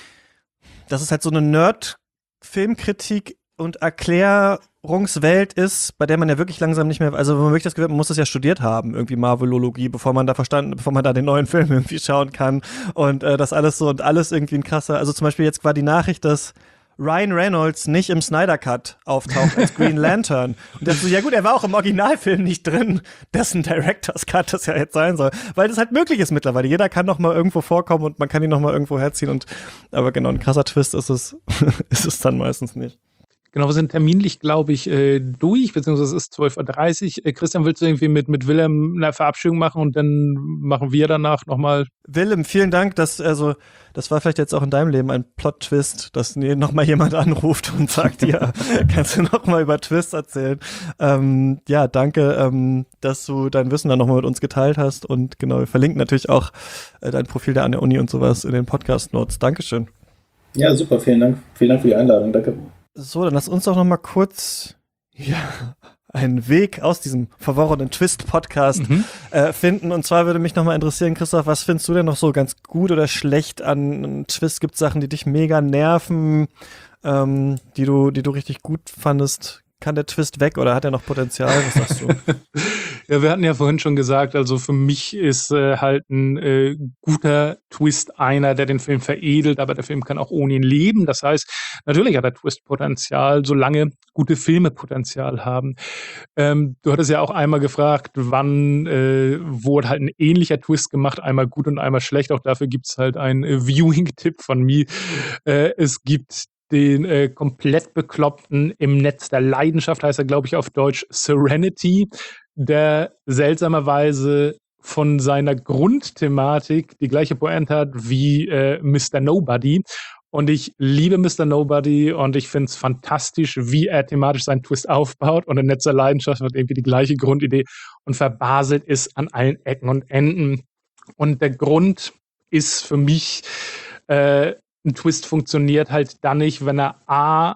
dass es halt so eine Nerd-Filmkritik und Erklärungswelt ist, bei der man ja wirklich langsam nicht mehr, also man wirklich das Gefühl, man muss das ja studiert haben, irgendwie Marvelologie, bevor man da verstanden, bevor man da den neuen Film irgendwie schauen kann und äh, das alles so und alles irgendwie ein krasser, also zum Beispiel jetzt war die Nachricht, dass Ryan Reynolds nicht im Snyder Cut auftaucht als Green Lantern. Und dachte so, ja gut, er war auch im Originalfilm nicht drin, dessen Director's Cut das ja jetzt sein soll. Weil das halt möglich ist mittlerweile. Jeder kann noch mal irgendwo vorkommen und man kann ihn noch mal irgendwo herziehen. Und aber genau, ein krasser Twist ist es, ist es dann meistens nicht. Genau, wir sind terminlich, glaube ich, äh, durch, beziehungsweise es ist zwölf Uhr dreißig. Äh, Christian, willst du irgendwie mit, mit Willem eine Verabschiedung machen und dann machen wir danach nochmal? Willem, vielen Dank, dass, also, das war vielleicht jetzt auch in deinem Leben ein Plot-Twist, dass nochmal jemand anruft und sagt, ja, kannst du nochmal über Twist erzählen. Ähm, ja, danke, ähm, dass du dein Wissen dann nochmal mit uns geteilt hast und genau, wir verlinken natürlich auch äh, dein Profil da an der Uni und sowas in den Podcast-Notes. Dankeschön. Ja, super, vielen Dank. Vielen Dank für die Einladung, danke. So, dann lass uns doch noch mal kurz ja, einen Weg aus diesem verworrenen Twist-Podcast Mhm. äh, finden. Und zwar würde mich noch mal interessieren, Christoph, was findest du denn noch so ganz gut oder schlecht an Twist? Gibt es Sachen, die dich mega nerven, ähm, die du, die du richtig gut fandest? Kann der Twist weg oder hat er noch Potenzial? Was sagst du? Ja, wir hatten ja vorhin schon gesagt, also für mich ist äh, halt ein äh, guter Twist einer, der den Film veredelt, aber der Film kann auch ohne ihn leben. Das heißt, natürlich hat der Twist Potenzial, solange gute Filme Potenzial haben. Ähm, du hattest ja auch einmal gefragt, wann äh, wurde halt ein ähnlicher Twist gemacht, einmal gut und einmal schlecht. Auch dafür gibt's halt einen äh, Viewing-Tipp von mir. Äh, es gibt den äh, komplett bekloppten Im Netz der Leidenschaft, heißt er, glaube ich, auf Deutsch Serenity, der seltsamerweise von seiner Grundthematik die gleiche Pointe hat wie äh, Mister Nobody. Und ich liebe Mister Nobody und ich finde es fantastisch, wie er thematisch seinen Twist aufbaut. Und in Netz der Leidenschaft hat irgendwie die gleiche Grundidee und verbaselt ist an allen Ecken und Enden. Und der Grund ist für mich, äh, ein Twist funktioniert halt dann nicht, wenn er A,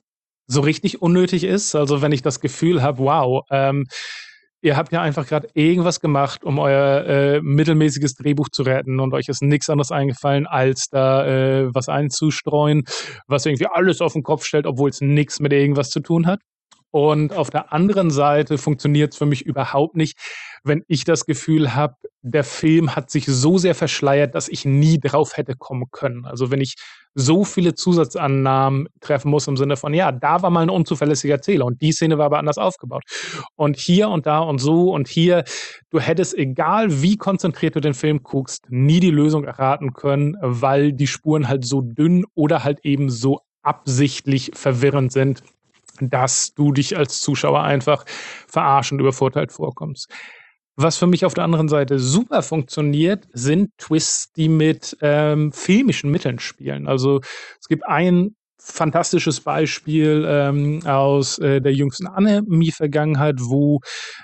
so richtig unnötig ist. Also wenn ich das Gefühl habe, wow, ähm, ihr habt ja einfach gerade irgendwas gemacht, um euer äh, mittelmäßiges Drehbuch zu retten und euch ist nichts anderes eingefallen, als da äh, was einzustreuen, was irgendwie alles auf den Kopf stellt, obwohl es nichts mit irgendwas zu tun hat. Und auf der anderen Seite funktioniert es für mich überhaupt nicht, wenn ich das Gefühl habe, der Film hat sich so sehr verschleiert, dass ich nie drauf hätte kommen können. Also wenn ich so viele Zusatzannahmen treffen muss im Sinne von, ja, da war mal ein unzuverlässiger Erzähler und die Szene war aber anders aufgebaut. Und hier und da und so und hier, du hättest, egal wie konzentriert du den Film guckst, nie die Lösung erraten können, weil die Spuren halt so dünn oder halt eben so absichtlich verwirrend sind, dass du dich als Zuschauer einfach verarscht und übervorteilt vorkommst. Was für mich auf der anderen Seite super funktioniert, sind Twists, die mit ähm, filmischen Mitteln spielen. Also es gibt ein fantastisches Beispiel ähm, aus äh, der jüngsten Anime-Vergangenheit, wo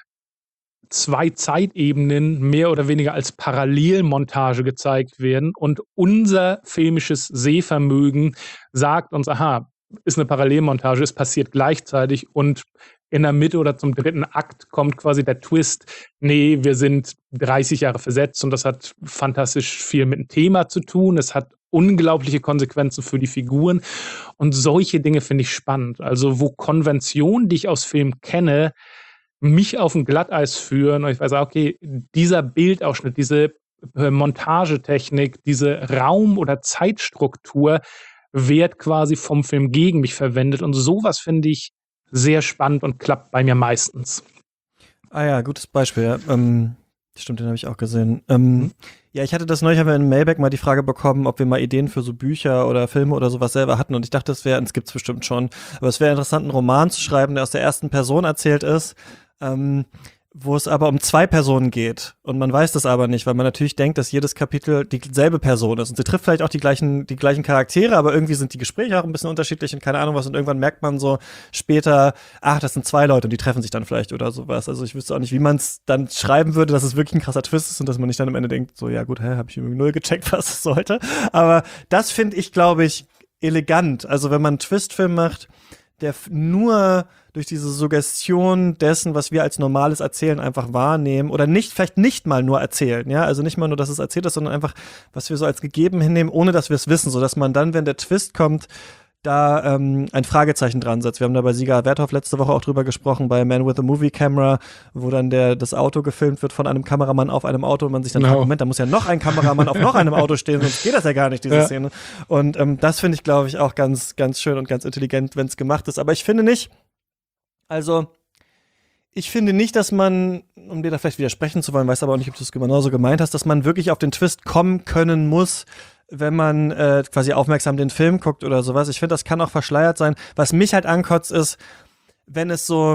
zwei Zeitebenen mehr oder weniger als Parallelmontage gezeigt werden und unser filmisches Sehvermögen sagt uns, aha, ist eine Parallelmontage, es passiert gleichzeitig und in der Mitte oder zum dritten Akt kommt quasi der Twist, nee, wir sind dreißig Jahre versetzt und das hat fantastisch viel mit dem Thema zu tun, es hat unglaubliche Konsequenzen für die Figuren und solche Dinge finde ich spannend. Also wo Konventionen, die ich aus Filmen kenne, mich auf ein Glatteis führen und ich weiß, okay, dieser Bildausschnitt, diese äh, Montagetechnik, diese Raum- oder Zeitstruktur wird quasi vom Film gegen mich verwendet und sowas finde ich sehr spannend und klappt bei mir meistens. Ah ja, gutes Beispiel. Ja. Ähm, stimmt, den habe ich auch gesehen. Ähm, mhm. Ja, ich hatte das neulich, haben wir in Mailback mal die Frage bekommen, ob wir mal Ideen für so Bücher oder Filme oder sowas selber hatten und ich dachte, das wäre, es gibt's bestimmt schon, aber es wäre interessant, einen Roman zu schreiben, der aus der ersten Person erzählt ist, ähm, wo es aber um zwei Personen geht. Und man weiß das aber nicht, weil man natürlich denkt, dass jedes Kapitel dieselbe Person ist. Und sie trifft vielleicht auch die gleichen, die gleichen Charaktere, aber irgendwie sind die Gespräche auch ein bisschen unterschiedlich und keine Ahnung was. Und irgendwann merkt man so später, ach, das sind zwei Leute und die treffen sich dann vielleicht oder sowas. Also ich wüsste auch nicht, wie man es dann schreiben würde, dass es wirklich ein krasser Twist ist und dass man nicht dann am Ende denkt, so, ja gut, hä, hab ich irgendwie null gecheckt, was es sollte. Aber das finde ich, glaube ich, elegant. Also wenn man einen Twistfilm macht, der nur durch diese Suggestion dessen, was wir als normales Erzählen einfach wahrnehmen oder nicht, vielleicht nicht mal nur erzählen, ja, also nicht mal nur, dass es erzählt ist, sondern einfach, was wir so als gegeben hinnehmen, ohne dass wir es wissen, sodass man dann, wenn der Twist kommt, da ähm, ein Fragezeichen dran setzt. Wir haben da bei Sieger Werthoff letzte Woche auch drüber gesprochen, bei Man with a Movie Camera, wo dann der das Auto gefilmt wird von einem Kameramann auf einem Auto und man sich dann No. fragt, Moment, da muss ja noch ein Kameramann auf noch einem Auto stehen, sonst geht das ja gar nicht, diese Ja. Szene. Und ähm, das finde ich, glaube ich, auch ganz, ganz schön und ganz intelligent, wenn es gemacht ist. Aber ich finde nicht, also ich finde nicht, dass man, um dir da vielleicht widersprechen zu wollen, weiß aber auch nicht, ob du es genauso gemeint hast, dass man wirklich auf den Twist kommen können muss, wenn man äh, quasi aufmerksam den Film guckt oder sowas. Ich finde, das kann auch verschleiert sein. Was mich halt ankotzt, ist, wenn es so,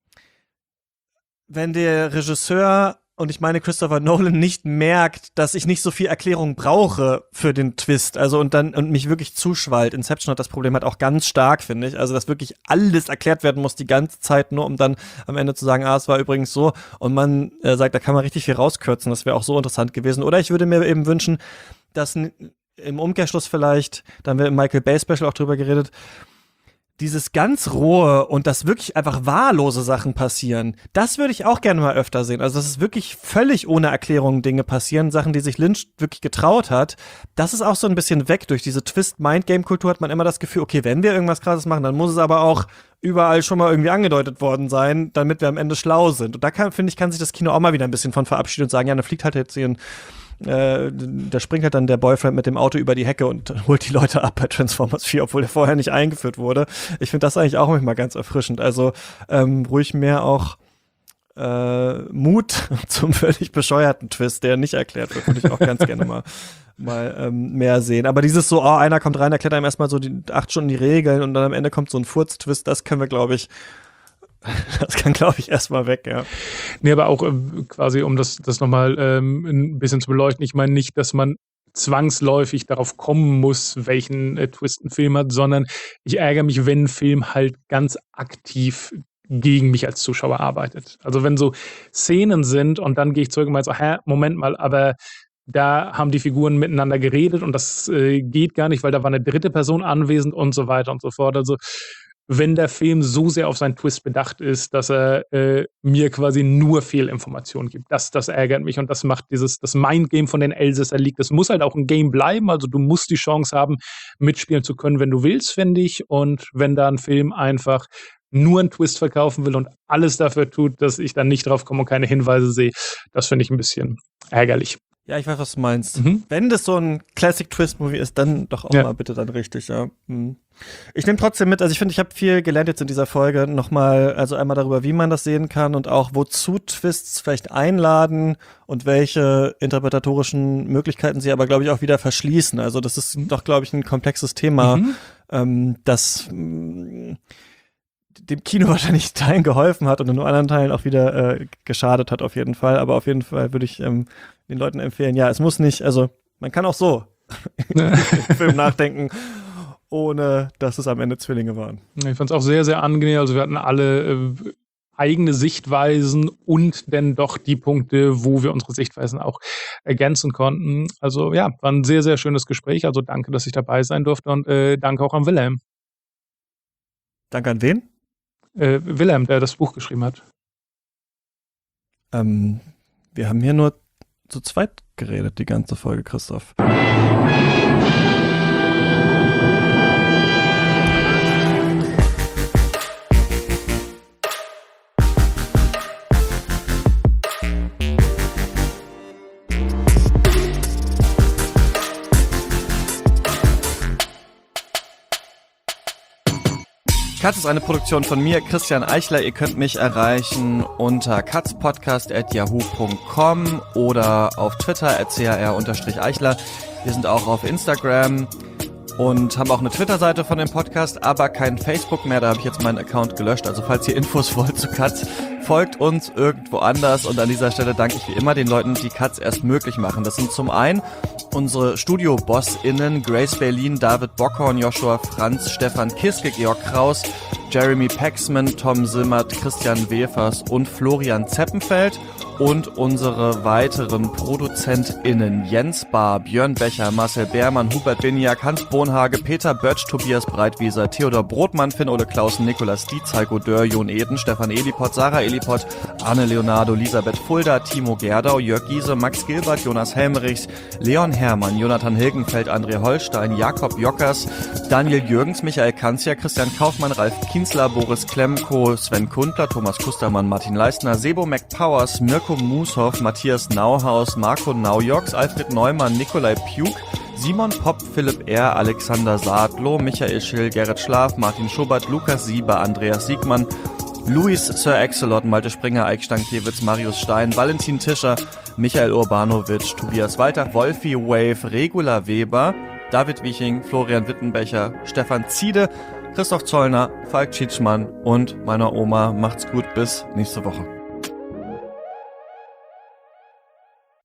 wenn der Regisseur, und ich meine Christopher Nolan, nicht merkt, dass ich nicht so viel Erklärung brauche für den Twist, also und dann und mich wirklich zuschwallt. Inception hat das Problem halt auch ganz stark, finde ich, also dass wirklich alles erklärt werden muss die ganze Zeit, nur um dann am Ende zu sagen, ah, es war übrigens so, und man äh, sagt, da kann man richtig viel rauskürzen, das wäre auch so interessant gewesen. Oder ich würde mir eben wünschen, dass im Umkehrschluss vielleicht, da haben wir im Michael Bay Special auch drüber geredet, dieses ganz rohe und dass wirklich einfach wahllose Sachen passieren, das würde ich auch gerne mal öfter sehen. Also dass es wirklich völlig ohne Erklärung Dinge passieren, Sachen, die sich Lynch wirklich getraut hat. Das ist auch so ein bisschen weg. Durch diese Twist-Mind-Game-Kultur hat man immer das Gefühl, okay, wenn wir irgendwas Krasses machen, dann muss es aber auch überall schon mal irgendwie angedeutet worden sein, damit wir am Ende schlau sind. Und da kann, finde ich, kann sich das Kino auch mal wieder ein bisschen von verabschieden und sagen, ja, da fliegt halt jetzt hier ein Äh, da springt halt dann der Boyfriend mit dem Auto über die Hecke und holt die Leute ab bei Transformers vier, obwohl der vorher nicht eingeführt wurde. Ich finde das eigentlich auch manchmal ganz erfrischend. Also ähm, ruhig mehr auch äh, Mut zum völlig bescheuerten Twist, der nicht erklärt wird, würde ich auch ganz gerne mal mal ähm, mehr sehen. Aber dieses so, oh, einer kommt rein, erklärt einem erstmal so die acht Stunden die Regeln und dann am Ende kommt so ein Furz-Twist, das können wir, glaube ich, das kann, glaube ich, erstmal weg, ja. Nee, aber auch äh, quasi, um das, das nochmal ähm, ein bisschen zu beleuchten, ich meine nicht, dass man zwangsläufig darauf kommen muss, welchen äh, Twist ein Film hat, sondern ich ärgere mich, wenn ein Film halt ganz aktiv gegen mich als Zuschauer arbeitet. Also wenn so Szenen sind und dann gehe ich zurück und meine so, hä, Moment mal, aber da haben die Figuren miteinander geredet und das äh, geht gar nicht, weil da war eine dritte Person anwesend und so weiter und so fort. Also wenn der Film so sehr auf seinen Twist bedacht ist, dass er äh, mir quasi nur Fehlinformationen gibt. Das, das ärgert mich und das macht dieses, das Mindgame von den Elsässer liegt. Das muss halt auch ein Game bleiben, also du musst die Chance haben, mitspielen zu können, wenn du willst, finde ich. Und wenn da ein Film einfach nur einen Twist verkaufen will und alles dafür tut, dass ich dann nicht drauf komme und keine Hinweise sehe, das finde ich ein bisschen ärgerlich. Ja, ich weiß, was du meinst. Mhm. Wenn das so ein Classic-Twist-Movie ist, dann doch auch ja. mal bitte dann richtig, ja. Mhm. Ich nehme trotzdem mit, also ich finde, ich habe viel gelernt jetzt in dieser Folge nochmal, also einmal darüber, wie man das sehen kann und auch wozu Twists vielleicht einladen und welche interpretatorischen Möglichkeiten sie aber, glaube ich, auch wieder verschließen. Also das ist mhm. doch, glaube ich, ein komplexes Thema, mhm. ähm, das mh, dem Kino wahrscheinlich Teilen geholfen hat und in nur anderen Teilen auch wieder äh, geschadet hat auf jeden Fall. Aber auf jeden Fall würde ich ähm, den Leuten empfehlen, ja, es muss nicht, also man kann auch so im Film nachdenken, ohne dass es am Ende Zwillinge waren. Ich fand es auch sehr, sehr angenehm. Also wir hatten alle äh, eigene Sichtweisen und dann doch die Punkte, wo wir unsere Sichtweisen auch ergänzen konnten. Also ja, war ein sehr, sehr schönes Gespräch. Also danke, dass ich dabei sein durfte und äh, danke auch an Wilhelm. Danke an wen? Äh, Wilhelm, der das Buch geschrieben hat. Ähm, wir haben hier nur zu zweit geredet, die ganze Folge, Christoph. Katz ist eine Produktion von mir, Christian Eichler. Ihr könnt mich erreichen unter katzpodcast at yahoo punkt com oder auf Twitter at c h r Eichler. Wir sind auch auf Instagram und haben auch eine Twitter-Seite von dem Podcast, aber kein Facebook mehr. Da habe ich jetzt meinen Account gelöscht. Also falls ihr Infos wollt zu Katz, folgt uns irgendwo anders. Und an dieser Stelle danke ich wie immer den Leuten, die Katz erst möglich machen. Das sind zum einen unsere Studio-BossInnen Grace Berlin, David Bockhorn, Joshua Franz, Stefan Kiske, Georg Kraus, Jeremy Paxman, Tom Simmert, Christian Wefers und Florian Zeppenfeld. Und unsere weiteren ProduzentInnen Jens Bahr, Björn Becher, Marcel Beermann, Hubert Biniak, Hans Bohnhage, Peter Bötsch, Tobias Breitwieser, Theodor Brotmann, Finn-Ole Clausen, Nikolas Dietz, Heiko Dörr, Jon Eden, Stefan Elipott, Sarah Elipott, Arne Leonardo, Elisabeth Fulda, Timo Gerdau, Jörg Giese, Max Gilbert, Jonas Helmerichs, Leon Hermann, Jonathan Hilgenfeld, André Holstein, Jakob Jockers, Daniel Jürgens, Michael Kanzia, Christian Kaufmann, Ralf Kienzler, Boris Klemko, Sven Kundler, Thomas Kustermann, Martin Leistner, Sebo McPowers, Mirko Mushoff, Matthias Nauhaus, Marco Naujoks, Alfred Neumann, Nikolai Pjuk, Simon Popp, Philipp R., Alexander Saadloh, Michael Schill, Gerrit Schlaf, Martin Schubert, Lukas Sieber, Andreas Siegmann, Luis Sir Axelot, Malte Springer, Eik Stankiewicz, Marius Stein, Valentin Tischer, Michael Urbanovic, Tobias Walter, Wolfi Wave, Regula Weber, David Wieching, Florian Wittenbecher, Stefan Ziede, Christoph Zollner, Falk Tschitschmann und meiner Oma. Macht's gut, bis nächste Woche.